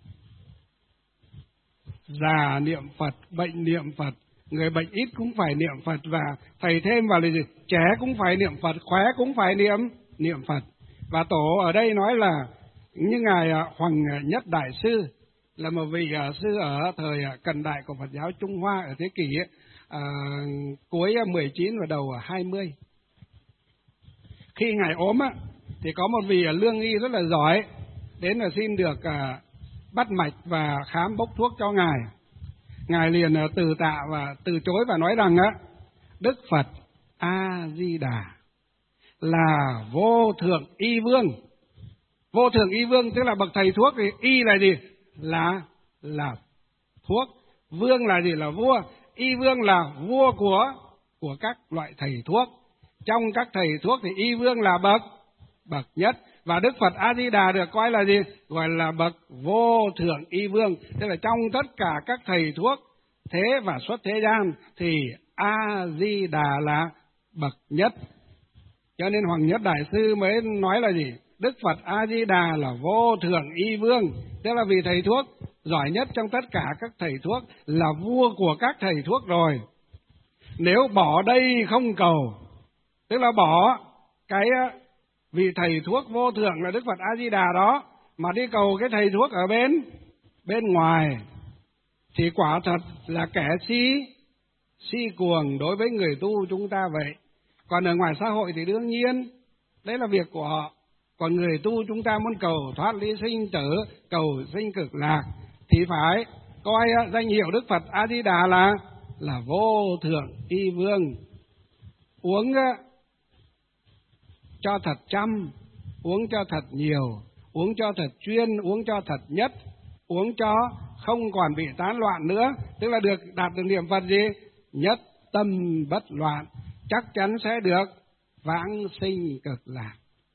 già niệm Phật, bệnh niệm Phật, người bệnh ít cũng phải niệm Phật, và thầy thêm vào là gì? Trẻ cũng phải niệm Phật, khỏe cũng phải niệm niệm Phật. Và tổ ở đây nói là như ngài Hoàng Nhất Đại Sư là một vị sư ở thời cận đại của Phật giáo Trung Hoa ở thế kỷ à, cuối mười chín và đầu hai mươi. Khi ngài ốm á, thì có một vị lương y rất là giỏi đến là xin được à, bắt mạch và khám bốc thuốc cho ngài. Ngài liền từ tạ và từ chối và nói rằng á, Đức Phật A Di Đà là vô thượng y vương. Vô thượng y vương tức là bậc thầy thuốc, thì y là gì? Là là thuốc. Vương là gì? Là vua. Y vương là vua của của các loại thầy thuốc. Trong các thầy thuốc thì y vương là bậc bậc nhất. Và Đức Phật A Di Đà được coi là gì? Gọi là bậc vô thượng y vương. Tức là trong tất cả các thầy thuốc thế và xuất thế gian thì A Di Đà là bậc nhất. Cho nên Hoàng Nhất Đại Sư mới nói là gì? Đức Phật A Di Đà là vô thượng y vương, tức là vị thầy thuốc giỏi nhất trong tất cả các thầy thuốc, là vua của các thầy thuốc rồi. Nếu bỏ đây không cầu, tức là bỏ cái vị thầy thuốc vô thượng là Đức Phật A Di Đà đó mà đi cầu cái thầy thuốc ở bên bên ngoài thì quả thật là kẻ si si cuồng đối với người tu chúng ta vậy. Còn ở ngoài xã hội thì đương nhiên đấy là việc của họ. Còn người tu chúng ta muốn cầu thoát ly sinh tử, cầu sinh cực lạc thì phải coi danh hiệu Đức Phật A Di Đà là là vô thượng y vương. Uống cho thật chăm, uống cho thật nhiều, uống cho thật chuyên, uống cho thật nhất, uống cho không còn bị tán loạn nữa, tức là được đạt được niệm Phật gì? Nhất tâm bất loạn, chắc chắn sẽ được vãng sinh cực lạc.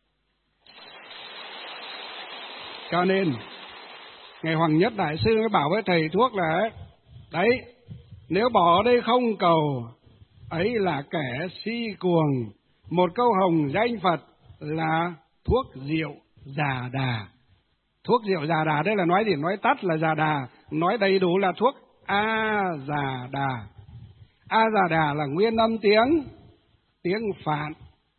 Cho nên Ngài Hoàng Nhất Đại Sư mới bảo với thầy thuốc là đấy, nếu bỏ ở đây không cầu, ấy là kẻ si cuồng. Một câu hồng danh Phật là thuốc rượu già đà. Thuốc rượu già đà đây là nói gì? Nói tắt là già đà, nói đầy đủ là thuốc A già đà. A già đà là nguyên âm tiếng tiếng Phạn.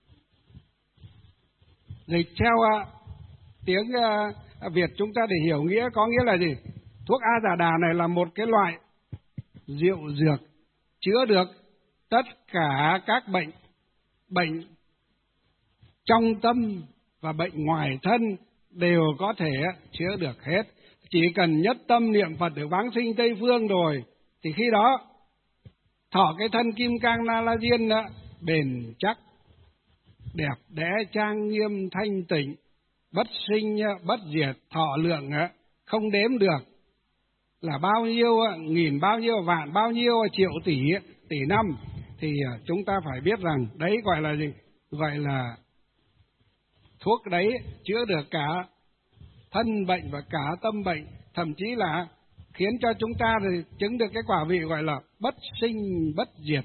Dịch theo tiếng Việt chúng ta để hiểu nghĩa có nghĩa là gì? Thuốc A già đà này là một cái loại rượu dược chữa được tất cả các bệnh bệnh trong tâm và bệnh ngoài thân đều có thể chữa được hết. Chỉ cần nhất tâm niệm Phật được vãng sinh Tây Phương rồi thì khi đó thọ cái thân kim cang na la diên bền chắc, đẹp đẽ trang nghiêm thanh tịnh, bất sinh bất diệt, thọ lượng không đếm được là bao nhiêu nghìn, bao nhiêu vạn, bao nhiêu triệu tỷ tỷ năm. Thì chúng ta phải biết rằng đấy gọi là gì? Gọi là thuốc đấy chữa được cả thân bệnh và cả tâm bệnh, thậm chí là khiến cho chúng ta thì chứng được cái quả vị gọi là bất sinh bất diệt,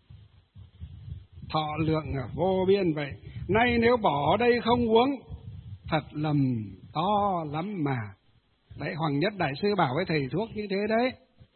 thọ lượng vô biên vậy. Nay nếu bỏ đây không uống, thật lầm to lắm mà. Đấy, Hoàng Nhất Đại Sư bảo với thầy thuốc như thế đấy.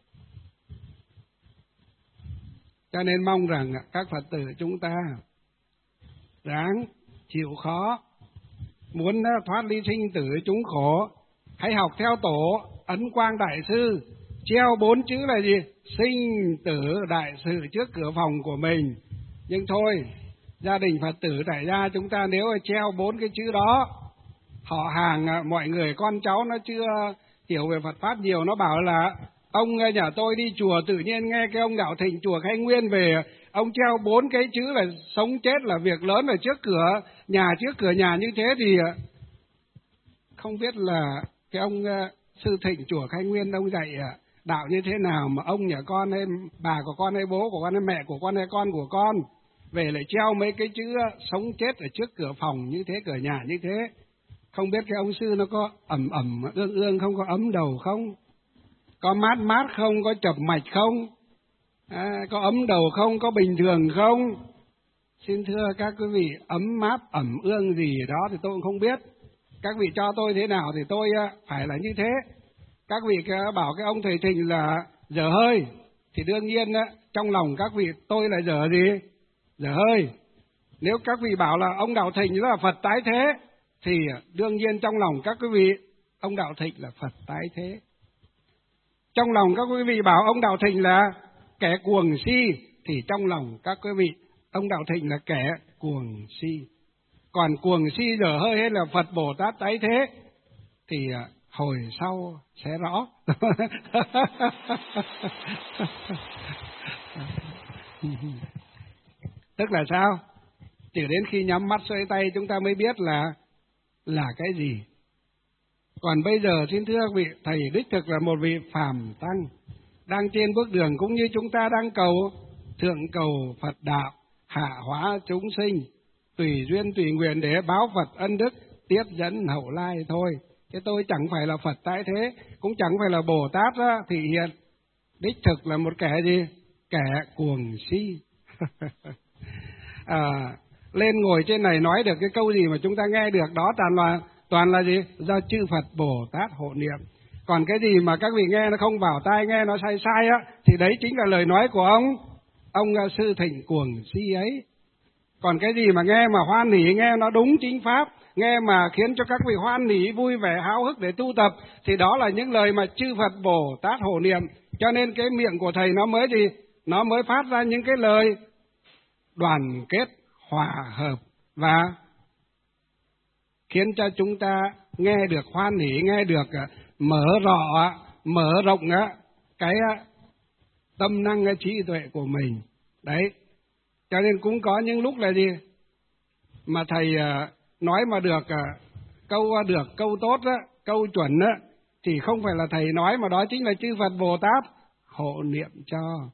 Cho nên mong rằng các Phật tử chúng ta ráng chịu khó, muốn thoát ly sinh tử chúng khổ, hãy học theo tổ Ấn Quang Đại Sư, treo bốn chữ là gì? Sinh tử đại sự trước cửa phòng của mình. Nhưng thôi, gia đình Phật tử tại gia chúng ta nếu treo bốn cái chữ đó, họ hàng mọi người con cháu nó chưa hiểu về Phật Pháp nhiều, nó bảo là ông nhà tôi đi chùa tự nhiên nghe cái ông Đạo Thịnh chùa Khai Nguyên về, ông treo bốn cái chữ là sống chết là việc lớn ở trước cửa nhà, trước cửa nhà như thế thì không biết là cái ông Sư Thịnh chùa Khai Nguyên ông dạy đạo như thế nào mà ông nhà con hay bà của con hay bố của con hay mẹ của con hay con của con về lại treo mấy cái chữ sống chết ở trước cửa phòng như thế, cửa nhà như thế. Không biết cái ông sư nó có ẩm ẩm ương ương không, có ấm đầu không, có mát mát không, có chập mạch không, à, có ấm đầu không, có bình thường không. Xin thưa các quý vị, ấm mát ẩm ương gì đó thì tôi cũng không biết. Các vị cho tôi thế nào thì tôi phải là như thế. Các vị bảo cái ông thầy Thịnh là dở hơi thì đương nhiên trong lòng các vị tôi là dở gì? Dở hơi. Nếu các vị bảo là ông Đạo Thịnh là Phật tái thế thì đương nhiên trong lòng các quý vị ông Đạo Thịnh là Phật tái thế. Trong lòng các quý vị bảo ông Đạo Thịnh là kẻ cuồng si thì trong lòng các quý vị ông Đạo Thịnh là kẻ cuồng si. Còn cuồng si dở hơi hay là Phật Bồ Tát tái thế thì hồi sau sẽ rõ. Tức là sao? Chỉ đến khi nhắm mắt xoay tay chúng ta mới biết là là cái gì. Còn bây giờ xin thưa quý vị, thầy đích thực là một vị phàm tăng, đang trên bước đường cũng như chúng ta đang cầu, thượng cầu Phật đạo, hạ hóa chúng sinh, tùy duyên tùy nguyện để báo Phật ân đức, tiếp dẫn hậu lai thôi. Chứ tôi chẳng phải là Phật tại thế, cũng chẳng phải là Bồ Tát đó, thị hiện. Đích thực là một kẻ gì? Kẻ cuồng si. à, lên ngồi trên này nói được cái câu gì mà chúng ta nghe được đó toàn là toàn là gì? Do chư Phật Bồ Tát hộ niệm. Còn cái gì mà các vị nghe nó không vào tai, nghe nó sai sai á, thì đấy chính là lời nói của ông ông Sư Thịnh cuồng si ấy. Còn cái gì mà nghe mà hoan hỉ, nghe nó đúng chính pháp, nghe mà khiến cho các vị hoan hỉ vui vẻ háo hức để tu tập, thì đó là những lời mà chư Phật Bồ Tát hộ niệm. Cho nên cái miệng của thầy nó mới gì? Nó mới phát ra những cái lời đoàn kết, hòa hợp và khiến cho chúng ta nghe được hoan hỉ, nghe được mở rộng, mở rộng cái tâm năng, cái trí tuệ của mình. Đấy. Cho nên cũng có những lúc là gì? Mà thầy nói mà được câu được câu tốt á, câu chuẩn á, thì không phải là thầy nói, mà đó chính là chư Phật Bồ Tát hộ niệm cho.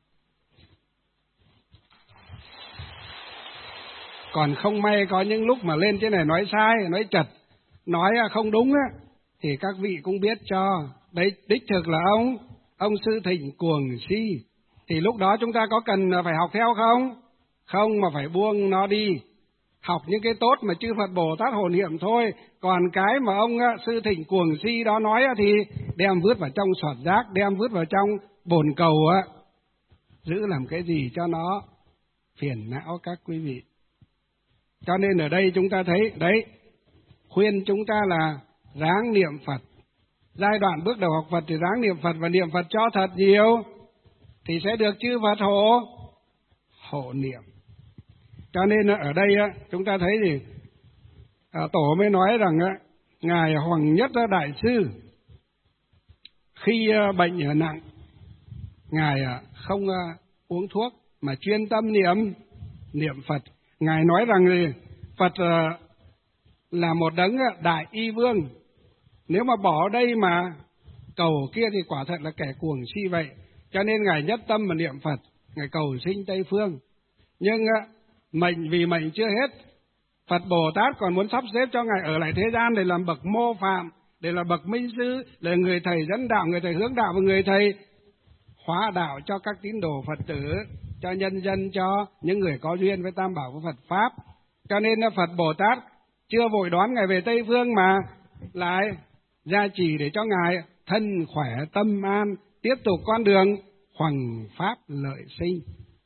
Còn không may có những lúc mà lên trên này nói sai, nói chật, nói không đúng á, thì các vị cũng biết cho. Đấy, đích thực là ông, ông Sư Thịnh cuồng si. Thì lúc đó chúng ta có cần phải học theo không? Không, mà phải buông nó đi. Học những cái tốt mà chư Phật Bồ Tát hộ niệm thôi. Còn cái mà ông Sư Thịnh cuồng si đó nói thì đem vứt vào trong sọt rác, đem vứt vào trong bồn cầu á. Giữ làm cái gì cho nó phiền não các quý vị. Cho nên ở đây chúng ta thấy, đấy, khuyên chúng ta là ráng niệm Phật. Giai đoạn bước đầu học Phật thì ráng niệm Phật và niệm Phật cho thật nhiều, thì sẽ được chư Phật hộ, hộ niệm. Cho nên ở đây chúng ta thấy gì? Tổ mới nói rằng Ngài Hoàng Nhất Đại Sư khi bệnh nặng, Ngài không uống thuốc mà chuyên tâm niệm, niệm Phật. Ngài nói rằng gì? Phật là một đấng đại y vương. Nếu mà bỏ đây mà cầu kia thì quả thật là kẻ cuồng si vậy. Cho nên Ngài nhất tâm mà niệm Phật, Ngài cầu sinh Tây Phương. Nhưng mệnh vì mệnh chưa hết, Phật Bồ Tát còn muốn sắp xếp cho Ngài ở lại thế gian để làm bậc mô phạm, để là bậc minh sư, để người thầy dẫn đạo, người thầy hướng đạo và người thầy hóa đạo cho các tín đồ Phật tử, cho nhân dân, cho những người có duyên với Tam Bảo của Phật Pháp. Cho nên Phật Bồ Tát chưa vội đón Ngài về Tây Phương mà lại gia trì để cho Ngài thân khỏe tâm an, tiếp tục con đường hoằng pháp lợi sinh.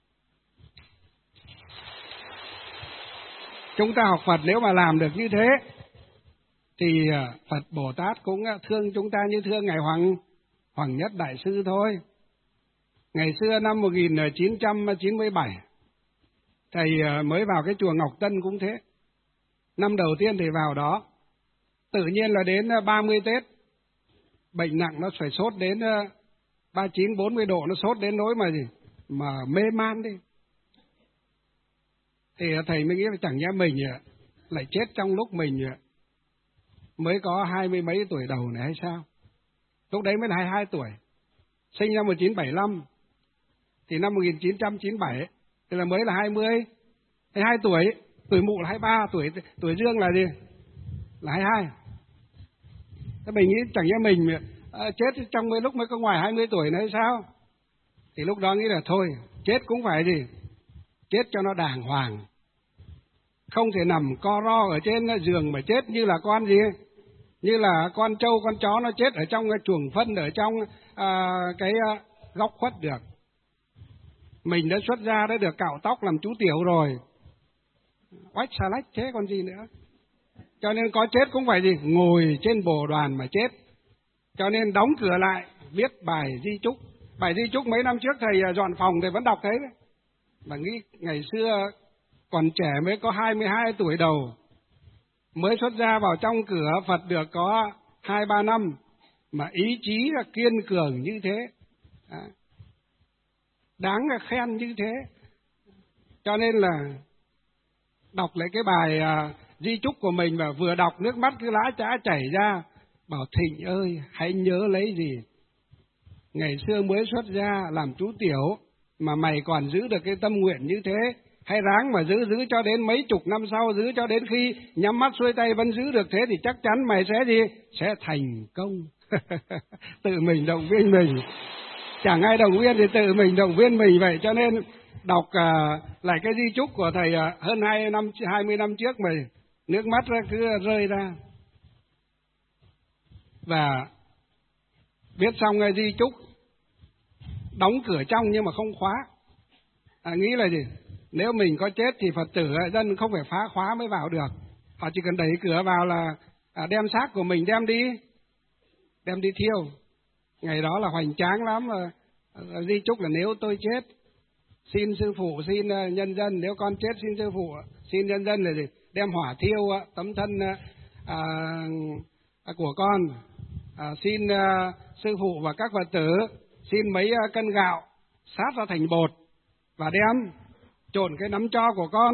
Chúng ta học Phật nếu mà làm được như thế thì Phật Bồ Tát cũng thương chúng ta như thương Ngài Hoàng Hoàng Nhất Đại Sư thôi. Ngày xưa năm một nghìn chín trăm chín mươi bảy, thầy mới vào cái chùa Ngọc Tân cũng thế. Năm đầu tiên thầy vào đó, tự nhiên là đến ba mươi Tết, bệnh nặng nó phải sốt đến ba mươi chín, bốn mươi độ, nó sốt đến nỗi mà gì? Mà mê man đi. Thì thầy mới nghĩ là chẳng nhẽ mình lại chết trong lúc mình mới có hai mươi mấy tuổi đầu này hay sao? Lúc đấy mới là hai mươi hai tuổi. Sinh năm một nghìn chín trăm bảy mươi lăm, thì năm một nghìn chín trăm chín mươi bảy thì là mới là hai mươi, hai mươi hai tuổi, tuổi mụ là hai mươi ba, tuổi tuổi dương là gì? Là hai mươi hai. Thế mình nghĩ chẳng nhẽ mình à, chết trong mấy lúc mới có ngoài hai mươi tuổi nữa hay sao? Thì lúc đó nghĩ là thôi, chết cũng phải gì? Chết cho nó đàng hoàng. Không thể nằm co ro ở trên giường mà chết như là con gì? Như là con trâu, con chó nó chết ở trong cái chuồng phân, ở trong à, cái à, góc khuất được. Mình đã xuất ra đã được cạo tóc làm chú tiểu rồi, oách xà lách thế còn gì nữa. Cho nên có chết cũng phải gì? Ngồi trên bồ đoàn mà chết. Cho nên đóng cửa lại, viết bài di chúc. Bài di chúc mấy năm trước thầy dọn phòng thầy vẫn đọc thế đấy. Mà nghĩ ngày xưa còn trẻ mới có hai mươi hai tuổi đầu, mới xuất ra vào trong cửa Phật được có hai ba năm, mà ý chí là kiên cường như thế, đáng là khen như thế. Cho nên là đọc lại cái bài uh, di chúc của mình, và vừa đọc nước mắt cứ lã chã chảy ra, bảo Thịnh ơi, hãy nhớ lấy gì? Ngày xưa mới xuất gia làm chú tiểu, mà mày còn giữ được cái tâm nguyện như thế, hãy ráng mà giữ, giữ cho đến mấy chục năm sau, giữ cho đến khi nhắm mắt xuôi tay vẫn giữ được thế thì chắc chắn mày sẽ gì? Sẽ thành công. Tự mình động viên mình. Chẳng ai động viên thì tự mình động viên mình vậy. Cho nên đọc uh, lại cái di chúc của thầy uh, hơn hai năm, hai mươi năm trước mà nước mắt cứ rơi ra. Và viết xong cái di chúc, đóng cửa trong nhưng mà không khóa. À, nghĩ là gì? Nếu mình có chết thì Phật tử dân không phải phá khóa mới vào được. Họ chỉ cần đẩy cửa vào là à, đem xác của mình đem đi, đem đi thiêu. Ngày đó là hoành tráng lắm. Mà di chúc là nếu tôi chết, xin sư phụ, xin uh, nhân dân, nếu con chết xin sư phụ, xin nhân dân là gì? Đem hỏa thiêu uh, tấm thân uh, uh, của con. Uh, xin uh, sư phụ và các Phật tử, xin mấy uh, cân gạo sát ra thành bột và đem trộn cái nắm tro của con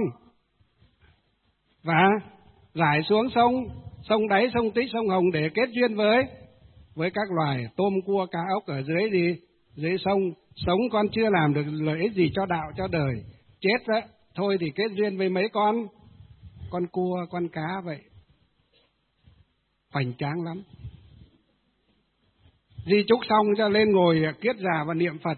và rải xuống sông, sông Đáy, sông Tích, sông Hồng để kết duyên với với các loài tôm, cua, cá, ốc ở dưới gì dưới sông. Sống con chưa làm được lợi ích gì cho đạo, cho đời. Chết đó, thôi thì kết duyên với mấy con con cua, con cá vậy. Hoành tráng lắm. Di chúc xong cho lên ngồi kiết già và niệm Phật.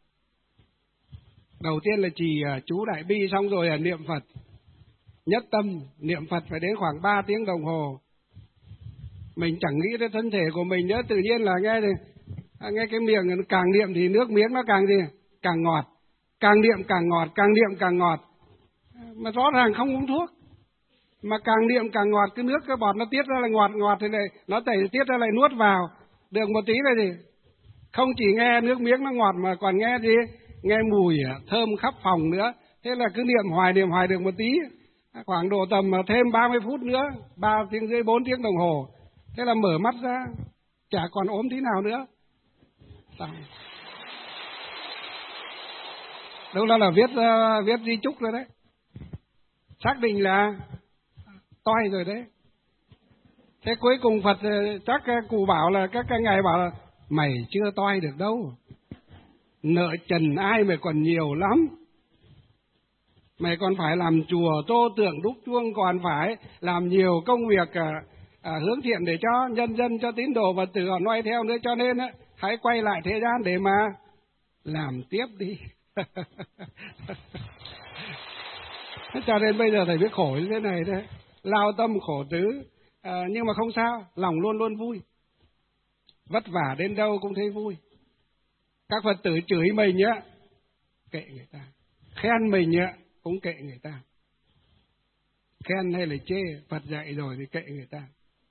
Đầu tiên là trì chú Đại Bi, xong rồi là niệm Phật. Nhất tâm, niệm Phật phải đến khoảng ba tiếng đồng hồ. Mình chẳng nghĩ đến thân thể của mình nữa, tự nhiên là nghe thì, nghe cái miệng càng niệm thì nước miếng nó càng gì? Càng ngọt. Càng niệm càng ngọt, càng niệm càng ngọt. Mà rõ ràng không uống thuốc. Mà càng niệm càng ngọt, cái nước cái bọt nó tiết ra là ngọt ngọt thì này, nó tẩy tiết ra lại nuốt vào. Được một tí là gì? Không chỉ nghe nước miếng nó ngọt mà còn nghe gì? Nghe mùi thơm khắp phòng nữa. Thế là cứ niệm hoài niệm hoài được một tí, khoảng độ tầm thêm ba mươi phút nữa, ba tiếng rưỡi, bốn tiếng đồng hồ. Thế là mở mắt ra, chả còn ốm tí nào nữa. Xong. Đâu là là viết uh, viết di chúc rồi đấy. Xác định là toi rồi đấy. Thế cuối cùng Phật chắc cụ bảo là, các cái ngài bảo là mày chưa toi được đâu. Nợ trần ai mà còn nhiều lắm. Mày còn phải làm chùa, tô tượng, đúc chuông, còn phải làm nhiều công việc à, à, hướng thiện để cho nhân dân, cho tín đồ Phật tử họ noi theo nữa. Cho nên á, hãy quay lại thế gian để mà làm tiếp đi. Cho nên bây giờ thầy biết khổ như thế này đấy, lao tâm khổ tứ, à, nhưng mà không sao, lòng luôn luôn vui. Vất vả đến đâu cũng thấy vui. Các Phật tử chửi mình nhá, kệ người ta. Khen mình nhá, cũng kệ người ta. Khen hay là chê, Phật dạy rồi thì kệ người ta.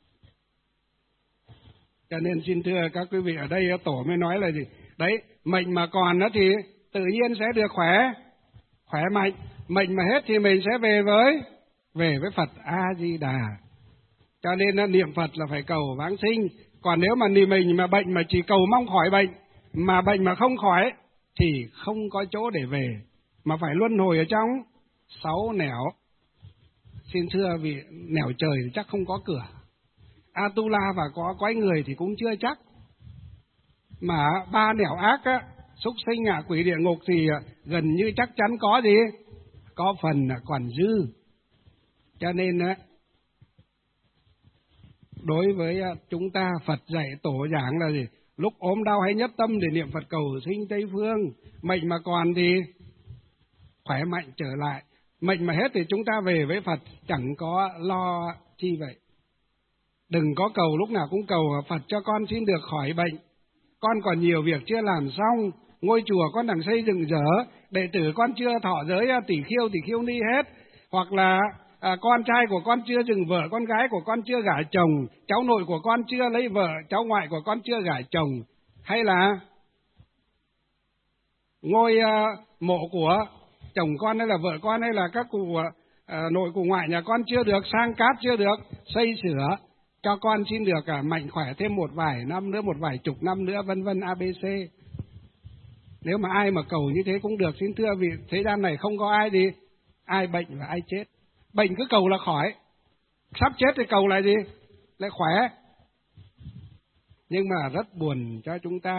Cho nên xin thưa các quý vị, ở đây tổ mới nói là gì? Đấy, mệnh mà còn đó thì tự nhiên sẽ được khỏe, khỏe mạnh. Mệnh mà hết thì mình sẽ về với về với Phật A-di-đà. Cho nên niệm Phật là phải cầu vãng sinh. Còn nếu mà mình mà bệnh mà chỉ cầu mong khỏi bệnh, mà bệnh mà không khỏi thì không có chỗ để về, mà phải luân hồi ở trong sáu nẻo. Xin thưa vì nẻo trời thì chắc không có cửa, Atula và có quái người thì cũng chưa chắc. Mà ba nẻo ác á, súc sinh, ngạ quỷ, địa ngục thì gần như chắc chắn có gì? Có phần còn dư. Cho nên á, đối với chúng ta, Phật dạy tổ giảng là gì? Lúc ốm đau hãy nhất tâm để niệm Phật cầu sinh Tây Phương. Mệnh mà còn thì khỏe mạnh trở lại. Mệnh mà hết thì chúng ta về với Phật, chẳng có lo chi vậy. Đừng có cầu lúc nào cũng cầu Phật cho con xin được khỏi bệnh. Con còn nhiều việc chưa làm xong, ngôi chùa con đang xây dựng dở, đệ tử con chưa thọ giới tỷ khiêu, tỷ khiêu ni hết. Hoặc là à, con trai của con chưa dừng vợ, con gái của con chưa gả chồng, cháu nội của con chưa lấy vợ, cháu ngoại của con chưa gả chồng. Hay là ngôi à, mộ của chồng con hay là vợ con hay là các cụ à, nội cụ ngoại nhà con chưa được sang cát, chưa được xây sửa, cho con xin được à, mạnh khỏe thêm một vài năm nữa, một vài chục năm nữa, vân vân a bê xê. Nếu mà ai mà cầu như thế cũng được, xin thưa vì thế gian này không có ai gì, ai bệnh và ai chết. Bệnh cứ cầu là khỏi, sắp chết thì cầu lại gì? Lại khỏe. Nhưng mà rất buồn cho chúng ta,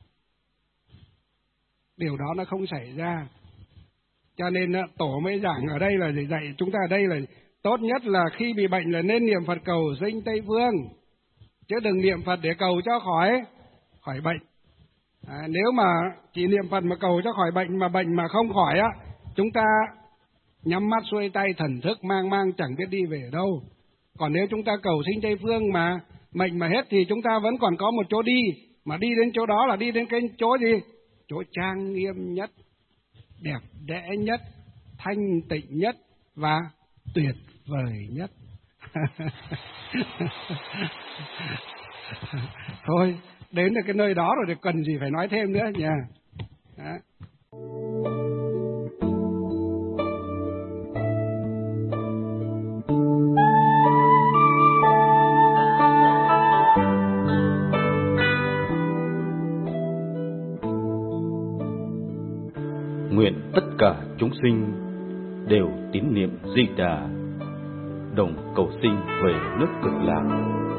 điều đó nó không xảy ra. Cho nên Tổ mới giảng ở đây là để dạy chúng ta ở đây là tốt nhất là khi bị bệnh là nên niệm Phật cầu sinh Tây Phương, chứ đừng niệm Phật để cầu cho khỏi khỏi bệnh. À, nếu mà chỉ niệm Phật mà cầu cho khỏi bệnh mà bệnh mà không khỏi á, chúng ta nhắm mắt xuôi tay thần thức mang mang chẳng biết đi về đâu. Còn nếu chúng ta cầu sinh Tây Phương mà bệnh mà hết thì chúng ta vẫn còn có một chỗ đi, mà đi đến chỗ đó là đi đến cái chỗ gì? Chỗ trang nghiêm nhất, đẹp đẽ nhất, thanh tịnh nhất và tuyệt vời nhất. Thôi, đến được cái nơi đó rồi thì cần gì phải nói thêm nữa nhỉ? Đó. Nguyện tất cả chúng sinh đều tín niệm Di Đà, đồng cầu sinh về nước Cực Lạc.